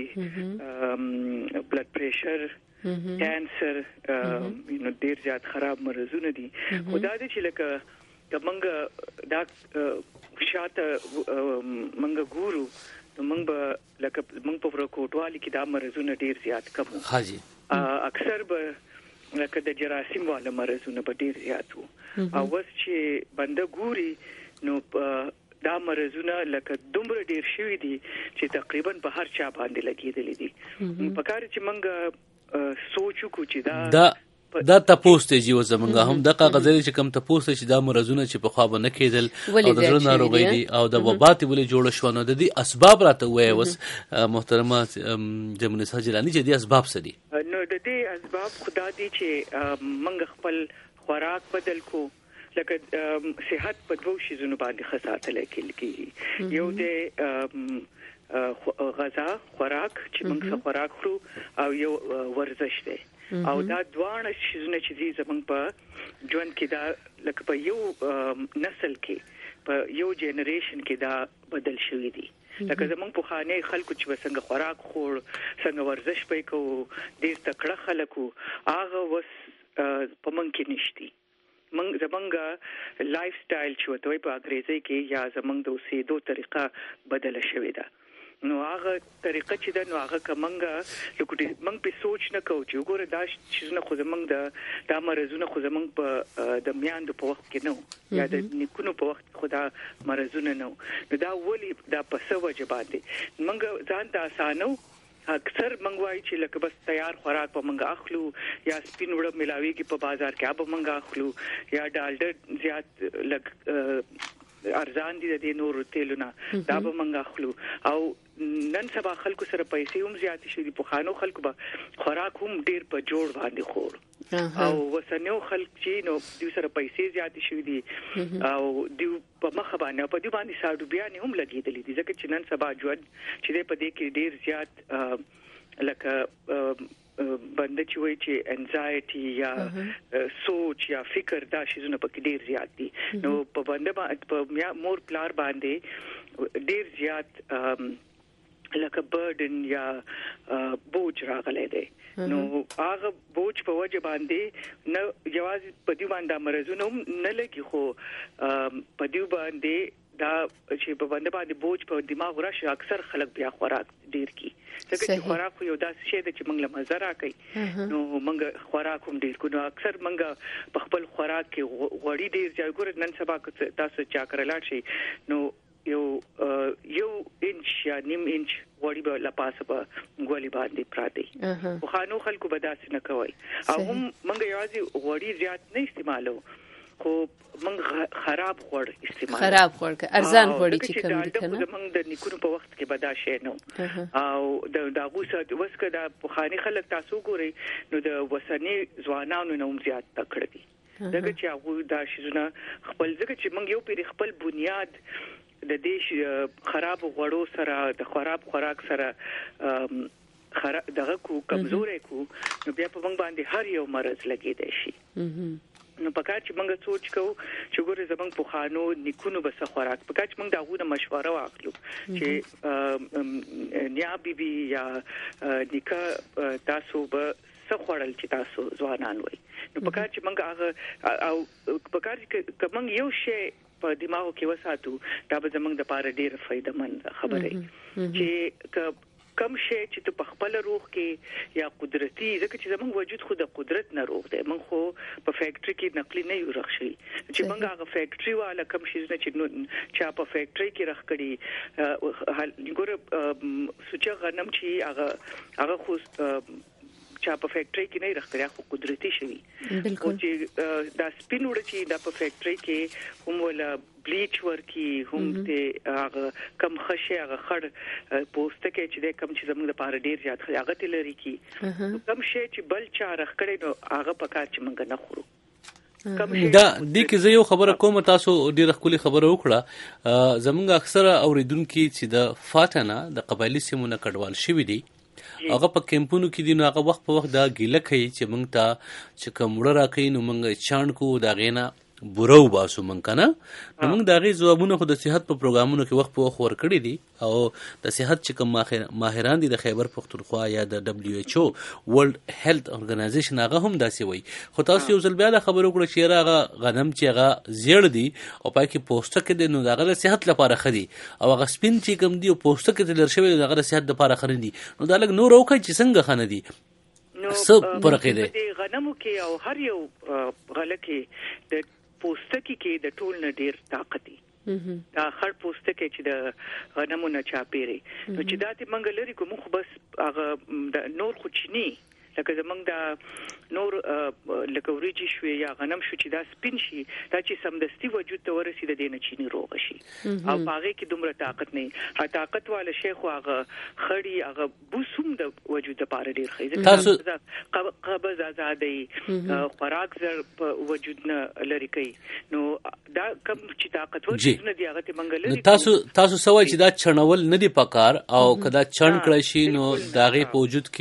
راځي بلډ پریشر کانسر یو نو ډیر زیات خراب مرزونه دي خدا دې چې لکه کمنګ دا شاته منګ ګورو موږ به لکه موږ په ورکوټوالي کې دا مرزونه ډیر زیات کم حاجی اکثر به لکه د جراثیم والا مرزونه به ډیر زیات وو او وس چې بنده ګوري نو دا مرزونه لکه دومره ډیر شوي دي چې تقریبا په هر چا باندې لګیدلې دي په کار چې موږ سوچو کو چې دا دا دا تاسو ته جیو زمونږه هم د کاغذري چې کم تاسو چې دا مرزونه چې په خواب نه کېدل او د ژوند ناروغي دي او د وبات ولې جوړ شو نو د دې اسباب راته وای وس محترمه جمنسا جلانی چې دې اسباب څه دي؟ نو د دې اسباب خدا دي چې موږ خپل خوراک بدل کو لکه صحت په دوه شیزونو باندې خاصه لیکل یو د غذا خوراک چې موږ خوراک خورو او یو ورزش دی او دا دوه شیزونه چې دي زموږ په ژوند کې دا لکه په یو نسل کې په یو جنریشن کې دا بدل شوی دی لکه زموږ په خانه خلکو چې څنګه خوراک خور څنګه ورزش پې کو ډیر تکړه خلکو هغه وس په موږ کې نشتی موږ زموږ لایف سټایل چې وته په انګریزي کې یا زموږ د اوسېدو طریقه بدل شوې ده نو هغه طریقه چې دا نو هغه کومنګ لکه موږ په سوچ نه کوو چې وګوره دا چې نه خو زموږ د دا مرزونه خو زموږ په د میاند په وخت کې نو یا د نیکونو په وخت خدا مرزونه نو دا ولی دا په څه وجه باندې موږ ځان ته اسانو اکثر منغوای چې لکه بس تیار خوراک په منګه اخلو یا سپین وړ ملاوي کې په بازار کې اب منګه اخلو یا ډالډر زیات لګ ارزان دي د نور تیلونه دا به منګه اخلو او نن سبا خلکو سره پیسې هم زیات شي په خانو خلکو به خوراک هم ډیر په جوړ باندې خور او وسنیو خلک چې نو دوی سره پیسې زیات شي دي او دوی په مخ باندې په دوی باندې ساډو بیا نه هم لګیدلې دي ځکه چې نن سبا ژوند چې په دې کې ډیر زیات لکه بنده چې وایي چې انزایټي یا سوچ یا فکر دا شیزونه پکې ډیر زیات دي نو په بنده باندې په مور پلار باندې ډیر زیات لکه برډن یا بوج راغلی دی نو هغه بوج په وجه باندې نه یوازې په دې باندې مرزونه نه لګي خو په دې باندې دا چې په باندې باندې بوج په دماغ راشي اکثر خلک بیا خوراک ډیر کی ځکه چې خوراک یو داسې شی دی چې موږ له مزه راکړي نو موږ خوراک هم ډیر کو نو اکثر موږ په خپل خوراک کې غوړي ډیر ځای ګور نن سبا تاسو چا کړل شي نو یو یو انچ یا نیم انچ غوړي به لپاسه په ګولې باندې پراته خو خانو خلکو به داسې نه کوي او هم موږ یوازې غوړي زیات نه استعمالو خو موږ خراب خور استعمال خراب خور که ارزان خوړي چې کوم دي کنه موږ د نیکونو په وخت کې بدا شي نو او د داغو سات وسکه د بخاني خلک تاسو ګوري نو د وسنی ځوانانو نوم زیات تکړه دي دغه چې هغه دا شیزونه خپل ځکه چې موږ یو پیر خپل بنیاد د دې خراب غوړو سره د خراب خوراک سره خراب دغه کو کمزورې کو نو بیا په موږ باندې هر یو مرز لګیدای شي نو پکار چې موږ سوچ کوو چې ګوره زمونږ په خانو نیکونو بس خوراک پکار چې موږ داغونه مشوره واخلو چې نیا بیبي یا نیکه تاسو به څه خوړل چې تاسو ځوانان وای نو پکار چې موږ هغه او پکار چې کوم یو شی په دماغو کې وساتو دا به زمونږ د پاره ډیر فائدمن خبره چې کم شي چې په خپل روح کې یا قدرتي ځکه چې زموږ وجود خو د قدرت نه روح دی موږ خو په فیکټري کې نقلی نه یو رخ شي چې موږ هغه فیکټري والا کم شي چې نو چې په فیکټري کې رخ کړي ګوره سوچ غنم چې هغه هغه خو چا په فیکټری کې نه راخره خو قدرتي شوی بالکل چې دا سپین وړ چې دا په فیکټری کې هم ولا بلیچ ورکی هم ته هغه کم خشه هغه خړ پوسټ کې چې د کم چې زموږ لپاره ډیر زیات هغه تلری کی کم شي چې بل چا راخره نو هغه پکار چې موږ نه خورو دا د کې زه یو خبره کوم تاسو ډیره خولي خبره وکړه زمونږ اکثره اوریدونکو چې د فاتنه د قبایلی سیمونه کډوال شوی دي هغه په کیمپونو کې دي نو هغه وخت په وخت دا ګیله کوي چې مونږ ته چې کومړه راکې نو مونږ چاڼ کو دا غینا بورو باسو مونږ کنه نو مونږ دا غي ځوابونه خو د صحت په پروګرامونو کې وخت په وخت ورکړي دي او د صحت چې کوم ماهران دي د خیبر پختونخوا یا د دبليو ایچ او ورلد هیلث اورګنایزیشن هغه هم داسې وایي خو تاسو یو ځل بیا د خبرو کړو چې هغه غنم چې هغه زیړ دي او پای کې پوسټ کې دي نو دا غل صحت لپاره خدي او هغه سپین چې کوم دي او پوسټ کې تلر شوی دا غل صحت لپاره خري دي نو دا لګ نور او کوي چې څنګه خنه دي نو فرق دی د غنمو کې او هر یو غله کې د پوستکی کې د ټول نه ډیر طاقت دی دا خړ پوستکی چې د غنمو نه چاپېری نو چې دا ته منګ لري کوم خو بس هغه د نور خو چینی لکه زمنګ دا نور لکه وريجي شوی یا غنم شو چې دا سپین شي دا چې سمدستي وجود ته ورسي د دینه چینی روغ شي او هغه کې دومره طاقت نه ها طاقت والا شیخ هغه خړی هغه بوسوم د وجود لپاره ډیر ښه تاسو قبض آزادي خوراک زر په وجود نه لري کوي نو دا کم چې طاقت ور نه دی هغه ته منګل تاسو تاسو سوای چې دا چڼول نه دی پکار او کدا چڼ کړی شي نو داغه په وجود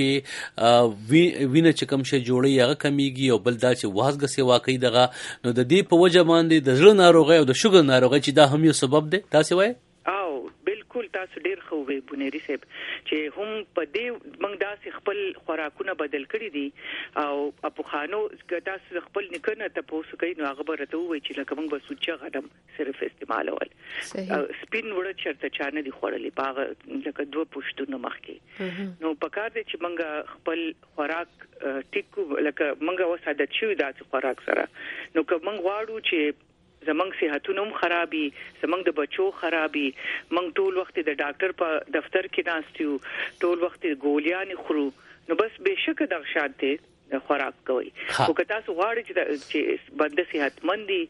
کې وینه چې کوم شي جوړي هغه کمیږي او بل دا چې وازګه سی واقعي دغه نو د دې په وجه باندې د زړه ناروغي او د شوګر ناروغي چې دا هم یو سبب دی تاسو وایي او بالکل تاسو ډیر خو وی بنيري صاحب چې هم په دې موږ داسې خپل خوراکونه بدل کړی دي او په خانو تاسو خپل نکنه ته پوسو کوي نو هغه برته وای چې لکه موږ بس چې غدم صرف استعمالول سپین وړ چرته چانه دي خورلې باغ لکه دوه پښتون مخکي نو پکار دي چې موږ خپل خوراک ټیکو لکه موږ وساده چې داسې خوراک سره نو که موږ واړو چې زمنګ صحتونه هم خرابي زمنګ د بچو خرابي موږ ټول وخت د ډاکټر په دفتر کې ناستیو ټول وخت ګولیاں خورو نو بس بهشکه د شانته خوراک کوي او که تاسو غواړئ چې بنده صحتمندي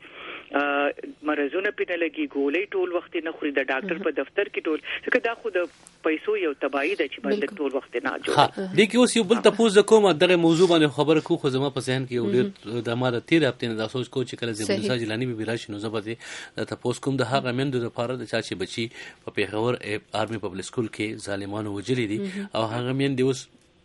مرزونه پینه لګي ګولې ټول وخت نه خوري د ډاکټر په دفتر کې ټول څنګه دا خو د پیسو یو تباہی ده چې بنده ټول وخت نه جوړ ها د کې اوس یو بل تاسو کوم دغه موضوع باندې خبره کو خو زما په ذهن کې یو ډیر د ما د تیر هفته نه دا سوچ کو چې کله زموږ مساج لانی به راشي نو زبده د تاسو کوم د هغه مند د لپاره د چا چې بچي په پیښور آرمي پبلک سکول کې ظالمانو وجلي دي او هغه مند اوس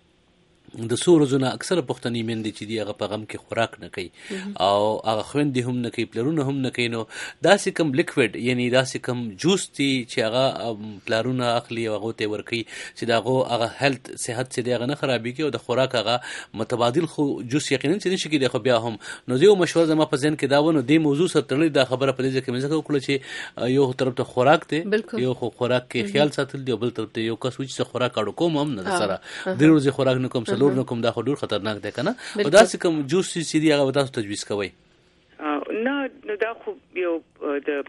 د سورو زونه اکثره پښتني مندي چې دی هغه په غم کې خوراک نه کوي او هغه خويندې هم نه کوي پلرونه هم نه کوي نو داسې کم لیکویډ یعنی داسې کم جوس دي چې هغه پلرونه اخلي او هغه ته ورکي چې داغه هغه هیلث صحت چې دی هغه نه خرابيږي او د خوراک هغه متبادل خو جوس یقینا چې نشي کېږي خو بیا هم نو یو مشوره زما په ذهن کې دا ونه د موضوع سره تړلې دا خبره په دې کې مې ځکه وکړه چې یو طرف ته خوراک دی یو خو خوراک کې خیال ساتل دی بل طرف ته یو کس چې خوراک اړو کوم هم نه سره د ورځې خوراک نه کوم نور نو کوم دا خو ډیر خطرناک دی کنه او دا څه کوم جوس چې دی هغه تاسو تجویز کوئ نه نو دا خو یو د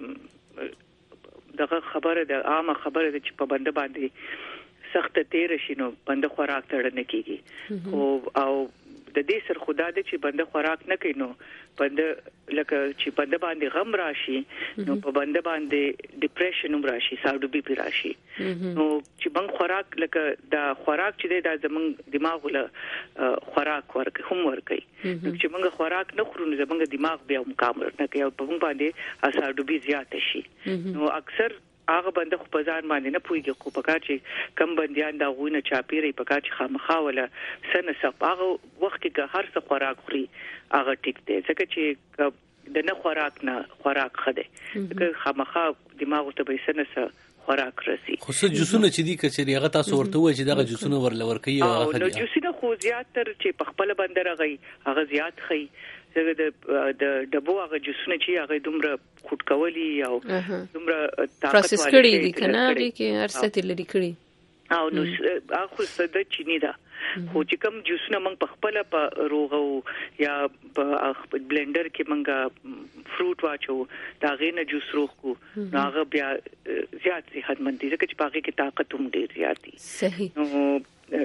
دغه خبره د عامه خبره چې په بنده باندې سخت تیر شي نو بنده خوراک تړ نه کیږي او او د دې سر خدا دې چې بنده خوراک نه کوي نو بنده لکه چې بنده باندې غم راشي نو په بنده باندې ډیپریشن هم راشي ساډو بي پی راشي نو چې بنګ خوراک لکه دا خوراک چې دا زمنګ دماغ له خوراک ورکه هم ورکي نو چې موږ خوراک نه خورو نو زمنګ دماغ بیا هم کام نه کوي او په موږ باندې ساډو بي زیات شي نو اکثر هغه بنده خو په ځان باندې نه پويږي خو په کار چې کم بنديان دا غوینه چاپیری په کار چې خامخا ولا سنه صفاغه وخت کې هر څه خوراک خوري هغه ټیک دی ځکه چې د نه خوراک نه خوراک خده ځکه خامخا دماغ ته به سنه خوراک رسی خو څه جوسونه چې دي کچري هغه تاسو ورته وای چې دا جوسونه ورلور کوي او هغه نو جوسونه خو زیات تر چې په خپل بندر غي هغه زیات خي د د دبو هغه جوسونه چې هغه دومره خټ کولی او دومره طاقت پروسس کړي دي کنه هغه کې ارسته لري کړي او نو هغه څه د چینی دا خو چې کوم جوسونه موږ په خپل په روغو یا په بلندر کې موږ فروټ واچو دا غینه جوس روغ کو هغه بیا زیات صحتمند دي ځکه چې پاګه کې طاقت هم ډیر زیات دي صحیح نو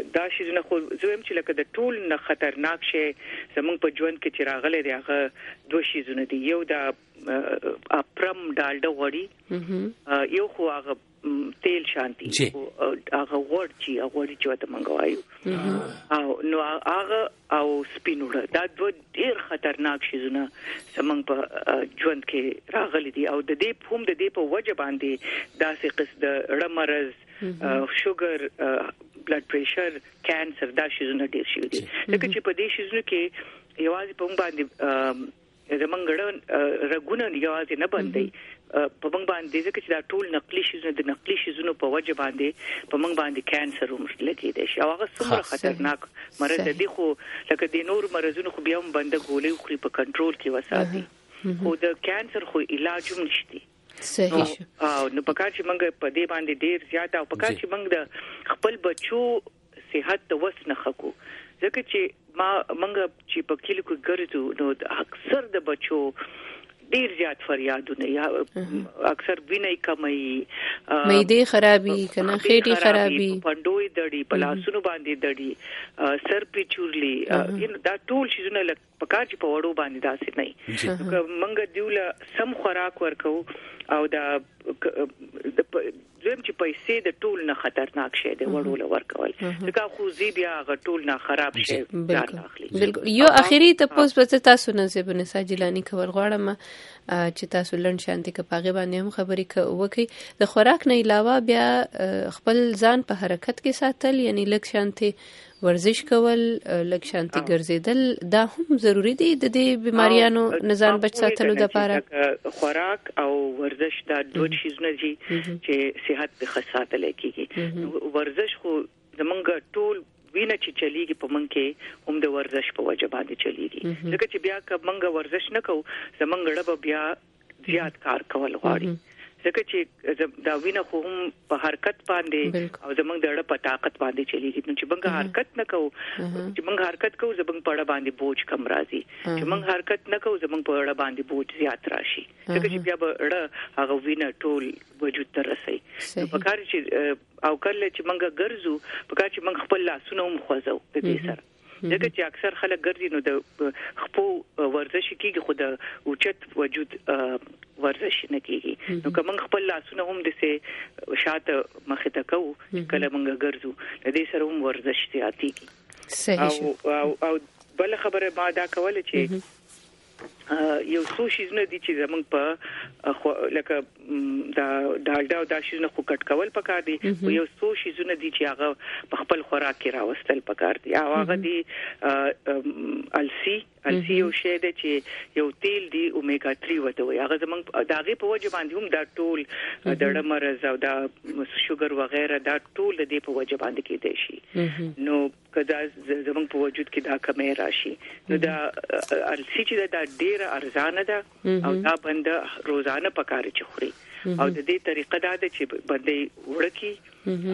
دا شي نه خو زویم چې لکه د ټول نه خطرناک شي زمونږ په ژوند کې چې راغلي دی هغه دوه شیزونه دي. یو د اپرم ډالډا وړي، یو خو هغه تیل شانتي هغه ور چې هغه ور چې وته منغوایو او نو هغه او سپینوړه دا دوه ډیر خطرناک شیزونه زمونږ په ژوند کې راغلي دي او د دې هم د دې په وجه باندې داسې قص د رمرز شوګر بلډ پریشر کانسر دا شیزونه ډیر شي دي. لکه چې په دې شیزونو کې یوازې په باندې زمونږ رګونه یوازې نه باندې په موږ باندې ځکه چې دا ټول نقلي شیزونه د نقلي شیزونو په وجه باندې په موږ باندې کانسر هم لګي دي او هغه څومره خطرناک مرض دی. خو لکه د نور مرزونو خو بیا هم بنده ګولې خو په کنټرول کې وساتي، خو د کانسر خو علاج هم نشته. صحیح شو. او نو پکار چې موږ په دې باندې ډیر زیات او پکار چې موږ د خپل بچو صحت ته وسنه خکو ځکه چې ما موږ چې په کلی کې ګرځو نو اکثر د بچو ډیر زیات فریادونه یا اکثر ویني کمي معده خرابي کنه خېټه خرابي پندوي دړي پلاسونو باندې دړي سر پیچورلي دا ټول شیزونه لکه پکار چې په وړو باندې داسې نه منګ دیوله سم خوراک ورکو او دا زم چې پیسې د ټول نه خطرناک شي د وړو لور کول ځکه خو زی بیا غ ټول نه خراب شي. بالکل یو اخیری ته پوس پته تاسو نه زبنه ساجلانی کول غواړم چې تاسو لن شانتي کې پاغه باندې هم خبرې وکړي. د خوراک نه علاوه بیا خپل ځان په حرکت کې ساتل یعنی لک شانتي ورزش کول لک شانتي ګرځیدل دا هم ضروری دي د دې بیماریانو نظام بچ ساتلو لپاره. خوراک او ورزش دا دوه شیزونه دي چې صحت به خاصه لکېږي. ورزش خو زمونږ ټول وینه چې چلیږي په من کې هم د ورزش په وجه باندې چلیږي ځکه چې بیا که منګه ورزش نکو زمونږ ډب بیا زیات کار کول غواړي ځکه چې دا وینه خو هم په حرکت باندې او زمونږ د ډب په طاقت باندې چلیږي. نو چې منګه حرکت نکو چې منګه حرکت کوو زمونږ په ډب باندې بوج کم راځي، چې منګه حرکت نکو زمونږ په ډب باندې بوج زیات راشي ځکه چې بیا به ډب هغه وینه ټول وجود ته رسي. نو په کار چې او کله چې منګه ګرځو په کار چې منګه خپل لاسونه هم خوځو د دې سره ځکه چې اکثر خلک ګرځي نو د خپو ورزش کیږي خو د اوچت وجود ورزش نه کیږي. نو کوم خپل لاسونه هم د سه شاته مخه تکو کله منګه ګرځو د دې سره هم ورزش زیاتیږي. صحیح. او او بل خبره ما دا کوله چې یو څو شیزونه دي چې زمونږ په لکه دا ډالډا او دا شیزونه خو کټ کول پکار دي او یو څو شیزونه دي چې هغه په خپل خوراک کې راوستل پکار دي. هغه دي السی السی یو شی دی چې یو تیل دی اومیګا تھری وته وي هغه زمونږ داغه په وجه باندې هم دا ټول د ډمرز او دا شوګر وغیرہ دا ټول د په وجه باندې کېدای شي. نو کدا زمونږ په وجود کې دا کمې راشي نو دا السی چې دا ډیره ارزانه ده او دا بنده روزانه پکاره چې خوري او د دې طریقه دا ده چې بنده وړکی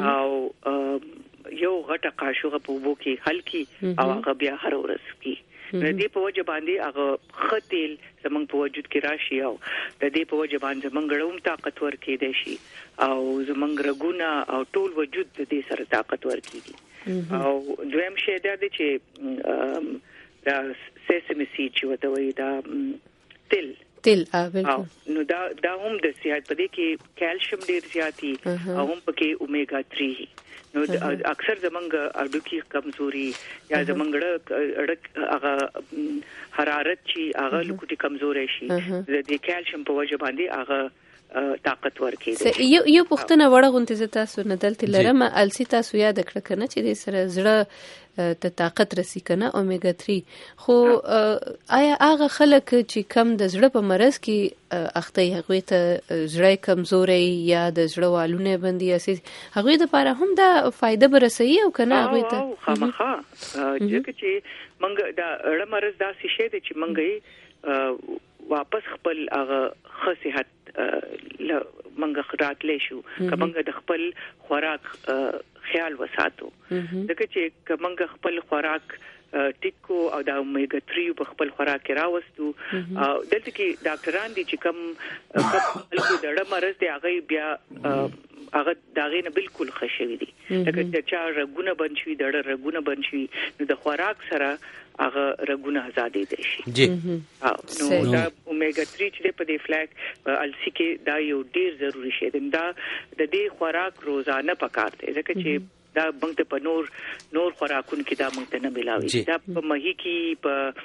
او یو غټه قاشوغه په وبو کې هلکی او هغه بیا هر ورځ کې د دې په وجه باندې هغه خطیل زمونږ په وجود کې راشي او د دې په وجه باندې زمونږ ګړوم طاقت ورکې دی شي او زمونږ رګونه او ټول وجود د دې سره طاقت ورکېږي. او دویم شی دا دی چې دا سیسمی سیډ چې وته وي دا تل تل بالکل نو دا دا هم د صحت په دې کې کیلشیم ډیر زیاتی او هم پکې اومیګا تھری نو اکثر زمونږ اډوکی کمزوري یا زمونږ اډک هغه حرارت چې هغه لکوټي کمزوري شي د دې کیلشیم په وجه باندې هغه طاقت ورکړي. یو یو پښتنه وړه غونته ز تاسو نه دلته لرم السی تاسو یاد کړ کنه چې د سره زړه ته طاقت رسی کنه اومیګا تھری خو آیا هغه خلک چې کم د زړه په مرز کې اخته هغه ته زړه کمزوري یا د زړه والونه بندي اساس هغه د لپاره هم دا فائدہ برسي او کنه هغه ته خامخا چې چې منګ دا اړه مرز دا شي چې منګي واپس خپل هغه خصيحت منګه خراتلې شو کومګه د خپل خوراک خیال وساتو ځکه چې کومنګ خپل خوراک ټیکو او د اومیګا تھری په خپل خوراک کې راوستو او دلته کې ډاکټران دي چې کوم خپل دړه مرز دی هغه بیا هغه داغه نه بالکل خښوي دي لکه چې چا رګونه بنشي دړه رګونه بنشي نو د خوراک سره هغه رګونه آزادې دي شي جی نو دا اومیګا تھری چې په دې فلیک السی کې دا یو ډیر ضروری شی دی دا د دې خوراک روزانه پکار دی ځکه چې دا موږ ته په نور نور خوراکونو کې دا موږ ته نه ملاوي دا په ماهي کې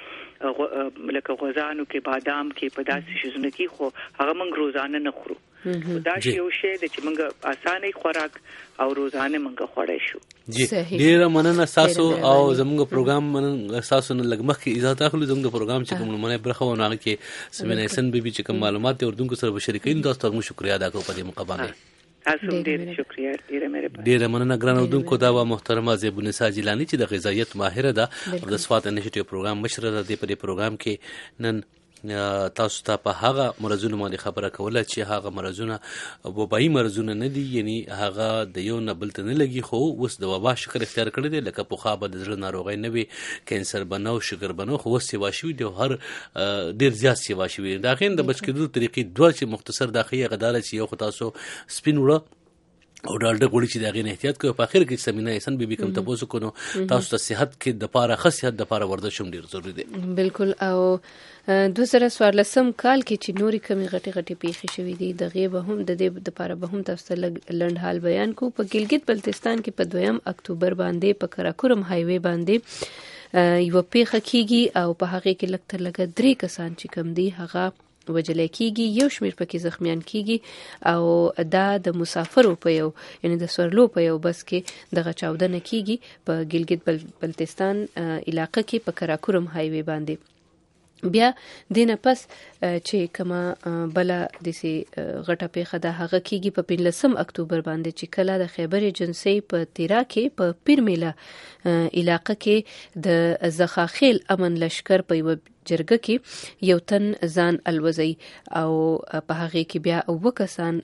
په لکه غوزانو کې بادام کې په داسې شیزونو کې خو هغه موږ روزانه نه خورو دا شی یو شی د چې موږ اسانه خوراک او روزانه موږ خوړای شو جی ډیر مننه تاسو او زموږ پروګرام مننه تاسو نه لګمخ کې اجازه اخلو زموږ پروګرام چې کوم مننه برخه ونه کې سمینه حسن بیبي چې کوم معلومات اردوونکو سره شریکین تاسو ته شکریا ادا کوم په دې موقع باندې تاسو ډیر شکریا ډیر مهرباني ډیر مننه ګران اردوونکو دا و محترمه زیبونسا جیلانی چې د غذایت ماهره ده او د سوات انیشیټیو پروګرام مشر ده په دې پروګرام کې نن تاسو ته په هغه مرزونو باندې خبره کوله چې هغه مرزونه وبایي مرزونه نه دي یعنی هغه د یو نه بل ته نه لګي خو اوس د وبا شکل اختیار کړی دی لکه په خابه د زړه ناروغي نه وي کینسر بنو شوګر بنو خو اوس سیوا شوی دی هر ډیر زیات سیوا شوی دا غین د بچ کېدو طریقې دوه چې مختصر داخلي غدار چې یو خو تاسو سپین وړه او ډالډه غوړي چې دا غین احتیاط کوي په اخر کې سمینه حسن بیبي کوم تاسو کو نو تاسو ته صحت کې د پاره خاصیت د پاره ورزش هم ډیر ضروری دی بالکل او دوه زره څوارلسم کال کې چې نوري کمی غټي غټي پیښې شوې دي د غیبه هم د دې د پاره به هم تاسو لنډ حال بیان کو په ګلګت بلتستان کې په دویم اکتوبر باندې په کراکورم هایوي باندې یو پیښه کیږي او په هغه کې لکه لګ درې کسان چې کم دي هغه وجلې کیږي یو شمیر پکې زخمیان کیږي او دا د مسافرو په یو یعنی د سورلو په یو بس کې دغه چاودنه کیږي په ګلګت بلتستان علاقې کې په کراکورم هایوي باندې بیا دینه پس چې کما بل د سي غټه پیخه د هغه کیږي په پنځلسم اکتوبر باندې چې کله د خیبر ایجنسی په تیرا کې په پیرمیلا علاقې کې د زخاخیل امن لشکر په یو جرګه کې یو تن ځان الوزي او په هغه کې بیا او کسان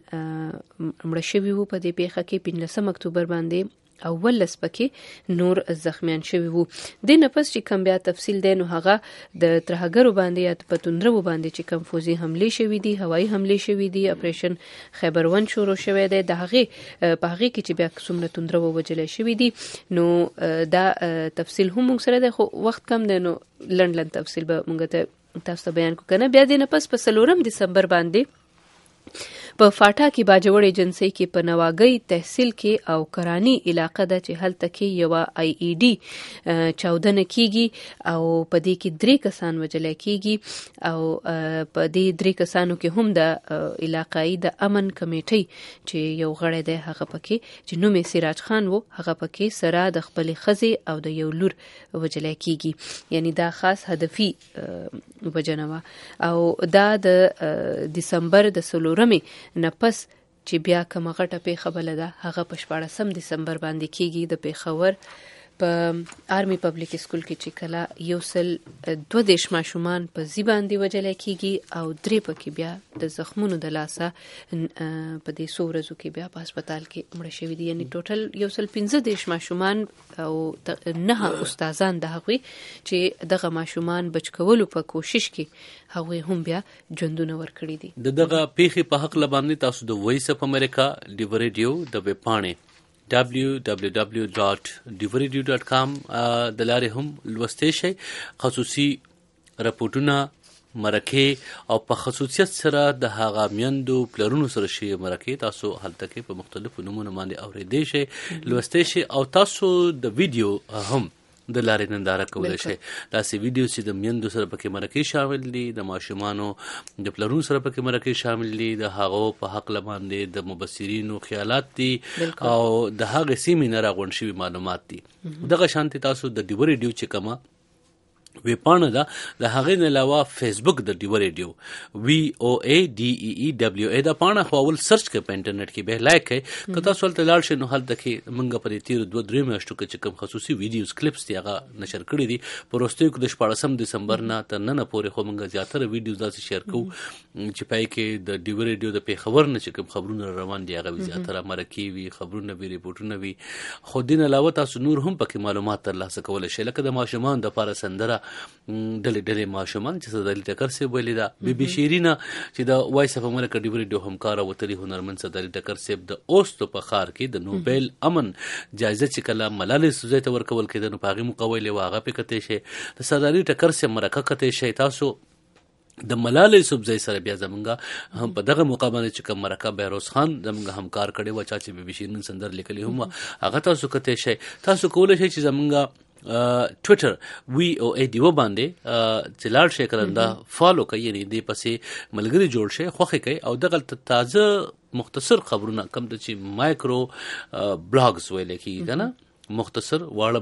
مړ شوي وو په دې پیخه کې پنځلسم اکتوبر باندې اول لسپکه نور زخمیان شوی وو د نفس چې کم بیا تفصیل دی نو هغه د ترهګرو باندې یا پتوندرو باندې چې کم فوزي حمله شوی دي هوایي حمله شوی دي اپریشن خیبر ون شروع شوی دی د هغه په هغه کې چې بیا څومره توندرو وجلې شوی دي نو دا تفصیل هم موږ سره د خو وخت کم دی نو لند لند تفصیل به موږ ته تاسو ته بیان کو کنه بیا د نفس په سلورم دسمبر باندې په فاټا کې باجوړ ایجنسی کې په نواګي تحصیل کې او کرانی علاقه د چې هلته کې یو آی ای ډی چاودنه کیږي او په دې کې درې کسان وجل کیږي او په دې درې کسانو کې هم د علاقائی د امن کمیټي چې یو غړی دی هغه پکې چې نوم یې سراج خان وو هغه پکې سره د خپل خزي او د یو لور وجل کیږي یعنی دا خاص هدفي وجنوا او دا د دسمبر د سلورمې نفس چې بیا کوم غټه پیښه بل ده هغه په شپاړسم دسمبر باندې کیږي د پیښور په آرمی پبلک سکول کې چې کله یو سل دوه دیش ماشومان په زی باندې وجل کیږي او درې پکې بیا د زخمونو د لاسه په دې څو ورځو کې بیا په هسپتال کې مړ شوي دي یعنی ټوټل یو سل پنځه دیش ماشومان او نه استادان د هغوی چې دغه ماشومان بچ کولو په کوشش کې هغوی هم بیا ژوندونه ورکړي دي د دغه پیښې په حق لباندې تاسو د وایس اف امریکا ډیو ریډیو د ویب پاڼې دبلیو دبلیو دبلیو ډاٹ ډیو ریډیو ډاٹ کام د لارې هم لوستئ شئ خصوصي رپورټونه مرکه او په خصوصیت سره د هغه میندو پلرونو سره شي مرکه تاسو هلته کې په مختلفو نمونه باندې اوریدئ شئ لوستئ شئ او تاسو د ویډیو هم د لارې ننداره کولای شي داسې ویډیو چې د میندو سره پکې مرکه شامل دي د ماشومانو د پلرونو سره پکې مرکه شامل دي د هغو په حق باندې د مبصرینو خیالات دي او د هغه سیمې نه راغونډ شوي معلومات دي دغه شانتي تاسو د ډیو ریډیو چې کما وی پاڼه ده د هغې نه علاوه فیسبوک د ډیو ریډیو وی او ای ډي ای ای ډبلیو ای دا پاڼه خو اول سرچ کړئ په انټرنیټ کې به لایک کړئ که تاسو هلته لاړ شئ نو هلته کې موږ په دې تېرو دوه درې میاشتو کې چې کوم خصوصي ویډیوز کلیپس دي هغه نشر کړي دي په وروستیو کې د شپاړسم دسمبر نه تر ننه پورې خو موږ زیاتره ویډیوز داسې شیر کوو چې پای کې د ډیو ریډیو د پېښور نه چې کوم خبرونه روان دي هغه زیاتره مرکې وي خبرونه وي ریپورټونه وي خو دین علاوه تاسو نور هم پکې معلومات ترلاسه کولی شئ لکه د ماشومان دپاره سندره ډلې ډلې ماشومان چې سدالي ټکر صاحب ویلي ده بیبي شیرینه چې د وایس اف امریکا ډیو ریډیو همکاره وتلي هنرمند سدالي ټکر صاحب د اوستو په ښار کې د نوبل امن جایزه چې کله ملالۍ یوسفزۍ ته ورکول کېده نو په هغې موقع ویلې وه هغه پې کتی شئ د سدالي ټکر صاحب مرکه کتی شئ تاسو د ملالۍ یوسفزۍ سره بیا زمونږ هم په دغه موقع باندې چې کوم مرکه بهروز خان زمونږ همکار کړی وه چا چې بیبي شیرین سندر لیکلی هم وه هغه تاسو کتی شئ تاسو کولی شئ چې زمونږ ټویټر وی او ای ډیو باندې چې لاړ شئ کلنده فالو کوئ یعنې دې پسې ملګري جوړ شئ خوښې کوئ او دغلته تازه مختصر خبرونه کم د چې مایکرو بلاګز ویلی کېږي که نه مختصر واړه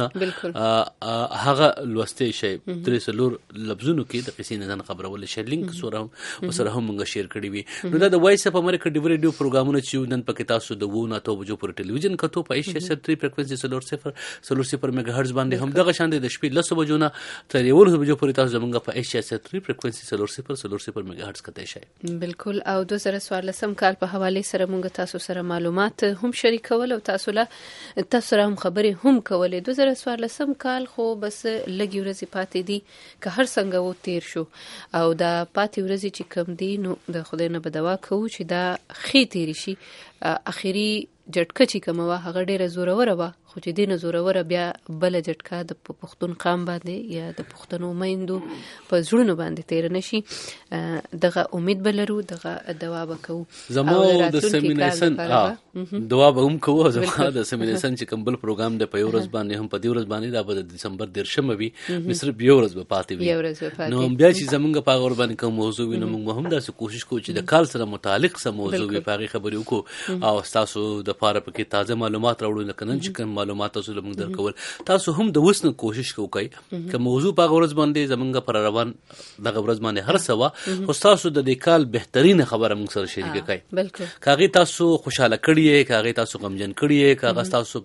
بلاګونه هغه لوستی شئ درې څلور لفظونو کې د قصې نه ځان خبرولی شئ لینک سره هم ورسره هم موږ شیر کړي وي نو دا د وایس اف امریکا ډیو ریډیو پروګرامونه چې نن پکې تاسو د اوو نه اتو بجو پورې ټلویزیون کتو په ایش صفر درې فریکونسي څلور صفر څلور صفر میګا هرتز باندې هم دغه شان د شپې لسو بجو نه تر یولسو بجو پورې تاسو زموږ په ایش صفر درې فریکونسي څلور صفر څلور صفر میګا هرتز کتی شئ بالکل او دوه زره څوارلسم کال په حواله سره موږ تاسو سره معلومات هم شریکول او تاسو له تاسو سره هم خبرې هم کولې دوه زره څوارلسم کال خو بس لږې ورځې پاتې دي که هر څنګه و تیر شو او دا پاتې ورځې چې کم دي نو د خدای نه به دعا کوو چې دا ښې تیرې شي اخري جټکه چې کومه وه هغه ډېره زوروره وه خو چې دې نه زوروره بیا بله جټکه د پښتون قام باندې یا د پښتنو میندو په زړونو باندې تېره نه شي دغه امید به لرو دغه دعا به کوو زما د سیمینیسن دعا به هم کوو زما د سیمینیسن چې کوم بل پروګرام دی په یو ورځ باندې هم په دې ورځ باندې دا به د دسمبر دېرشمه وي مې صرف یو ورځ به پاتې وي نو بیا چې زمونږ په هغه ور باندې کوم موضوع وي نو موږ هم داسې کوشش کوو چې د کال سره متعلق څه موضوع وي په هغې خبرې وکړو او ستاسو دپاره پکې تازه معلومات راوړو لکه نن چې کوم معلومات تاسو له موږ درکول تاسو هم د اوس نه کوشش کوئ که موضوع په هغه ورځ باندې زمونږ پر روان دغه ورځ باندې هر څه وه خو ستاسو د دې کال بهترینه خبره موږ سره شریکه کړئ که هغې تاسو خوشحاله کړي یې که هغې تاسو غمجن کړي یې که هغه تاسو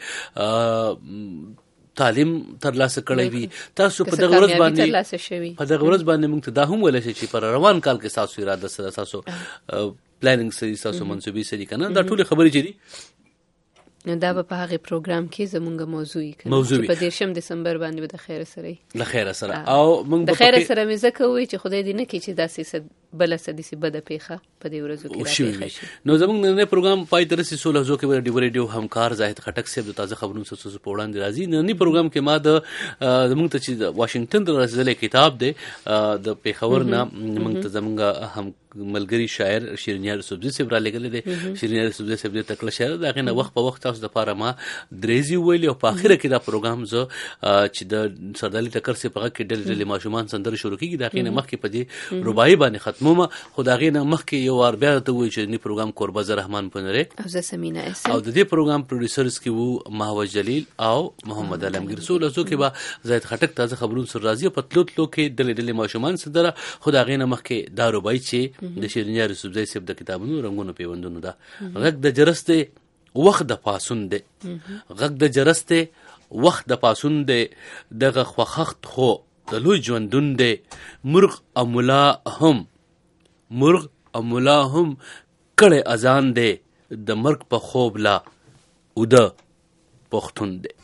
پکې تعلیم ترلاسه کړی وي تاسو په دغه ورځ باندې په دغه ورځ باندې موږ ته دا هم ویلی شئ چې پر روان کال کې ستاسو اراده سره ستاسو پلانینګ سړي ستاسو منصوبې سړي که نه دا ټولې خبرې چې دي نو دا به په هغې پروګرام کې زمونږ موضوع وي موضوع چې په دېرشم دسمبر باندې به د خیره سره وي له خیره سره او موږ د خیره سره مې ځکه ووایي چې خدای دې نه کړي چې داسې بله څه داسې بده پیښه په دې ورځو کې راپېښه شي نو زموږ نننی پروګرام پای ته رسي څو لحظو کې به د ډیو ریډیو همکار زاهد خټک صاحب د تازه خبرونو څه په وړاندې راځي نننی پروګرام کې ما د زموږ ته چې واشنګټن ته رسېدلی کتاب دی د پېښور نه موږ ته زموږ هم ملګری شاعر شیرینیار یوسفزي صاحب را لېږلی دی شیرینیار یوسفزي صاحب ډېر تکړه شاعر د هغې نه وخت په وخت تاسو دپاره ما درېزي وویلې او په اخره کې دا پروګرام زه چې د سردالي ټکر صاحب په غږ کې ډلې ډلې ماشومان سندرې شروع کېږي د هغې نه مخکې په دې رباعي باندې ختمومه خو د هغې نه مخکې یو وار بیا ته ووایي چې دې پروګرام کوربه زه رحمان پنرې او زه سمینا اسم او د دې پروګرام پروډیوسرز کې وو مهوش جلیل او محمد علمګیر څو لحظو کې به زاهد خټک تازه خبرونه سره راځي او په تلو تلو کې ډلې ډلې ماشومان سندره خو د هغې نه مخکې دا رباعي چې د شیرینیار یوسفزي صاحب د کتابونو رنګونو پیوندونو ده غږ د جرس دی وخت د پاسون دی غږ د جرس دی وخت د پاسون دی دغه خوخخت خو د لوی ژوندون دی مرغ او ملا هم مرغ او ملا هم کړی اذان دی د مرګ په خوب لا اوده پښتون دی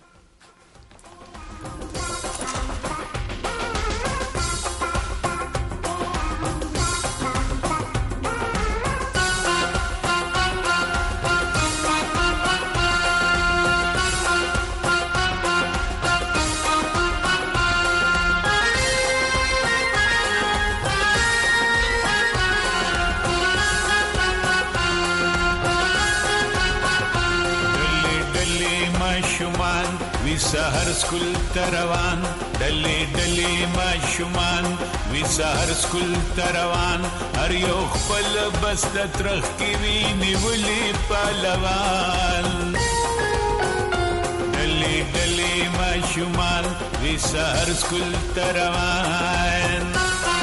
سحر سکول تروان ډلې ډلې ماشومان وی سحر سکول تروان هر یو خپل بس د ترخ کې وی نیولې پهلوان ډلې ډلې ماشومان وی وی سحر سکول تروان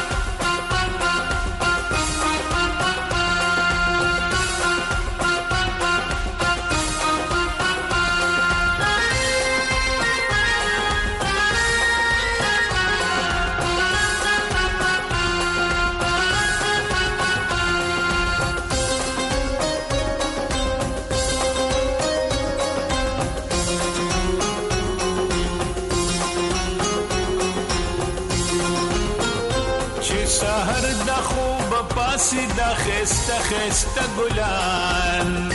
سیدا خسته خسته گلان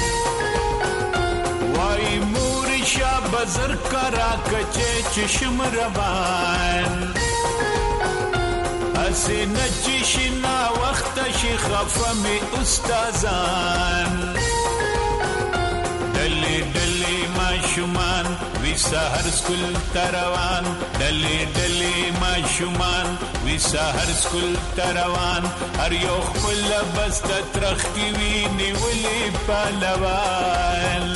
وای مور شب بزر کرا کچه چشم روان اسی نچشنا وقت شي خفه می استازان دلی دلی ما شومان وی سحر سکول تروان دلی دلی ما شومان وی سحر سکول تروان هر یو خپل بست ترخ کی وی نیولی پهلوان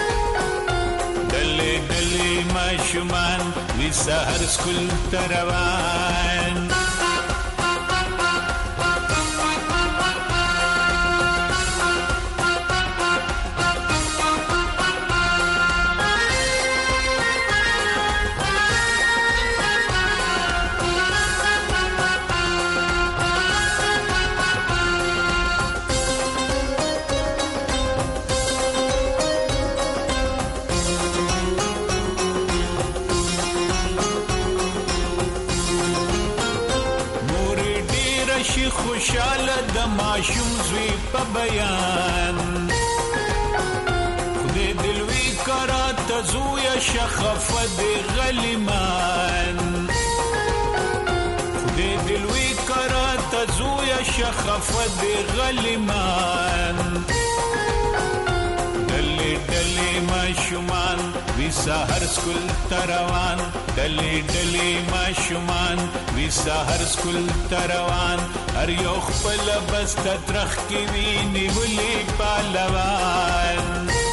دلی دلی ما شومان وی سحر سکول تروان خوشاله د ماشوم زوی په بیان خدای دلوي کرا ته زویا شخفه د غلیمان خدای دلوي کرا ته زویا شخفه د غلیمان دلی دلی ماشومان وی سحر سکول تروان دلی دلی ماشومان وی سحر سکول تروان هر یو خپل بست ترخ کی وی نیولی پهلوان